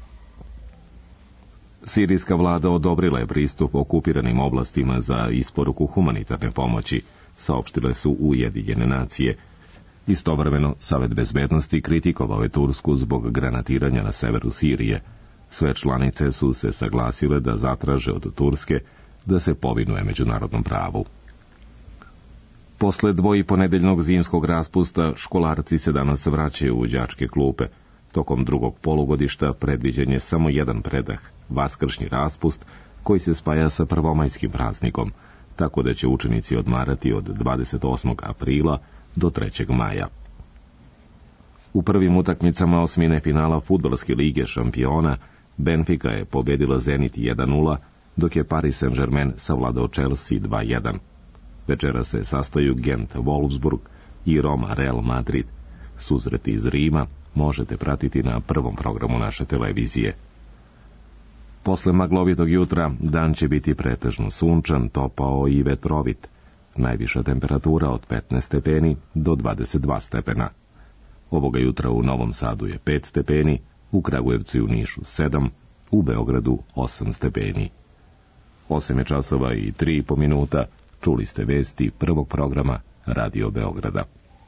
Sirijska vlada odobrila je pristup okupiranim oblastima za isporuku humanitarne pomoći, saopštile su Ujedinjene nacije. Istovremeno, Savet bezbednosti kritikovao je Tursku zbog granatiranja na severu Sirije. Sve članice su se saglasile da zatraže od Turske da se povinuje međunarodnom pravu. Posle dvojiponedeljnog zimskog raspusta, školarci se danas vraćaju u đačke klupe. Tokom drugog polugodišta predviđen je samo jedan predah, vaskršnji raspust, koji se spaja sa prvomajskim praznikom, tako da će učenici odmarati od dvadeset osmog aprila do trećeg maja. U prvim utakmicama osmine finala Fudbalske lige šampiona, Benfica je pobedila Zenit jedan nula, dok je Paris Saint-Germain savladao Chelsea dva jedan. Večera se sastaju Gent Wolfsburg i Roma Real Madrid. Susreti iz Rima možete pratiti na prvom programu naše televizije. Posle maglovitog jutra dan će biti pretežno sunčan, topao i vetrovit. Najviša temperatura od petnaest stepeni do dvadeset dva stepena. Ovoga jutra u Novom Sadu je pet stepeni, u Kragujevcu i u Nišu sedam, u Beogradu osam stepeni. osam je časova i tri i po minuta. Čuli ste vesti prvog programa Radio Beograda.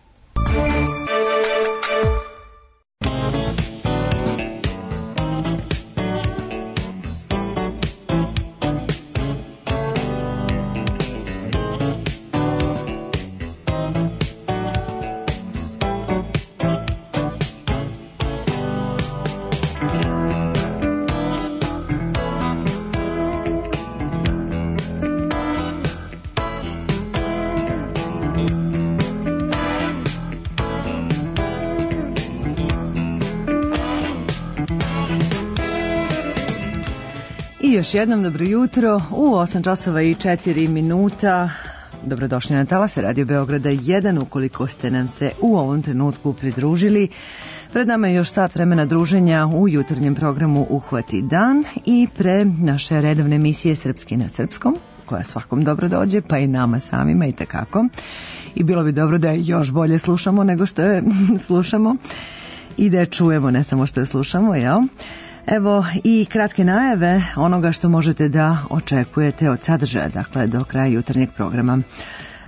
Još jednom dobro jutro, u osam časova i četiri minuta. Dobrodošli na talase Radio Beograda jedan, ukoliko ste nam se u ovom trenutku pridružili. Pred nama je još sat vremena druženja u jutarnjem programu Uhvati dan i pre naše redovne emisije Srpski na srpskom, koja svakom dobro dođe, pa i nama samima i tekako. I bilo bi dobro da je još bolje slušamo nego što je slušamo i da je čujemo, ne samo što je slušamo, jel? Evo i kratke najave onoga što možete da očekujete od sadržaja, dakle do kraja jutarnjeg programa.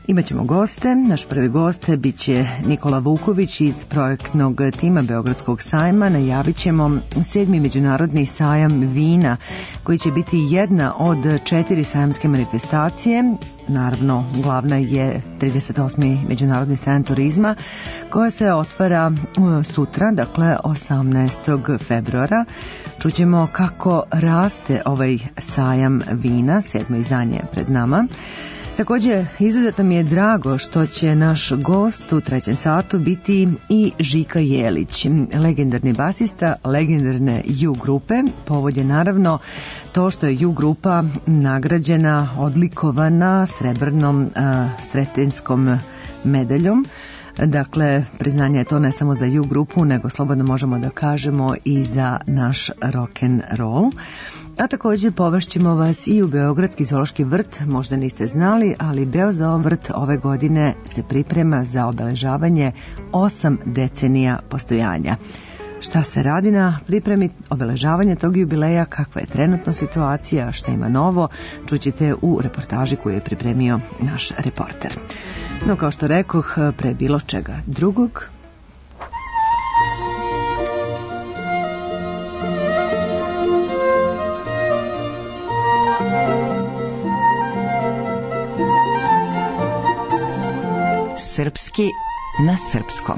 Imaćemo goste. Naš prvi gost biće Nikola Vuković iz projektnog tima Beogradskog sajma. Najavit ćemo sedmi međunarodni sajam vina koji će biti jedna od četiri sajamske manifestacije. Naravno, glavna je trideset osmi međunarodni sajam turizma koja se otvara sutra, dakle osamnaestog februara. Čućemo kako raste ovaj sajam vina, sedmo izdanje pred nama. Također, izuzetno mi je drago što će naš gost u trećem satu biti i Žika Jelić, legendarni basista legendarne U grupe. Povod je naravno to što je U grupa nagrađena, odlikovana srebrnom uh, sretenjskom medaljom. Dakle, priznanje je to ne samo za U grupu, nego slobodno možemo da kažemo i za naš rock and roll. A također povešćemo vas i u Beogradski zoološki vrt. Možda niste znali, ali Beozoo vrt ove godine se priprema za obeležavanje osam decenija postojanja. Šta se radi na pripremi obeležavanja tog jubileja, kakva je trenutno situacija, šta ima novo, čućete u reportaži koju je pripremio naš reporter. No, kao što rekoh, pre bilo čega drugog, Srpski na srpskom.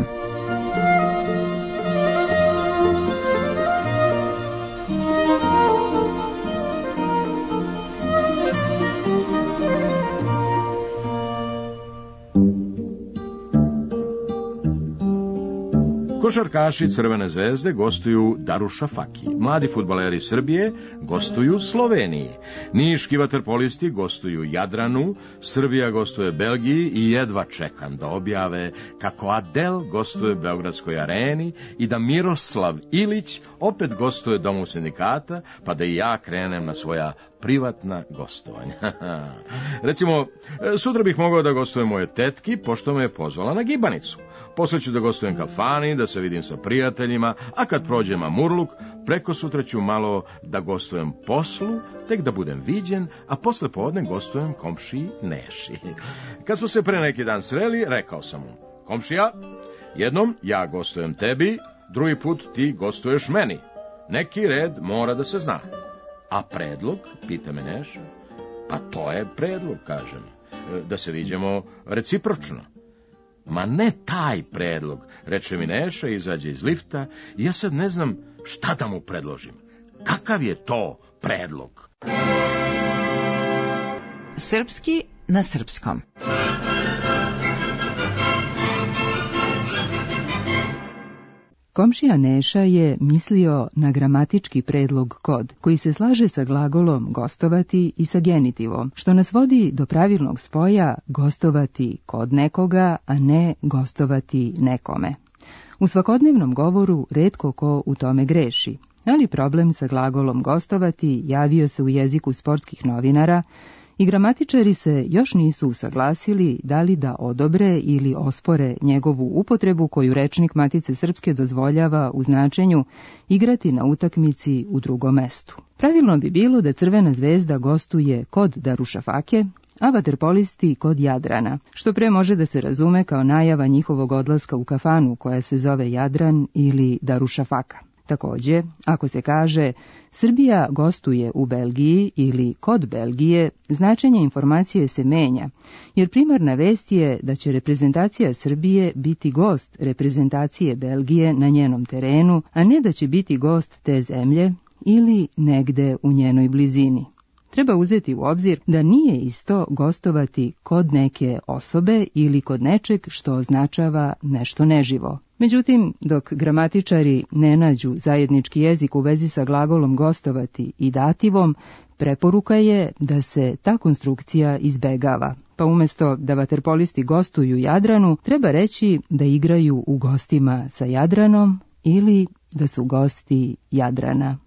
Košarkaši Crvene zvezde gostuju Darušafaki. Mladi fudbaleri Srbije gostuju Sloveniji. Niški vaterpolisti gostuju Jadranu. Srbija gostuje Belgiji i jedva čekam da objave kako Adel gostuje Beogradskoj areni i da Miroslav Ilić opet gostuje Domu sindikata, pa da i ja krenem na svoja privatna gostovanja. Recimo, sutra bih mogao da gostujem moje tetki, pošto me je pozvala na gibanicu. Posle ću da gostujem kafani, da se vidim sa prijateljima, a kad prođem Amurluk, preko sutra ću malo da gostujem poslu, tek da budem viđen, a posle podne gostujem komšiji Neši. Kad smo se pre neki dan sreli, rekao sam mu: komšija, jednom ja gostujem tebi, drugi put ti gostuješ meni. Neki red mora da se zna. A predlog, pita me Neša. Pa to je predlog, kažem, da se viđemo recipročno. Ma ne taj predlog, reče mi Neša, izađe iz lifta i ja sad ne znam šta da mu predložim. Kakav je to predlog? Srpski na srpskom. Komšija Neša je mislio na gramatički predlog kod, koji se slaže sa glagolom gostovati i sa genitivom, što nas vodi do pravilnog spoja gostovati kod nekoga, a ne gostovati nekome. U svakodnevnom govoru retko ko u tome greši, ali problem sa glagolom gostovati javio se u jeziku sportskih novinara i gramatičari se još nisu usaglasili da li da odobre ili ospore njegovu upotrebu koju rečnik Matice Srpske dozvoljava u značenju igrati na utakmici u drugom mestu. Pravilno bi bilo da Crvena zvezda gostuje kod Darušafake, a vaterpolisti kod Jadrana, što pre može da se razume kao najava njihovog odlaska u kafanu koja se zove Jadran ili Darušafaka. Takođe, ako se kaže Srbija gostuje u Belgiji ili kod Belgije, značenje informacije se menja, jer primarna vest je da će reprezentacija Srbije biti gost reprezentacije Belgije na njenom terenu, a ne da će biti gost te zemlje ili negde u njenoj blizini. Treba uzeti u obzir da nije isto gostovati kod neke osobe ili kod nečeg što označava nešto neživo. Međutim, dok gramatičari ne nađu zajednički jezik u vezi sa glagolom gostovati i dativom, preporuka je da se ta konstrukcija izbegava. Pa umjesto da vaterpolisti gostuju Jadranu, treba reći da igraju u gostima sa Jadranom ili da su gosti Jadrana.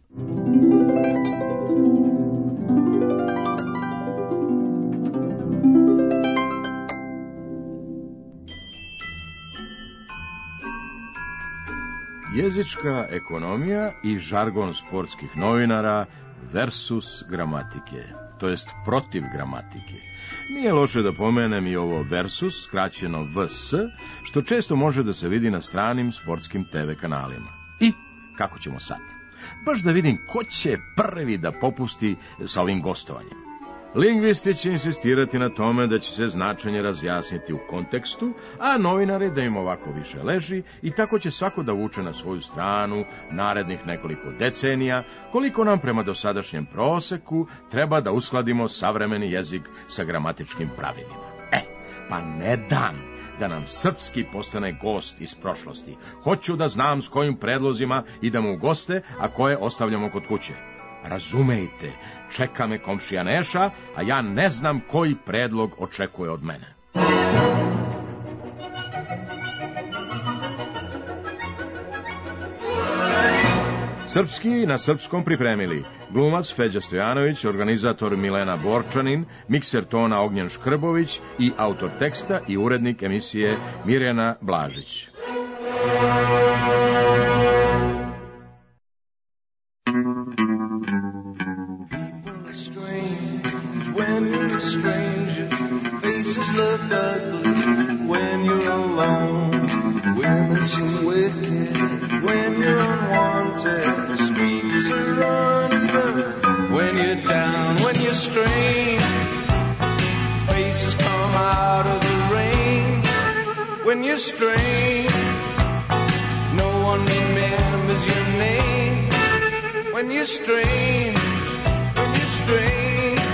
Jezička ekonomija i žargon sportskih novinara versus gramatike, to jest protiv gramatike. Nije loše da pomenem i ovo versus, skraćeno V S, što često može da se vidi na stranim sportskim te ve kanalima. I kako ćemo sad? Baš da vidim ko će prvi da popusti sa ovim gostovanjem. Lingvisti će insistirati na tome da će se značenje razjasniti u kontekstu, a novinari da im ovako više leži i tako će svako da vuče na svoju stranu narednih nekoliko decenija, koliko nam prema dosadašnjem proseku treba da uskladimo savremeni jezik sa gramatičkim pravilima. E, pa ne dam da nam srpski postane gost iz prošlosti. Hoću da znam s kojim predlozima idemo u goste, a koje ostavljamo kod kuće. Razumejte, čeka me komšija Neša, a ja ne znam koji predlog očekuje od mene. Srpski na srpskom pripremili glumac Feđa Stojanović, organizator Milena Borčanin, mikser tona Ognjen Škrbović i autor teksta i urednik emisije Mirjana Blažić. Stranger, faces look ugly when you're alone. Women seem wicked when you're unwanted. The streets are running when you're down, when you're strange. Faces come out of the rain when you're strange. No one remembers your name when you're strange, when you're strange.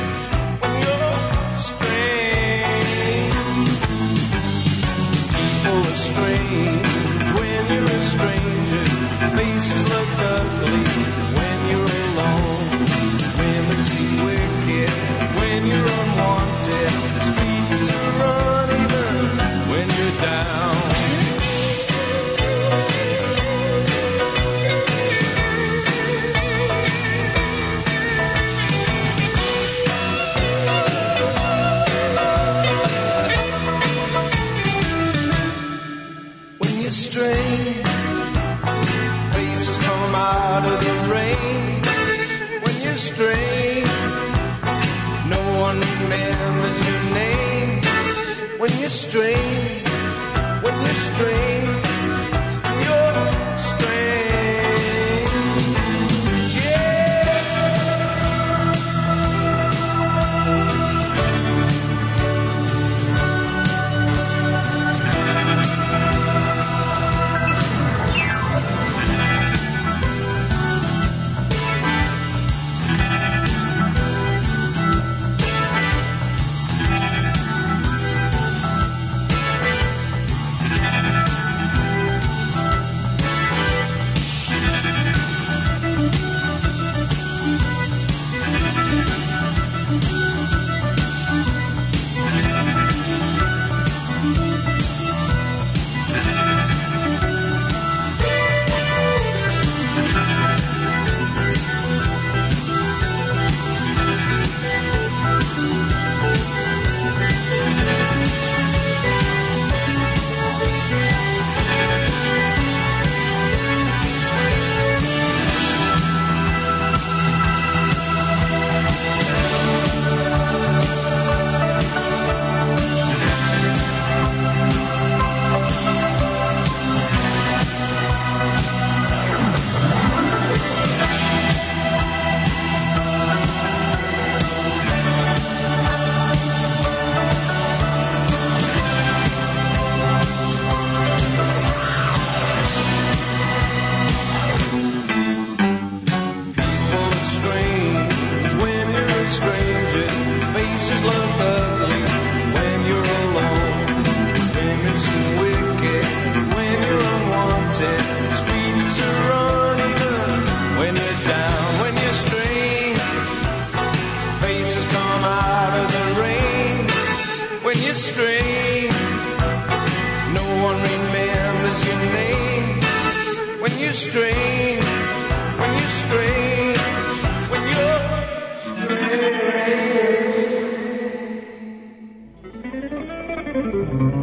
Strange when you're a stranger, faces look ugly when you're alone. Women seem wicked when you're unwanted. The streets are uneven when you're down. Strange faces come out of the rain when you're strange. No one remembers your name when you're strange. When you're strange, you're strange.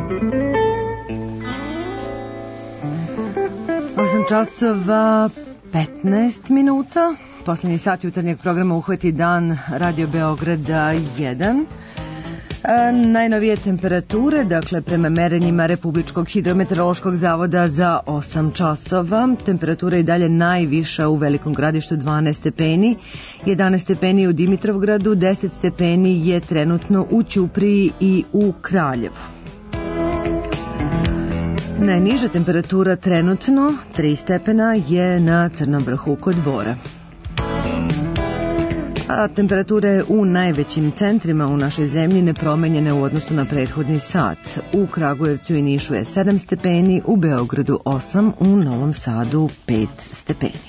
osam časova petnaest minuta. Poslednji sat jutarnjeg programa Uhvati dan Radio Beograda jedan. E, najnovije temperature, dakle prema merenjima Republičkog hidrometeorološkog zavoda za osam časova. Temperatura je i dalje najviša u Velikom Gradištu, dvanaest stepeni, jedanaest stepeni u Dimitrovgradu, deset stepeni je trenutno u Ćupriji i u Kraljevu. Najniža temperatura trenutno, tri stepena, je na Crnom vrhu kod Bora. A temperature u najvećim centrima u našoj zemlji nepromenjene u odnosu na prethodni sat. U Kragujevcu i Nišu je sedam stepeni, u Beogradu osam, u Novom Sadu pet stepeni.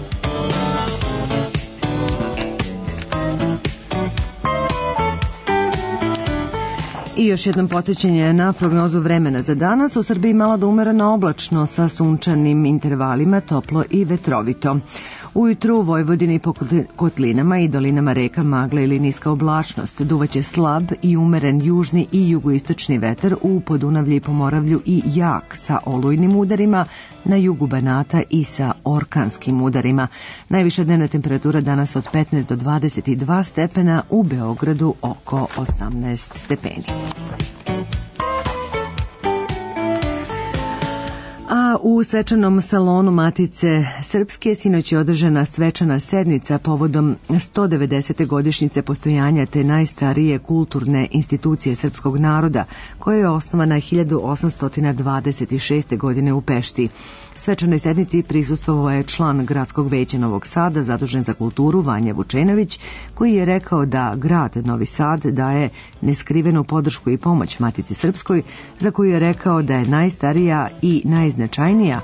I još jednom podsjećanje na prognozu vremena za danas. U Srbiji malo do umereno oblačno sa sunčanim intervalima, toplo i vetrovito. Ujutru u Vojvodini po kotlinama i dolinama reka magla ili niska oblačnost. Duvaće slab i umeren južni i jugoistočni vetar u Podunavlju i Pomoravlju i jak sa olujnim udarima, na jugu Banata i sa orkanskim udarima. Najviša dnevna temperatura danas od petnaest do dvadeset dva stepena, u Beogradu oko osamnaest stepeni. A u svečanom salonu Matice Srpske sinoć je održana svečana sednica povodom sto devedesete godišnjice postojanja te najstarije kulturne institucije srpskog naroda, koja je osnovana hiljadu osamsto dvadeset šeste. godine u Pešti. Svečanoj sednici prisustvovao je član Gradskog veća Novog Sada zadužen za kulturu Vanja Vučenović, koji je rekao da grad Novi Sad daje neskrivenu podršku i pomoć Matici Srpskoj, za koju je rekao da je najstarija i najznačajnija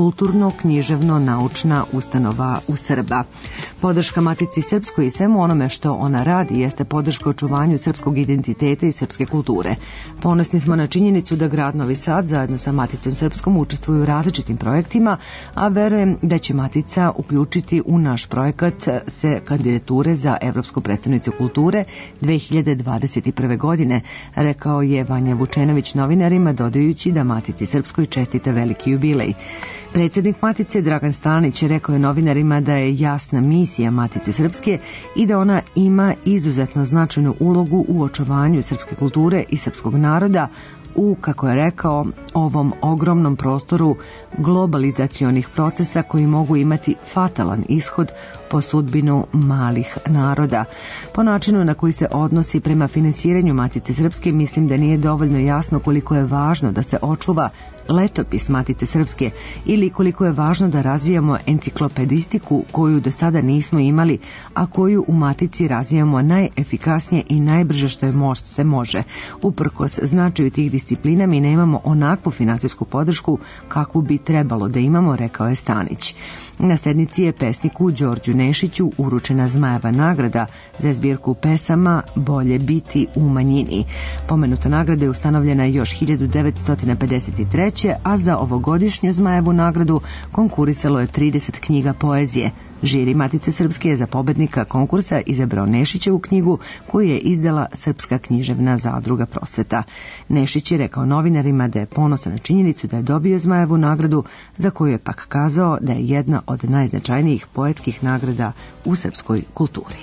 kulturno-književno-naučna ustanova u Srba. Podrška Matici Srpskoj i svemu onome što ona radi jeste podrška očuvanju srpskog identiteta i srpske kulture. Ponosni smo na činjenicu da grad Novi Sad zajedno sa Maticom Srpskom učestvuju u različitim projektima, a verujem da će Matica uključiti u naš projekat se kandidature za Evropsku prestonicu kulture dve hiljade dvadeset prve. godine, rekao je Vanja Vučenović novinarima, dodajući da Matici Srpskoj čestita veliki jubilej. Predsjednik Matice Dragan Stanić rekao je novinarima da je jasna misija Matice Srpske i da ona ima izuzetno značajnu ulogu u očuvanju srpske kulture i srpskog naroda u, kako je rekao, ovom ogromnom prostoru globalizacionih procesa koji mogu imati fatalan ishod po sudbinu malih naroda. Po načinu na koji se odnosi prema finansiranju Matice Srpske, mislim da nije dovoljno jasno koliko je važno da se očuva letopis Matice Srpske ili koliko je važno da razvijamo enciklopedistiku koju do sada nismo imali, a koju u Matici razvijamo najefikasnije i najbrže što je mož, se može. Uprkos značaju tih disciplina mi nemamo onakvu finansijsku podršku kakvu bi trebalo da imamo, rekao je Stanić. Na sednici je pesniku Đorđu Nešiću uručena Zmajeva nagrada za zbirku pesama Bolje biti u manjini. Pomenuta nagrada je ustanovljena još hiljadu devetsto pedeset treće. a za ovogodišnju Zmajevu nagradu konkurisalo je trideset knjiga poezije. Žiri Matice Srpske je za pobednika konkursa izabrao Nešićevu knjigu koju je izdala Srpska književna zadruga Prosveta. Nešić je rekao novinarima da je ponosan na činjenicu da je dobio Zmajevu nagradu, za koju je pak kazao da je jedna od najznačajnijih poetskih nagrada u srpskoj kulturi.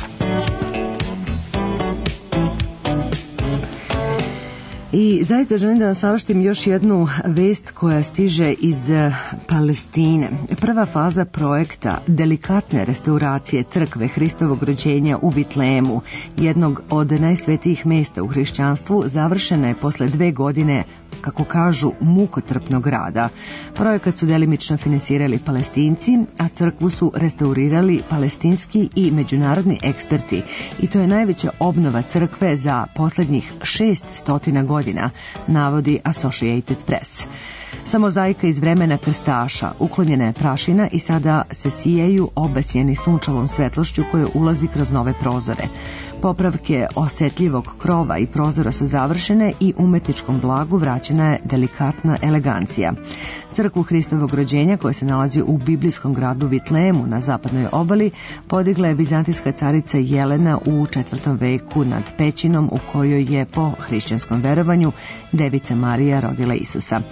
I zaista želim da vam saopštim još jednu vest koja stiže iz Palestine. Prva faza projekta delikatne restauracije crkve Hristovog rođenja u Vitlejemu, jednog od najsvetijih mesta u hrišćanstvu, završena je posle dve godine, kako kažu, mukotrpnog rada. Projekat su delimično finansirali Palestinci, a crkvu su restaurirali palestinski i međunarodni eksperti, i to je najveća obnova crkve za poslednjih šest stotina godina, navodi Associated Press. Sa mozaika iz vremena krstaša uklonjena je prašina i sada se sijaju obasjeni sunčevom svetlošću koje ulazi kroz nove prozore. Popravke osetljivog krova i prozora su završene i umetničkom blagu vraćena je delikatna elegancija. Crkvu Hristovog rođenja, koja se nalazi u biblijskom gradu Vitlejemu na zapadnoj obali, podigla je vizantijska carica Jelena u četvrtom veku nad pećinom u kojoj je po hrišćanskom verovanju Devica Marija rodila Isusa.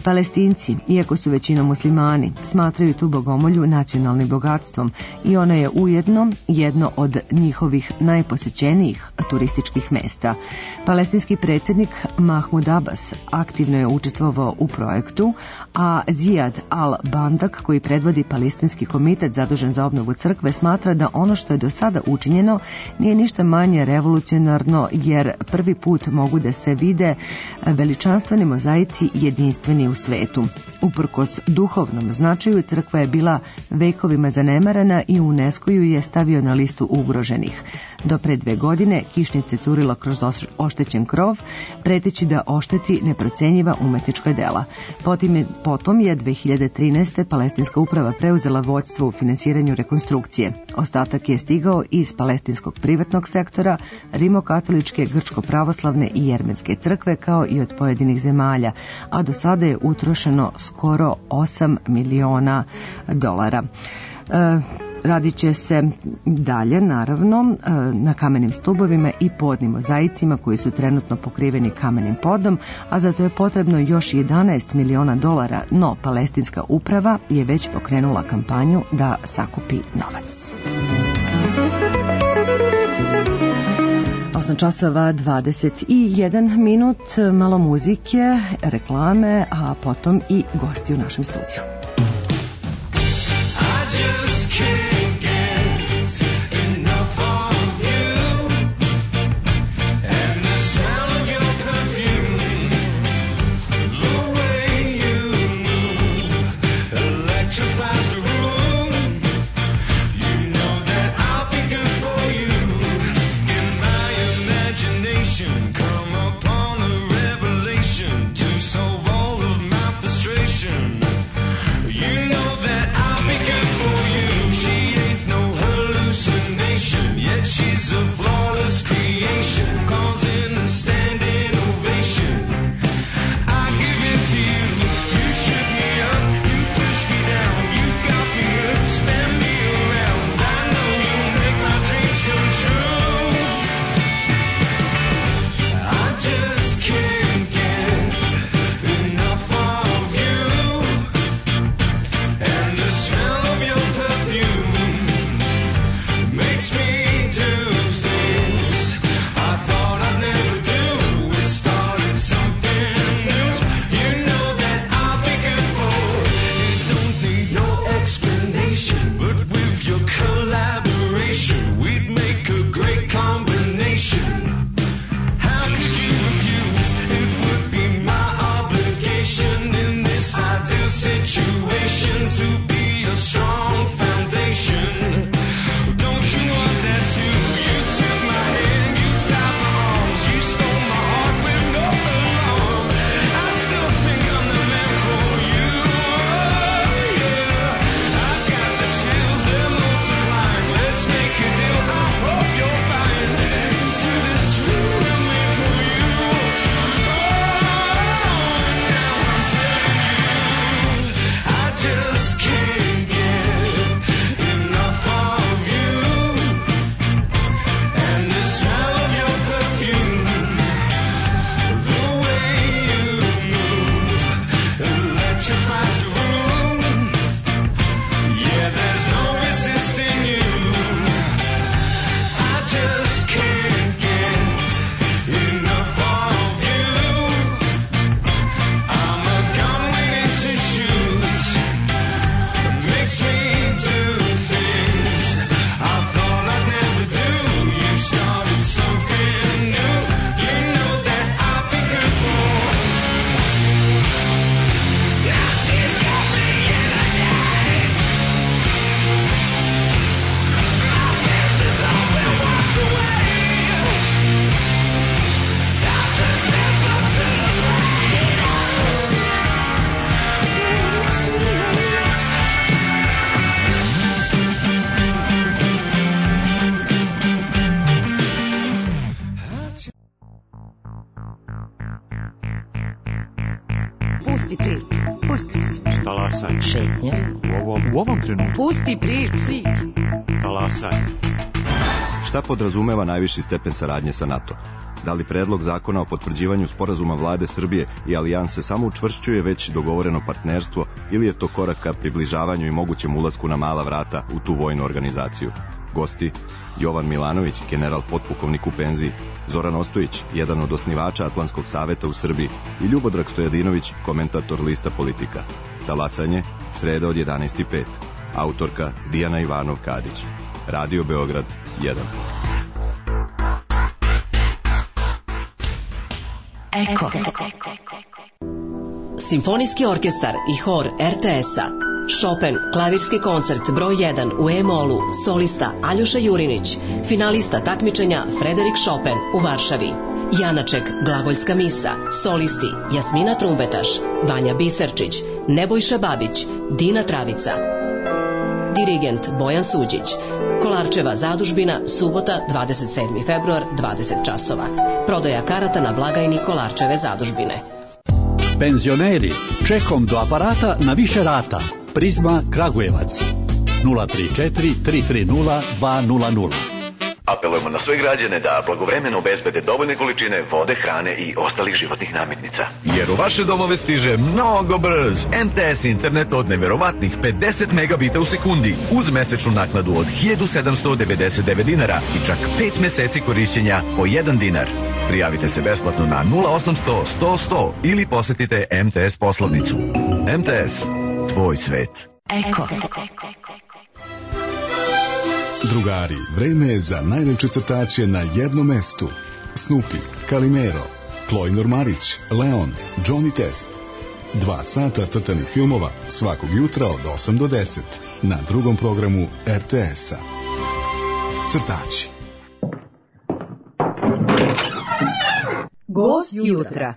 Palestinci, iako su većinom muslimani, smatraju tu bogomolju nacionalnim bogatstvom i ona je ujedno jedno od njihovih najposećenijih turističkih mesta. Palestinski predsjednik Mahmud Abbas aktivno je učestvovao u projektu, a Zijad al-Bandak, koji predvodi Palestinski komitet zadužen za obnovu crkve, smatra da ono što je do sada učinjeno nije ništa manje revolucionarno, jer prvi put mogu da se vide veličanstveni mozaici jedinstveni u svetu. Uprkos duhovnom značaju, crkva je bila vekovima zanemarena i UNESCO ju je stavio na listu ugroženih. Do pre dve godine kišnice curila kroz oštećen krov, preteći da ošteti neprocenjiva umetnička dela. Potom je, potom je dve hiljade trinaeste. Palestinska uprava preuzela vođstvo u finansiranju rekonstrukcije. Ostatak je stigao iz palestinskog privatnog sektora, rimokatoličke, grčko-pravoslavne i jermenske crkve, kao i od pojedinih zemalja, a do sada je utrošeno skoro osam miliona dolara. E, Radit će se dalje, naravno, na kamenim stubovima i podnim mozaicima koji su trenutno pokriveni kamenim podom, a za to je potrebno još jedanaest miliona dolara, no palestinska uprava je već pokrenula kampanju da sakupi novac. osam časova dvadeset jedan minut, malo muzike, reklame, a potom i gosti u našem studiju. She's a flawless creation, causing a standing ovation. I give it to you, you shook me up, you pushed me down, you got me hooked, spin me around. I know you'll make my dreams come true. I just can't get enough of you, and the smell of your perfume makes me do things I thought I'd never do. It started something new. You know that I'll be good for. It don't need no explanation, but with your collaboration, we'd make a great combination. How could you refuse? It would be my obligation in this ideal situation to be a strong foundation. Don't you want that too? You took my hand, you tied my arms, you stole my heart with no alarm. I still think I'm the man for you. Oh, yeah. I got the chills, they're multiplying. Let's make a deal, I hope you're buying into this dream I made for you. Oh, now I'm telling you, I just can't get enough of you. And the smell of your perfume, the way you move, electrifies the room. Yeah, there's no resisting you. I just can't get enough of you. I'm a gun waiting to shoot. It makes me do things I thought I'd never do. You started something new. You know that I'll be good for. Now she's got me in a daze. My past is all will wash away. Time to step up to the plate. It's too late. Pusti priču, pusti priču. Talasaj. Šetnja. U ovom, u ovom trenutku. Pusti priču. Talasaj. Šta podrazumeva najviši stepen saradnje sa NATO? Da li predlog zakona o potvrđivanju sporazuma vlade Srbije i alijanse samo učvršćuje već dogovoreno partnerstvo ili je to korak ka približavanju i mogućem ulasku na mala vrata u tu vojnu organizaciju? Gosti: Jovan Milanović, general potpukovnik u penziji, Zoran Ostojić, jedan od osnivača Atlantskog saveta u Srbiji, i Ljubodrag Stojadinović, komentator lista Politika. Talasanje, sreda od jedanaest i pet. Autorka Dijana Ivanov-Kadić. Radio Beograd jedan. Eko. Simfonijski orkestar i hor er te es-a. Chopin, klavirski koncert broj jedan u E-molu, solista Aljoša Jurinić, finalista takmičenja Frederik Chopin u Varšavi. Janaček, glagoljska misa, solisti Jasmina Trumbetaš, Vanja Biserčić, Nebojša Babić, Dina Travica. Dirigent Bojan Suđić. Kolarčeva zadužbina, subota, dvadeset sedmi februar, dvadeset časova. Prodaja karata na blagajni Kolarčeve zadužbine. Penzioneri, čekom do aparata na više rata. Prizma Kragujevac. nula tri četiri tri tri nula dva nula nula. Apelujemo na sve građane da blagovremeno obezbede dovoljne količine vode, hrane i ostalih životnih namirnica. Jer u vaše domove stiže mnogo brz em te es internet od neverovatnih pedeset megabita u sekundi uz mesečnu naknadu od hiljadu sedamsto devedeset devet dinara i čak pet meseci korišćenja po jedan dinar. Prijavite se besplatno na nula osamsto sto sto ili posetite em te es poslovnicu. em te es, tvoj svet. Eko. Drugari, vreme je za najlepše crtače na jednom mestu. Snoopy, Calimero, Chloe Normarić, Leon, Johnny Test. Dva sata crtanih filmova svakog jutra od osam do deset na drugom programu er te es-a. Crtači. Gost jutra.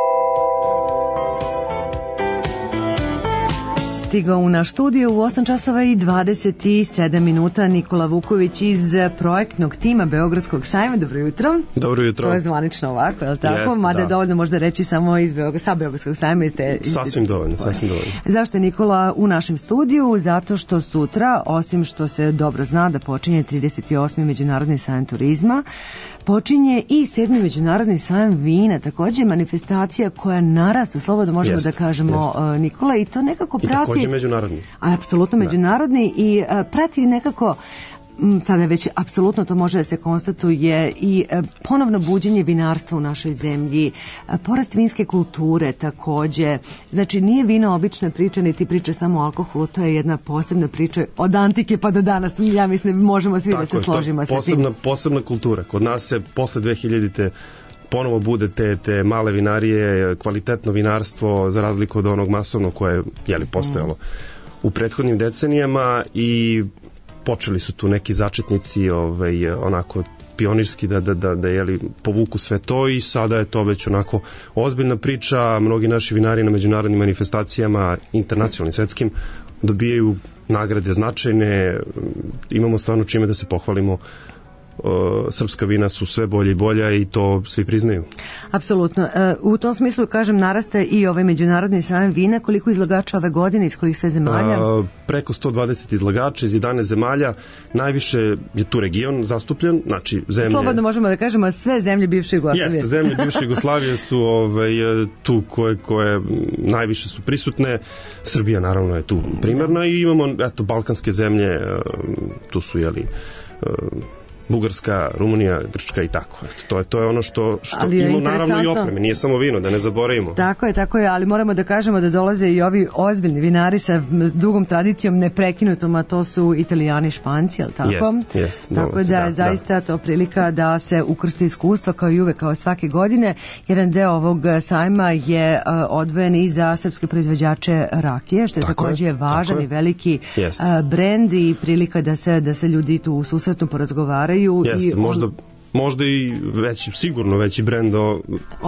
Stigao u naš studio u osam časova i dvadeset sedam minuta Nikola Vuković iz projektnog tima Beogradskog sajma. Dobro jutro. Dobro jutro. To je zvanično ovako, je li tako? Jeste, mada da. je dovoljno možda reći samo iz Beograd, sa Beogradskog sajma. Iste, iste... Sasvim dovoljno, sasvim dovoljno. Zašto je Nikola u našem studiju? Zato što sutra, osim što se dobro zna da počinje trideset osmi Međunarodni sajam turizma, počinje i sedmi Međunarodni sajam vina, također manifestacija koja narasta, slobodno možemo Jeste, da kažemo, jeste. Nikola, i to nekako I prati... također međunarodni. Apsolutno međunarodni i a, prati nekako, m, sada već apsolutno to može da se konstatuje, i a, ponovno buđenje vinarstva u našoj zemlji, a, porast vinske kulture takođe. Znači nije vino obična priča, niti priča samo o alkoholu, to je jedna posebna priča od antike pa do danas. Ja mislim možemo svi Tako da se je, složimo to sa posebna, tim. posebna kultura. Kod nas se posle dve hiljadite ponovo bude te, te male vinarije, kvalitetno vinarstvo za razliku od onog masovnog koje je jeli, postojalo mm. u prethodnim decenijama, i počeli su tu neki začetnici ovaj, onako pionirski da, da, da, da jeli, povuku sve to, i sada je to već onako ozbiljna priča. Mnogi naši vinari na međunarodnim manifestacijama, internacionalnim, svetskim, dobijaju nagrade značajne. Imamo stvarno čime da se pohvalimo. Srpska vina su sve bolje i bolja i to svi priznaju. Apsolutno. U tom smislu, kažem, narasta i ovaj međunarodni sajam vina. Koliko izlagača ove godine, iz kojih sve zemalja? A, preko sto dvadeset izlagača iz jedanaest zemalja. Najviše je tu region zastupljen, znači zemlje... Slobodno možemo da kažemo sve zemlje bivše Jugoslavije. Jeste, zemlje bivše Jugoslavije su ovaj, tu koje, koje najviše su prisutne. Srbija naravno je tu primarna, i imamo eto, balkanske zemlje, tu su jeli... Bugarska, Rumunija, Grčka i tako. Eto, to je to je ono što što ima naravno i opreme, nije samo vino, da ne zaboravimo. Tako je, tako je, ali moramo da kažemo da dolaze i ovi ozbiljni vinari sa dugom tradicijom neprekinutom, a to su Italijani, Španci, al tako? Jest, jest, tako dolaze, da da, je zaista da. to prilika da se ukrsti iskustva kao i uvek, kao svake godine. Jedan deo ovog sajma je uh, odvojen i za srpske proizvođače rakije, što je takođe važan i veliki uh, brend i prilika da se da se ljudi tu susretnu, porazgovaraju. Jeste, i on... možda možda i veći, sigurno veći brend o,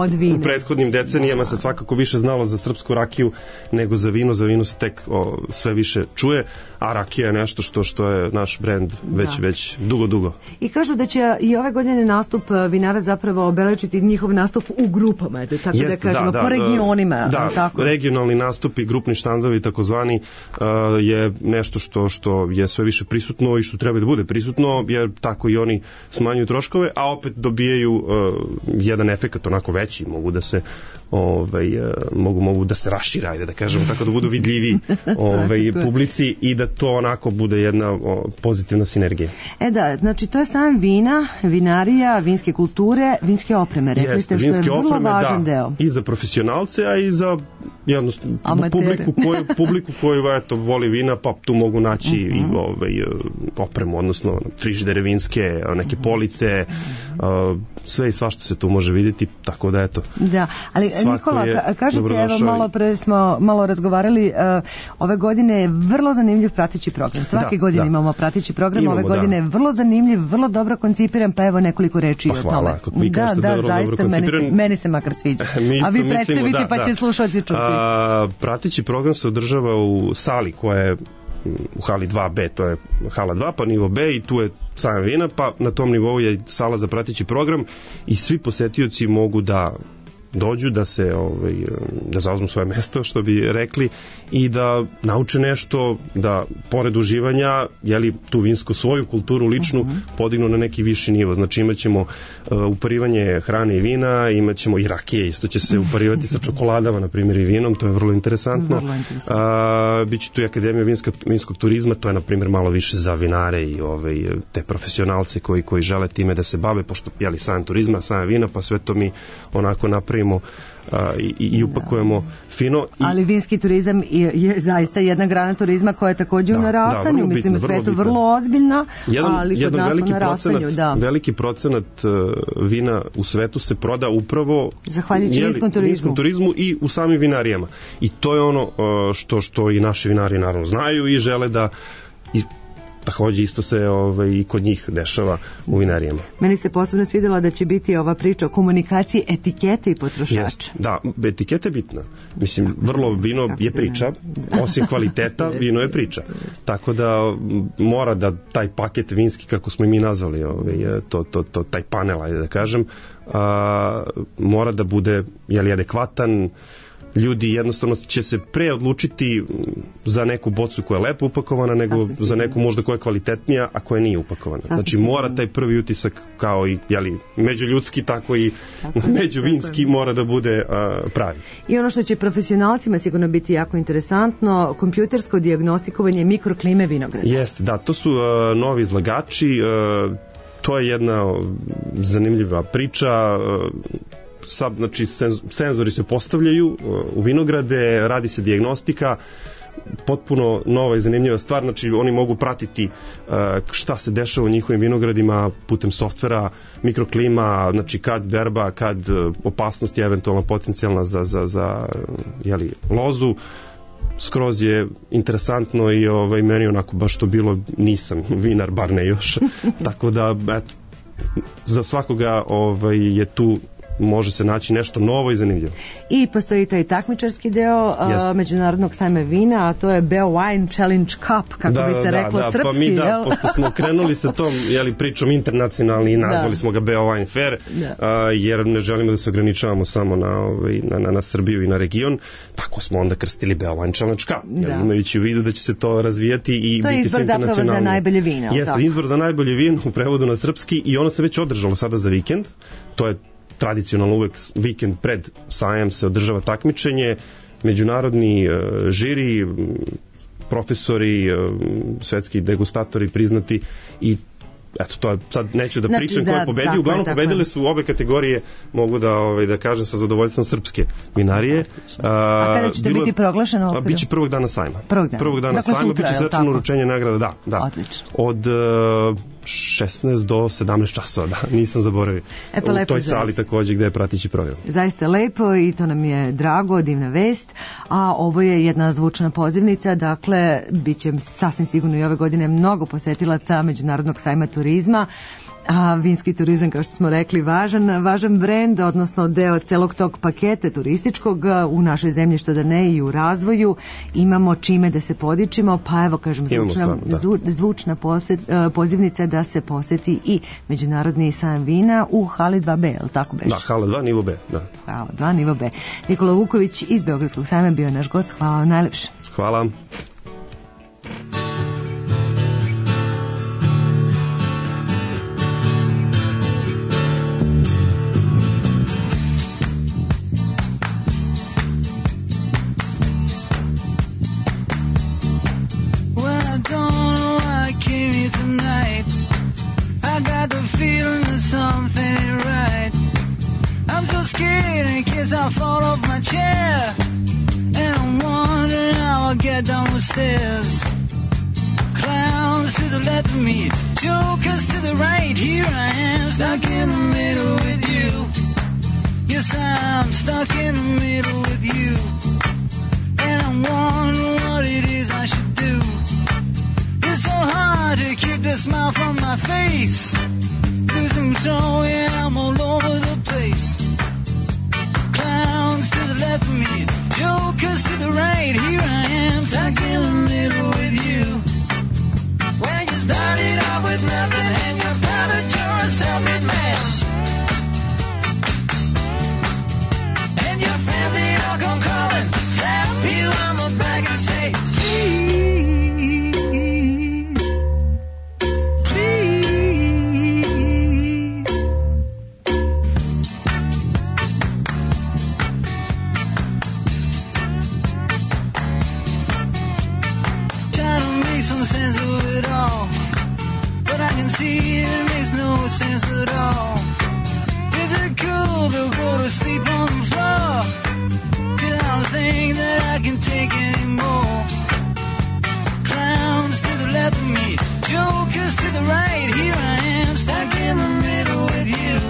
u prethodnim decenijama se svakako više znalo za srpsku rakiju nego za vino, za vino se tek o, sve više čuje, a rakija je nešto što što je naš brend već, da. već dugo, dugo. I kažu da će i ove godine nastup vinara zapravo obeležiti njihov nastup u grupama, tako Jeste, da kažemo, da, da, po regionima. Da, tako. Regionalni nastupi, grupni štandovi takozvani uh, je nešto što, što je sve više prisutno i što treba da bude prisutno, jer tako i oni smanjuju troškove, a opet dobijaju uh, jedan efekat onako veći, mogu da se ovaj, uh, mogu, mogu da se rašire, ajde da kažemo, tako da budu vidljivi ovaj, publici i da to onako bude jedna o, pozitivna sinergija. E da, znači to je sam vina, vinarija, vinske kulture, vinske opreme, rekli ste, što je vrlo opreme, važan da, deo. I za profesionalce, a i za jednostavno publiku koju, publiku koju eto, voli vina, pa tu mogu naći uh-huh. i ovaj, opremu, odnosno frižidere vinske, neke police, uh, sve i svašta se tu može vidjeti, tako da eto. Da, ali Nikola, kažete, evo malo pre smo malo razgovarali, uh, ove godine je vrlo zanimljiv prateći program. Svake da, godine da. imamo prateći program, imamo, ove godine je da. vrlo zanimljiv, vrlo dobro koncipiran, pa evo nekoliko reči pa, o tome. Da, da, da, zaista meni se, meni se makar sviđa. Mi a vi predstavite da, pa da. će slušalci čuti. A, prateći program se održava u sali koja je u hali dva be, to je hala dva, pa nivo B i tu je sajam vina, pa na tom nivou je sala za prateći program i svi posetioci mogu da dođu, da se ovaj, da zauzmu svoje mesto, što bi rekli, i da nauče nešto, da pored uživanja, jeli, tu vinsku svoju kulturu ličnu uh-huh. podignu na neki viši nivo. Znači imaćemo uh, uparivanje hrane i vina, imaćemo i rakije, isto će se uparivati sa čokoladama, na primjer, i vinom, to je vrlo interesantno. Vrlo interesantno. Uh, biće tu i Akademija vinska, vinskog turizma, to je na primjer malo više za vinare i ovaj, te profesionalce koji, koji žele time da se bave, pošto jeli sajam turizma, sajam vina, pa sve to mi onako napravimo A, i, i upakujemo fino. I... Ali vinski turizam je, je zaista jedna grana turizma koja je također da, u narastanju, da, mislim u svetu vrlo, vrlo ozbiljna, jedan, ali kod nas u narastanju, procenat, da. Veliki procenat uh, vina u svetu se proda upravo zahvaljujući vinskom turizmu. vinskom turizmu i u samim vinarijama. I to je ono uh, što, što i naši vinari naravno znaju i žele da i takođe isto se ovaj, i kod njih dešava u vinarijama. Meni se posebno svidjela da će biti ova priča o komunikaciji etikete i potrošača. Jest, da, etiketa je bitna. Mislim, vrlo vino je priča, osim kvaliteta, vino je priča. Tako da mora da taj paket vinski, kako smo i mi nazvali, ovaj, to, to, to, taj panel, ajde da kažem, a, mora da bude jeli, adekvatan. Ljudi jednostavno će se pre odlučiti za neku bocu koja je lepo upakovana nego Sasvim za neku možda koja je kvalitetnija, a koja nije upakovana. Sasvim znači mora taj prvi utisak kao i jeli, međuljudski, tako i tako, međuvinski tako. Mora da bude uh, pravi. I ono što će profesionalcima sigurno biti jako interesantno, kompjutersko dijagnostikovanje mikroklime vinograda. Jeste, da, to su uh, novi izlagači, uh, to je jedna zanimljiva priča. Uh, Sad, znači, senzori se postavljaju u vinograde, radi se dijagnostika, potpuno nova i zanimljiva stvar, znači oni mogu pratiti šta se dešava u njihovim vinogradima putem softvera, mikroklima, znači kad berba, kad opasnost je eventualno potencijalna za, za, za jeli, lozu. Skroz je interesantno i ovaj, meni onako baš to bilo, nisam vinar, bar ne još, tako da eto, za svakoga ovaj, je tu može se naći nešto novo i zanimljivo. I postoji taj takmičarski deo a, međunarodnog sajma vina, a to je Beo Wine Challenge Cup, kako da, bi se da, reklo da, srpski. Pa mi da, jel? Pošto smo krenuli sa tom jeli, pričom internacionalni i nazvali da. smo ga Beo Wine Fair, da. a, jer ne želimo da se ograničavamo samo na, ovaj, na, na, na Srbiju i na region, tako smo onda krstili Beo Wine Challenge Cup, da. Jel, imajući u vidu da će se to razvijati i to biti sve internacionalno. To je izbor zapravo za najbolje vino. Jeste, izbor za najbolje vin u prevodu na srpski i ono se već održalo sada za vikend, to je tradicionalno uvek vikend pred sajam se održava takmičenje, međunarodni uh, žiri, profesori, uh, svetski degustatori priznati i eto, to je, sad neću da znači, pričam da, ko je pobedio, uglavnom je, pobedile su obe kategorije, mogu da, ovaj, da kažem sa zadovoljstvom srpske vinarije. A, a kada će to biti proglašeno? A, biće prvog dana sajma. Prvog dana, prvog dana dakle, sajma, sutra, biće svečano uručenje nagrada, da. da. Odlično. Od uh, šesnaest do sedamnaest časova, da, nisam zaboravio. E pa u lepo, toj sali zaista. takođe gde je pratići program. Zaista lepo i to nam je drago, divna vest, a ovo je jedna zvučna pozivnica, dakle, bit će sasvim sigurno i ove godine mnogo posetilaca Međunarodnog sajma turizma, a vinski turizam, kao što smo rekli, važan, važan brend, odnosno deo celog tog paketa turističkog u našoj zemlji, što da ne, i u razvoju. Imamo čime da se podičimo, pa evo, kažem, zvučna, stvarno, da. zvu, zvučna posjet, pozivnica da se poseti i Međunarodni sajam vina u hali dva be, je li tako beše? Da, hala dva, nivo B, da. Hvala, dva, nivo B. Nikola Vuković iz Beogradskog sajma bio naš gost, hvala vam najlepše. Hvala. I fall off my chair, and I'm wondering how I'll get down the stairs. Clowns to the left of me, jokers to the right. Here I am, stuck in the middle with you. Yes, I'm stuck in the middle with you, and I'm wondering what it is I should do. It's so hard to keep the smile from my face. Losing control, yeah, I'm all over the place. Clowns to the left of me, jokers to the right. Here I am, stuck in the middle with you. When you started out with nothing and you found that you're a self-made man, and your friends they all come calling, slap you on the back and say, please. Some sense of it all, but I can see it makes no sense at all. Is it cool to go to sleep on the floor? 'Cause I don't think that I can take anymore. Clowns to the left of me, jokers to the right. Here I am, stuck in the middle with you.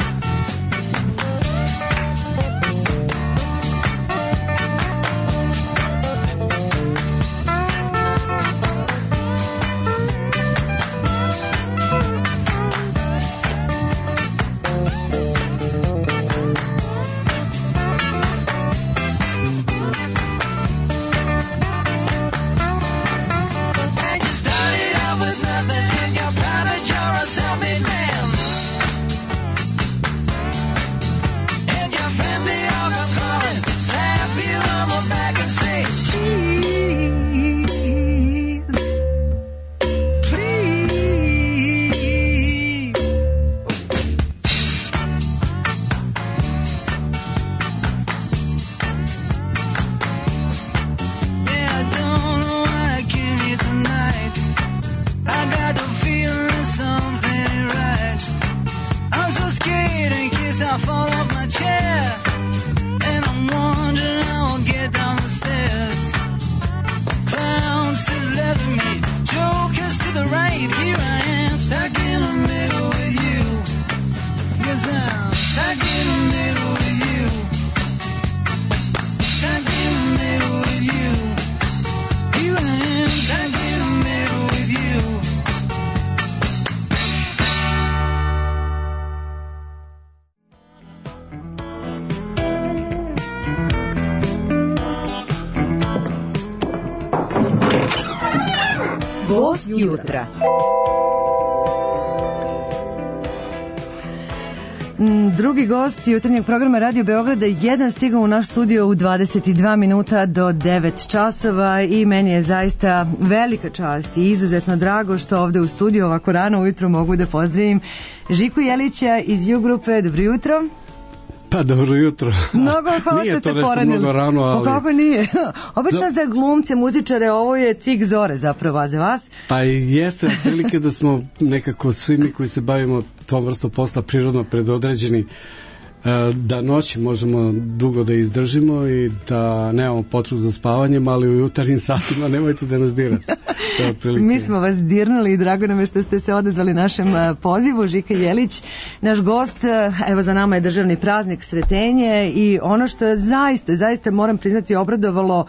Gost jutra. Drugi gost jutarnjeg programa Radio Beograda jedan stigao u naš studio u dvadeset dva minuta do devet časova i meni je zaista velika čast i izuzetno drago što ovde u studiju ovako rano ujutro mogu da pozdravim Žiku Jelića iz U grupe. Dobro jutro. Pa dobro jutro. Mnogo hvala što ste poradili. Mnogo rano, ali... O, kako nije? Obično Do... za glumce, muzičare, ovo je cik zore zapravo, a za vas? Pa i jeste prilike da smo nekako svi mi koji se bavimo tom vrstom posla prirodno predodređeni da noći možemo dugo da izdržimo i da nemamo potrebu za spavanjem, ali u jutarnjim satima nemojte da nas dirate. Mi smo vas dirnuli i drago nam je što ste se odazvali našem pozivu. Žika Jelić, naš gost, evo za nama je državni praznik Sretenje i ono što je zaista, zaista moram priznati obradovalo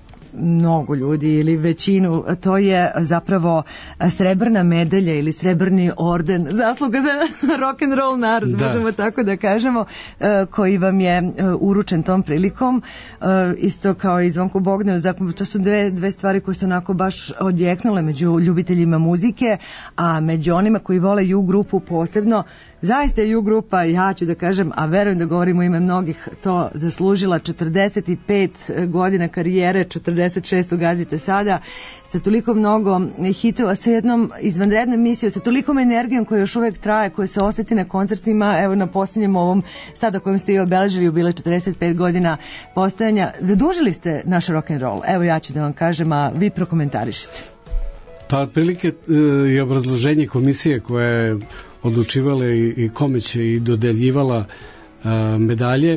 mnogo ljudi ili većinu, to je zapravo srebrna medalja ili srebrni orden, zasluga za rock and roll narod, da. Možemo tako da kažemo, koji vam je uručen tom prilikom, isto kao i Zvonku Bogdanu. To su dve, dve stvari koje su onako baš odjeknule među ljubiteljima muzike, a među onima koji vole Ju grupu posebno, zaista je Ju grupa, ja ću da kažem, a verujem da govorim u ime mnogih, to zaslužila. Četrdeset pet godina karijere, četrdeset šest gazite sada, sa toliko mnogo hitova, sa jednom izvanrednom misijom, sa tolikom energijom koja još uvek traje, koja se oseti na koncertima, evo na posljednjem ovom, sada kojim ste i obeležili jubilej četrdeset pet godina postojanja. Zadužili ste naš rock and roll, evo ja ću da vam kažem, a vi prokomentarišite. Pa otprilike i obrazloženje komisije koja je odlučivala i kome će i dodeljivala a, medalje,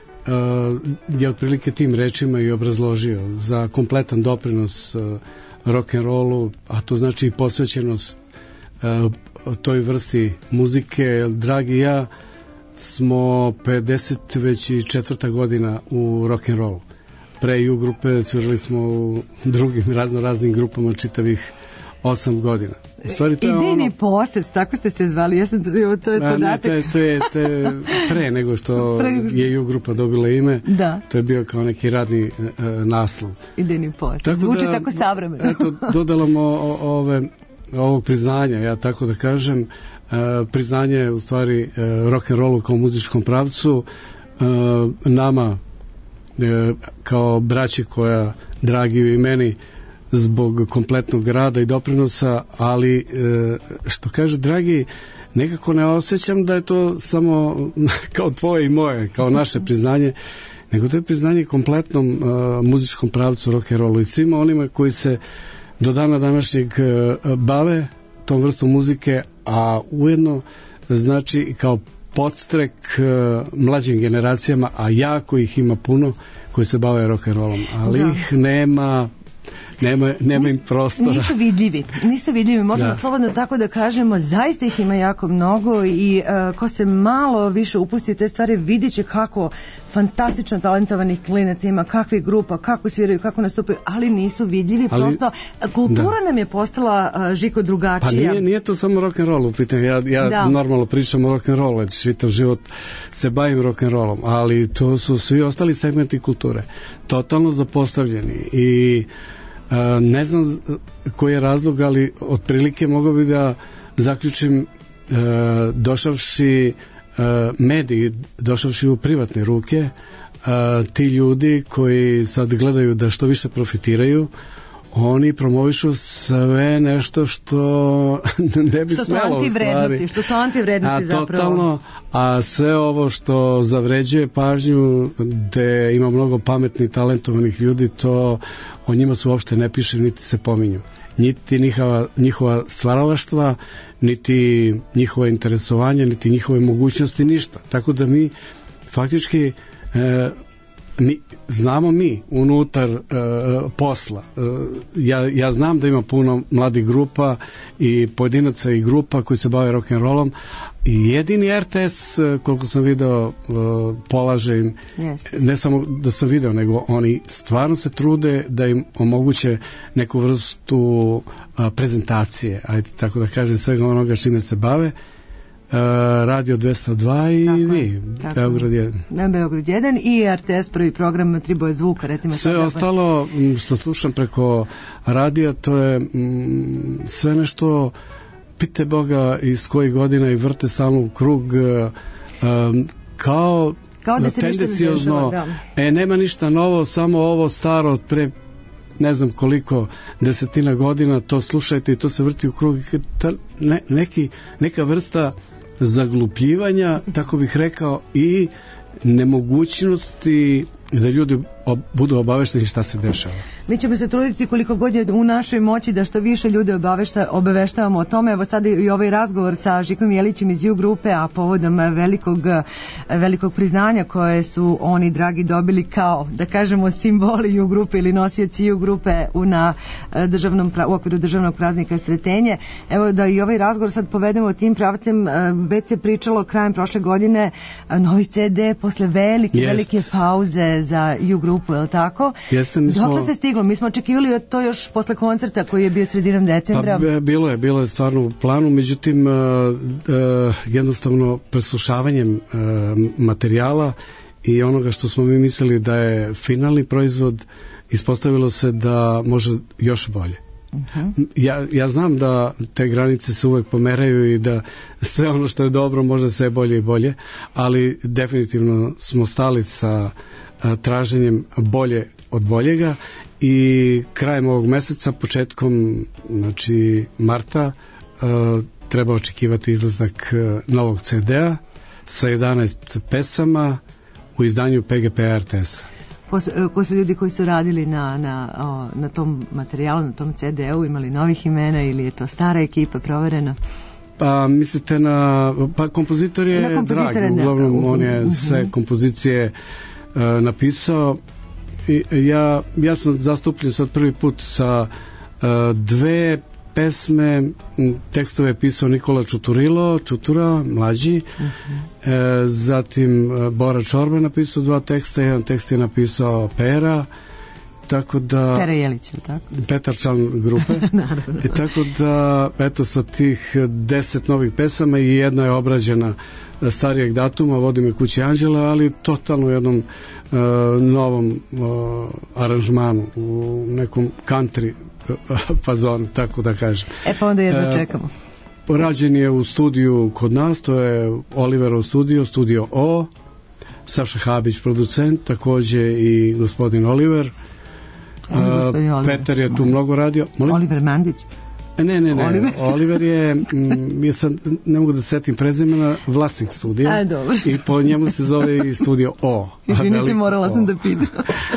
a, je otprilike tim rečima i obrazložio za kompletan doprinos a, rock and rollu, a to znači i posvećenost a, toj vrsti muzike. Dragi ja smo pedeset već i četvrta godina u rock and rollu. Pre Ju grupe svirali smo u drugim razno raznim grupama čitavih osam godina. U stvari, to idejni je ono... posjed, tako ste se zvali, ja sam, to je podatak. Ne, to je, to je, to je pre nego što pre... je Ju grupa dobila ime, da. To je bio kao neki radni e, naslov. Idejni posjed, zvuči da, tako savremeno. Eto, dodalamo ove, ovog priznanja, ja tako da kažem, e, priznanje u stvari e, rock and rollu kao muzičkom pravcu, e, nama e, kao braći koja, dragi i meni, zbog kompletnog rada i doprinosa, ali što kaže dragi, nekako ne osjećam da je to samo kao tvoje i moje, kao naše priznanje, nego to je priznanje kompletnom uh, muzičkom pravcu rock and rollu i svima onima koji se do dana današnjeg uh, bave tom vrstom muzike, a ujedno znači kao podstrek uh, mlađim generacijama, a jako ih ima puno koji se bave rock and rollom, ali da. Ih nema Nema, nema im prostora. Nisu vidljivi, nisu vidljivi, možemo da. Slobodno tako da kažemo, zaista ih ima jako mnogo i uh, ko se malo više upusti u te stvari, vidjet će kako fantastično talentovanih klinaca ima, kakvih grupa, kako sviraju, kako nastupaju, ali nisu vidljivi, ali, prosto kultura da. Nam je postala uh, Žiko drugačija. Pa nije, nije to samo rock and roll u pitanju, ja, ja da. Normalno pričam o rock and rollu, čitav život se bavim rock and rollom, ali to su svi ostali segmenti kulture, totalno zapostavljeni i Uh, ne znam koji je razlog, ali otprilike mogu bi da zaključim uh, došavši uh, mediji, došavši u privatne ruke, uh, ti ljudi koji sad gledaju da što više profitiraju, oni promovišu sve nešto što ne bi što smelo u stvari. Što su antivrednosti a, zapravo. Totalno, a sve ovo što zavređuje pažnju, gde ima mnogo pametnih, talentovanih ljudi, to o njima se uopšte ne piše, niti se pominju. Niti njihova, njihova stvaralaštva, niti njihova interesovanja, niti njihove mogućnosti, ništa. Tako da mi faktički e, mi, znamo mi unutar e, posla. E, ja, ja znam da ima puno mladih grupa i pojedinaca i grupa koji se bave rock and rollom i jedini R T S, koliko sam video, e, polaže im, yes. Ne samo da sam video, nego oni stvarno se trude da im omoguće neku vrstu a, prezentacije, ajde tako da kažem, svega onoga čime se bave. Uh, Radio dvesta dva i tako vi, tako. Beograd jedan. Beograd jedan i R T S prvi program Triboje zvuka, recimo. Sve sada, ostalo pa... što slušam preko radija, to je m, sve nešto, pite Boga iz kojih godina i vrte samo u krug, um, kao, kao da tendenciozno, e, nema ništa novo, samo ovo staro od pre ne znam koliko desetina godina, to slušajte i to se vrti u krug, ne, neki, neka vrsta zaglupljivanja, tako bih rekao, i nemogućnosti da ljudi ob, budu obavešteni šta se dešava. Mi ćemo se truditi koliko god je u našoj moći da što više ljude obavešta, obaveštavamo o tome. Evo sad i ovaj razgovor sa Žikom Jelićem iz U grupe, a povodom velikog, velikog priznanja koje su oni dragi dobili kao, da kažemo, simboli U grupe ili nosioci U grupe u, na državnom, u okviru državnog praznika Sretenje. Evo da i ovaj razgovor sad povedemo tim pravcem. Već se pričalo krajem prošle godine novi C D posle velike, Jest. velike pauze za U grupu, je li tako? Jeste, mi smo... Dokle se stiglo? Mi smo očekivali to još posle koncerta koji je bio sredinom decembra. Pa bilo je, bilo je stvarno u planu, međutim uh, uh, jednostavno preslušavanjem uh, materijala i onoga što smo mi mislili da je finalni proizvod, ispostavilo se da može još bolje. Uh-huh. Ja, ja znam da te granice se uvek pomeraju i da sve ono što je dobro može sve bolje i bolje, ali definitivno smo stali sa a, traženjem bolje od boljega i krajem ovog meseca, početkom znači marta, a, treba očekivati izlazak a, novog C D-a sa jedanaest pesama u izdanju P G P R T S-a. Ko su, ko su ljudi koji su radili na, na, o, na tom materijalu, na tom C D-u, imali novih imena ili je to stara ekipa proverena? Pa mislite na, pa kompozitor je drag, uglavnom on je sve kompozicije uh, napisao i ja, ja sam zastupljen sad prvi put sa uh, dve pesme, tekstove je pisao Nikola Čuturilo, Čutura, mlađi, uh-huh. e, zatim Bora Čorba napisao dva teksta, jedan tekst je napisao Pera, tako da... Pera Jelić, je tako? Petar član grupe. Naravno. I tako da, eto, sa tih deset novih pesama i jedna je obrađena starijeg datuma, Vodi me kući Anđela, ali totalno u jednom uh, novom uh, aranžmanu, u nekom country fazon, tako da kažem. E pa onda jedno čekamo. E, rađen je u studiju kod nas, to je Oliverov studio, studio O, Saša Habić producent, takođe i gospodin Oliver. A, Petar je tu mnogo radio. Molim? Oliver Mandić? Ne, ne, ne. Oliver, Oliver je, m, ja sam, ne mogu da setim prezimena, vlasnik studija. A, dobro. I po njemu se zove i studio O. Izvinite, morala sam da pitam.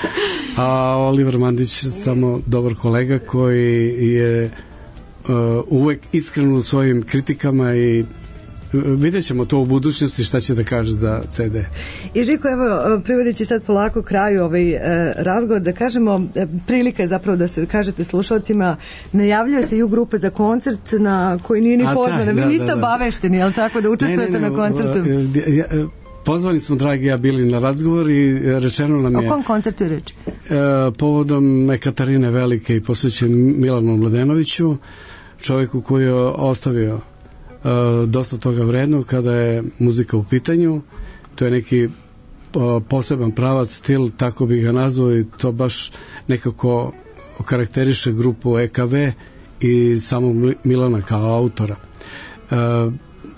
A Oliver Mandić je samo dobar kolega koji je uh, uvek iskren u svojim kritikama i vidjet ćemo to u budućnosti šta će da kaže za C D. I Žiko, evo, privodeći sad polako kraju ovaj e, razgovor, da kažemo, e, prilika je zapravo da se kažete slušalcima, najavljuje se U grupa za koncert na koji nije ni pozvana, vi niste obavešteni, jel tako, da učestvujete ne, ne, ne, na koncertu? Ja, pozvani smo, dragi ja, bili na razgovor i rečeno nam je... O kom koncertu je reč? E, povodom Katarine Velike i posvećen Milanu Mladenoviću, čovjeku koji je ostavio uh, dosta toga vredno kada je muzika u pitanju. To je neki uh, poseban pravac, stil, tako bih ga nazvao, i to baš nekako karakteriše grupu E K V i samog Milana kao autora. Uh,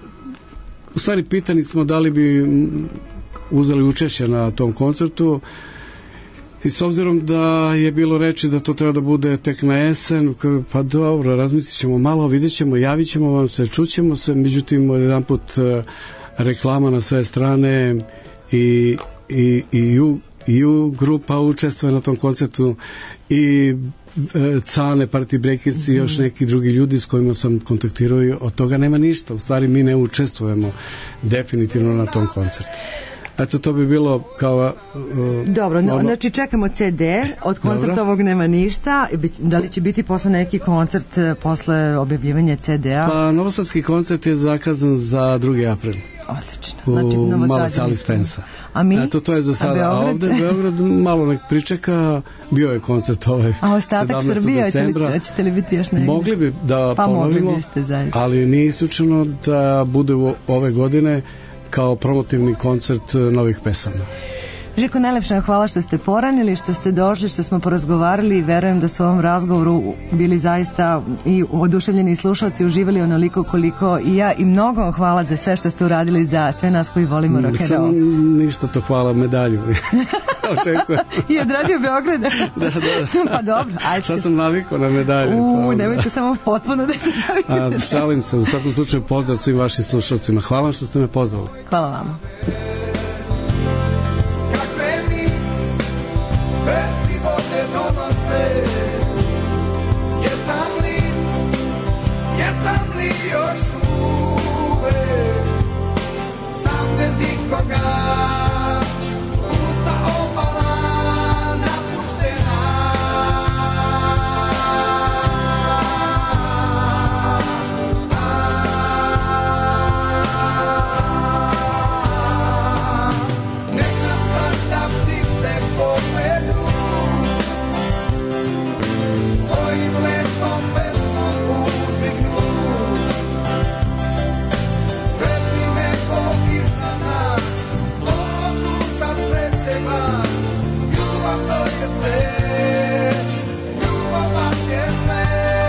u stvari pitani smo da li bi uzeli učešće na tom koncertu, i s obzirom da je bilo reči da to treba da bude tek na jesen, pa dobro, razmislit ćemo malo, vidjet ćemo, javit ćemo vam se, čućemo se, međutim jedan put reklama na sve strane i, i, i, u, i u grupa učestvuje na tom koncertu i Cane, Party Breakers mm-hmm. i još neki drugi ljudi s kojima sam kontaktirao, i od toga nema ništa. U stvari mi ne učestvujemo definitivno na tom koncertu. Eto, to bi bilo kao... Uh, Dobro, no, znači čekamo C D, od koncerta ovog nema ništa. Da li će biti posle neki koncert posle objavljivanja C D-a? Pa, novosadski koncert je zakazan za drugi april. Odlično. Znači, u maloj sali Spensa. A mi? Eto, to je za sada. A, a ovde u Beogradu malo nek pričeka, bio je koncert ovaj a ostatak Srbije, decembra. Ćete li biti još negdje? Mogli bi da pa ponovimo, biste, ali nije isključeno da bude ove godine kao promotivni koncert novih pesama. Žiko, najlepše hvala što ste poranili, što ste došli, što smo porazgovarali, i verujem da su u ovom razgovoru bili zaista i oduševljeni slušalci, uživali onoliko koliko i ja, i mnogo vam hvala za sve što ste uradili za sve nas koji volimo rock and roll. Ništa, to hvala, medalju. Očekujem. I od Radio Beograda. Da, da. Pa dobro, ajde. Sad sam navikao na medalju. Uuu, nemojte samo potpuno da se navikao. A, šalim se, u svakom slučaju pozdrav svim vašim slušalcima. Hvala vam što ste me pozvali. Hvala vama. jesam li još uvek sam bez ikoga, usta opala, napuštena. Neka sada ptice povedu svojim letom pesmom uzdignu, sretni nekog iznad nas, odluka sreće glas, ljubav to je sve, ljubav baš je sve.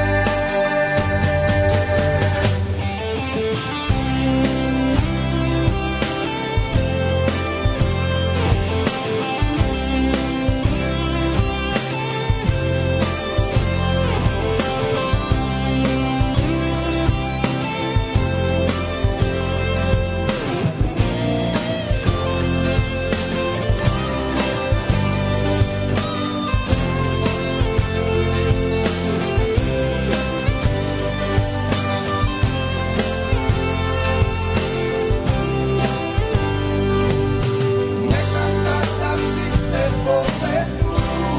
Neka sada ptice povedu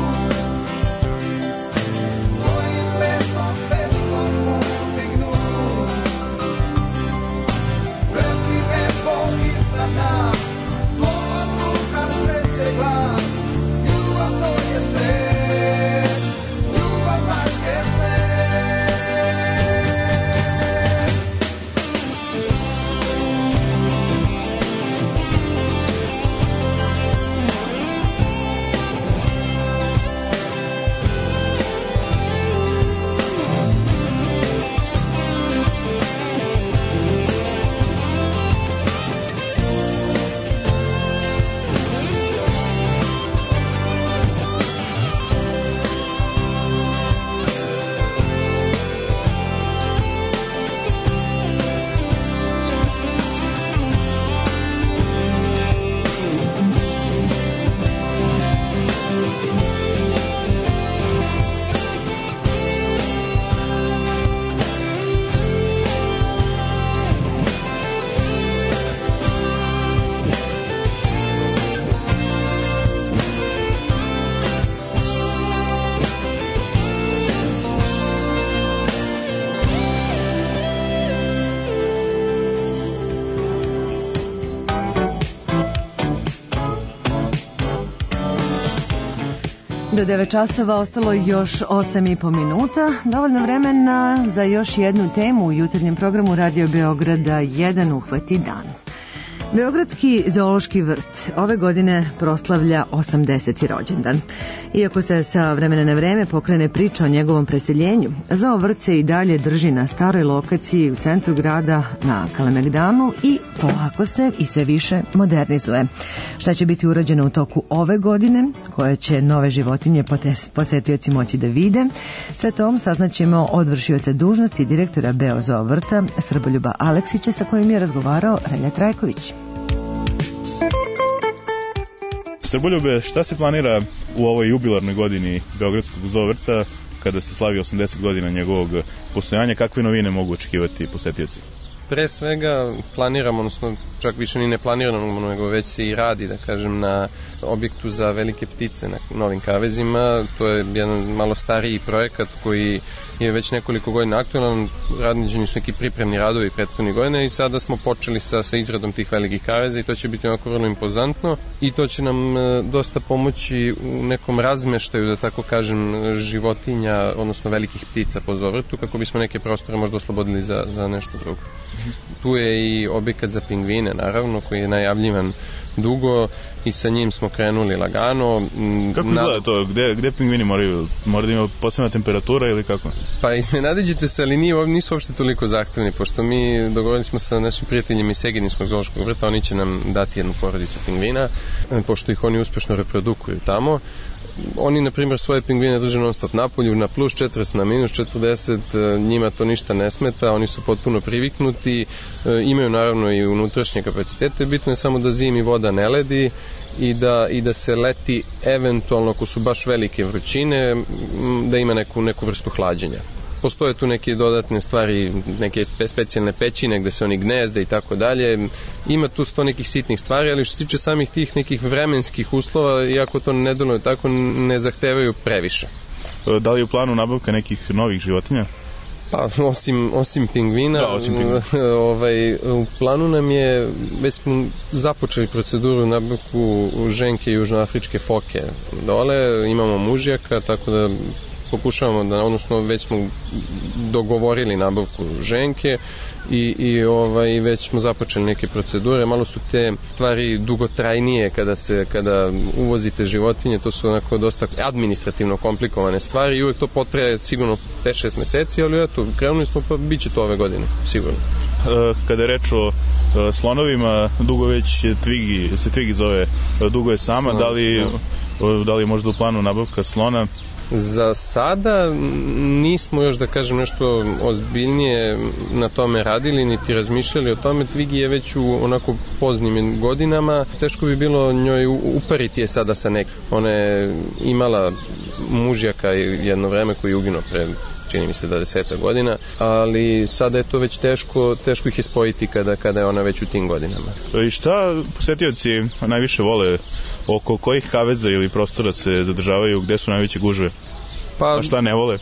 svojim letom pesmom uzdignu, sretni nebo iznad nas, odluka sreće glas, ljubav to je sve, ljubav baš je sve. Do devet časova ostalo još osam i po minuta. Dovoljno vremena za još jednu temu u jutarnjem programu Radio Beograda jedan uhvati dan. Beogradski zoološki vrt ove godine proslavlja osamdeseti rođendan. Iako se sa vremena na vreme pokrene priča o njegovom preseljenju, zoo vrt se i dalje drži na staroj lokaciji u centru grada na Kalemegdanu i polako se i sve više modernizuje. Šta će biti urađeno u toku ove godine, koje će nove životinje posetioci moći da vide, sve to saznaćemo od vršioca dužnosti direktora Beo zoo vrta Srboljuba Aleksića, sa kojim je razgovarao Relja Trajković. Srboljube, šta se planira u ovoj jubilarnoj godini Beogradskog zoo vrta kada se slavi osamdeset godina njegovog postojanja? Kakve novine mogu očekivati posetioci? Pre svega planiramo, odnosno čak više ni ne planiramo, nego već se i radi, da kažem, na objektu za velike ptice na Novim Kavezima. To je jedan malo stariji projekat koji je već nekoliko godina aktualan. Radničeni su neki pripremni radovi prethodnih godina i sada smo počeli sa, sa izradom tih velikih kaveza i to će biti onako vrlo impozantno i to će nam e, dosta pomoći u nekom razmeštaju, da tako kažem, životinja, odnosno velikih ptica po zovrtu, kako bismo neke prostore možda oslobodili za, za nešto drugo. Tu je i objekat za pingvine, naravno, koji je najavljivan dugo i sa njim smo krenuli lagano. Kako Na... izgleda to? Gde, gde pingvini moraju? Mora da ima posebna temperatura ili kako? Pa iznenadiđete se, ali nije, nisu uopšte toliko zahtevni, pošto mi dogovorili smo sa našim prijateljima iz Segedinskog zoološkog vrta, oni će nam dati jednu porodicu pingvina, pošto ih oni uspešno reprodukuju tamo. Oni, na primjer, svoje pingvine drže non stop napolju, na plus četrdeset, na minus četrdeset, njima to ništa ne smeta, oni su potpuno priviknuti, imaju naravno i unutrašnje kapacitete, bitno je samo da zimi voda ne ledi i da, i da se leti eventualno, ako su baš velike vrućine, da ima neku, neku vrstu hlađenja. postoje tu neke dodatne stvari, neke specijalne pećine gde se oni gnezde i tako dalje. Ima tu sto nekih sitnih stvari, ali što se tiče samih tih nekih vremenskih uslova, iako to ne deluje tako, ne zahtevaju previše. Da li je u planu nabavka nekih novih životinja? Pa, osim, osim pingvina, da, osim pingvina. Ovaj, u planu nam je, već smo započeli proceduru nabavku ženke južnoafričke foke dole, imamo mužjaka, tako da pokušavamo da, odnosno već smo dogovorili nabavku ženke i, i ovaj, već smo započeli neke procedure, malo su te stvari dugotrajnije kada se, kada uvozite životinje, to su onako dosta administrativno komplikovane stvari i uvek to potraje sigurno pet šest meseci, ali eto, krenuli smo pa bit će to ove godine, sigurno. Kada je reč o slonovima, dugo već Twiggy, se Twiggy zove, dugo je sama, no, da li, no. da li je možda u planu nabavka slona? Za sada nismo još, da kažem, nešto ozbiljnije na tome radili, niti razmišljali o tome. Twiggy je već u onako poznim godinama. Teško bi bilo njoj upariti je sada sa nekim. Ona je imala mužjaka jedno vreme koji je uginuo pre, čini mi se, dvadeset godina, ali sada je to već teško, teško ih je spojiti kada, kada je ona već u tim godinama. I šta posetioci najviše vole? Oko kojih kaveza ili prostora se zadržavaju, gde su najveće gužve? Pa, a šta ne vole?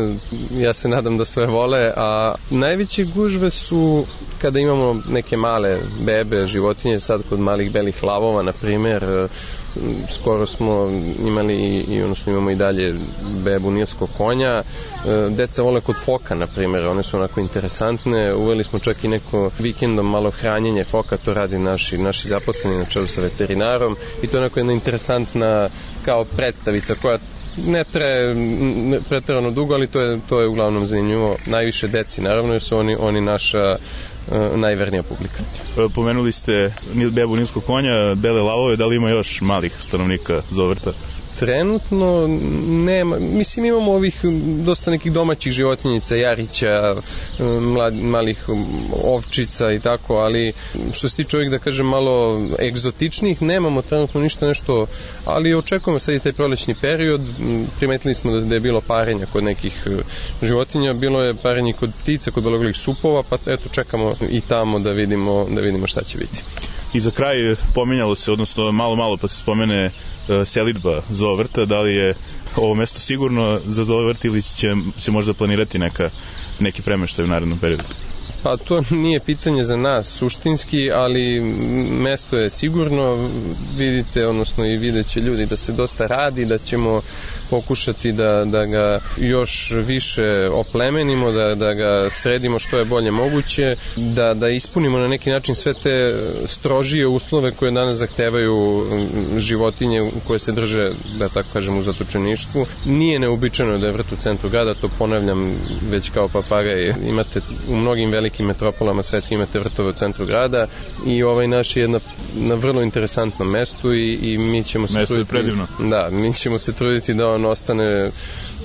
Ja se nadam da sve vole, a najveće gužve su kada imamo neke male bebe, životinje, sad kod malih belih lavova, na primjer, skoro smo imali i odnosno imamo i dalje bebu nilskog konja. Deca vole kod foka, na primjer, one su onako interesantne. Uveli smo čak i neko vikendom malo hranjenje foka, to radi naši, naši zaposleni na čelu sa veterinarom i to je onako jedna interesantna kao predstavica koja ne traje pretjerano dugo, ali to je, to je uglavnom zanimljivo. Najviše deci, naravno, jer su oni, oni naša uh, najvernija publika. Pomenuli ste bebu nilskog konja, bele lavove, da li ima još malih stanovnika Zovrta? Trenutno nema, mislim imamo ovih dosta nekih domaćih životinjica, jarića, mlad, malih ovčica i tako, ali što se tiče ovih, da kažem, malo egzotičnih, nemamo trenutno ništa nešto, ali očekujemo sad i taj prolećni period. Primetili smo da, da je bilo parenja kod nekih životinja, bilo je parenje kod ptica, kod beloglavih supova, pa eto čekamo i tamo da vidimo, da vidimo šta će biti. I za kraj pominjalo se, odnosno malo malo pa se spomene uh, selidba Zovrta, da li je ovo mesto sigurno za Zovrt ili će se možda planirati neka, neki premeštaj u narednom periodu? Pa to nije pitanje za nas suštinski, ali mesto je sigurno, vidite, odnosno i vidjet će ljudi da se dosta radi, da ćemo pokušati da, da ga još više oplemenimo, da, da ga sredimo što je bolje moguće, da, da ispunimo na neki način sve te strožije uslove koje danas zahtevaju životinje koje se drže, da tako kažem, u zatočeništvu. Nije neobičajno da je vrt u centru grada, to ponavljam već kao papagaj. Imate u mnogim velikim metropolama svetskim imate vrtove u centru grada i ovaj naš je jedna, na vrlo interesantnom mestu i, i mi ćemo se mesto truditi, je predivno. Da, mi ćemo se truditi da on ostane uh,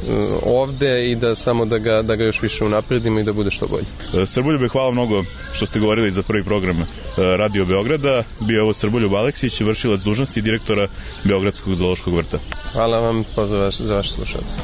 ovde i da samo da ga, da ga još više unapredimo i da bude što bolje. Srboljube, hvala mnogo što ste govorili za prvi program Radio Beograda. Bio je ovo Srboljub Aleksić, vršilac dužnosti direktora Beogradskog zoološkog vrta. Hvala vam, pozdrav vaš, za vaše slušalce.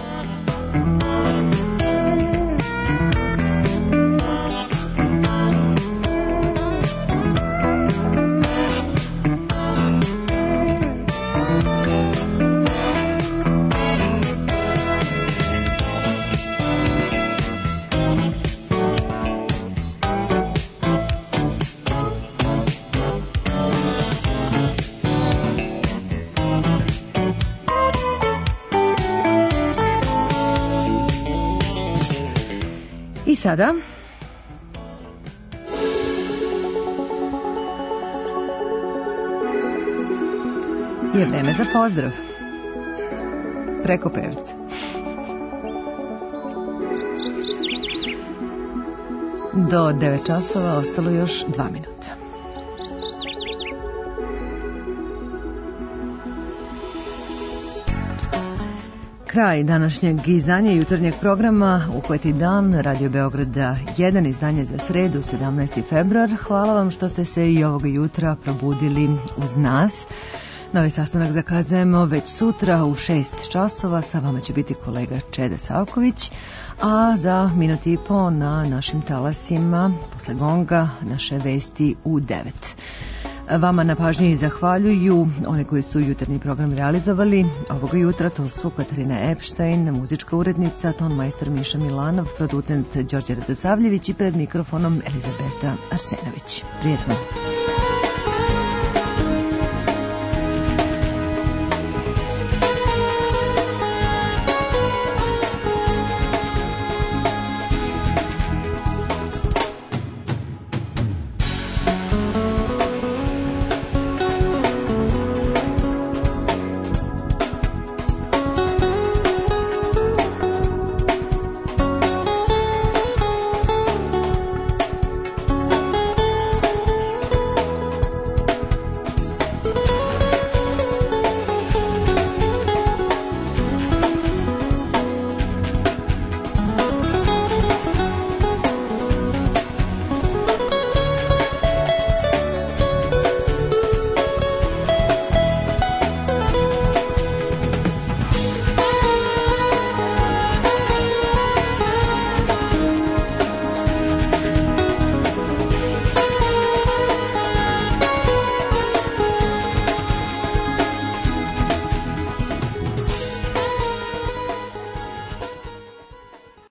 I sada je vreme za pozdrav preko pevca. Do devet časova ostalo još dva minuta. Kraj današnjeg izdanja jutarnjeg programa Uhvati dan Radio Beograda jedan, izdanje za sredu sedamnaesti februar. Hvala vam što ste se i ovoga jutra probudili uz nas. Novi sastanak zakazujemo već sutra u šest časova. Sa vama će biti kolega Čeda Savković, a za minut i po na našim talasima posle gonga naše vesti u devet. Vama na pažnji zahvaljuju one koji su jutarnji program realizovali ovoga jutra. To su Katarina Epštajn, muzička urednica, ton majstor Miša Milanov, producent Đorđe Radosavljević i pred mikrofonom Elizabeta Arsenović. Prijetno.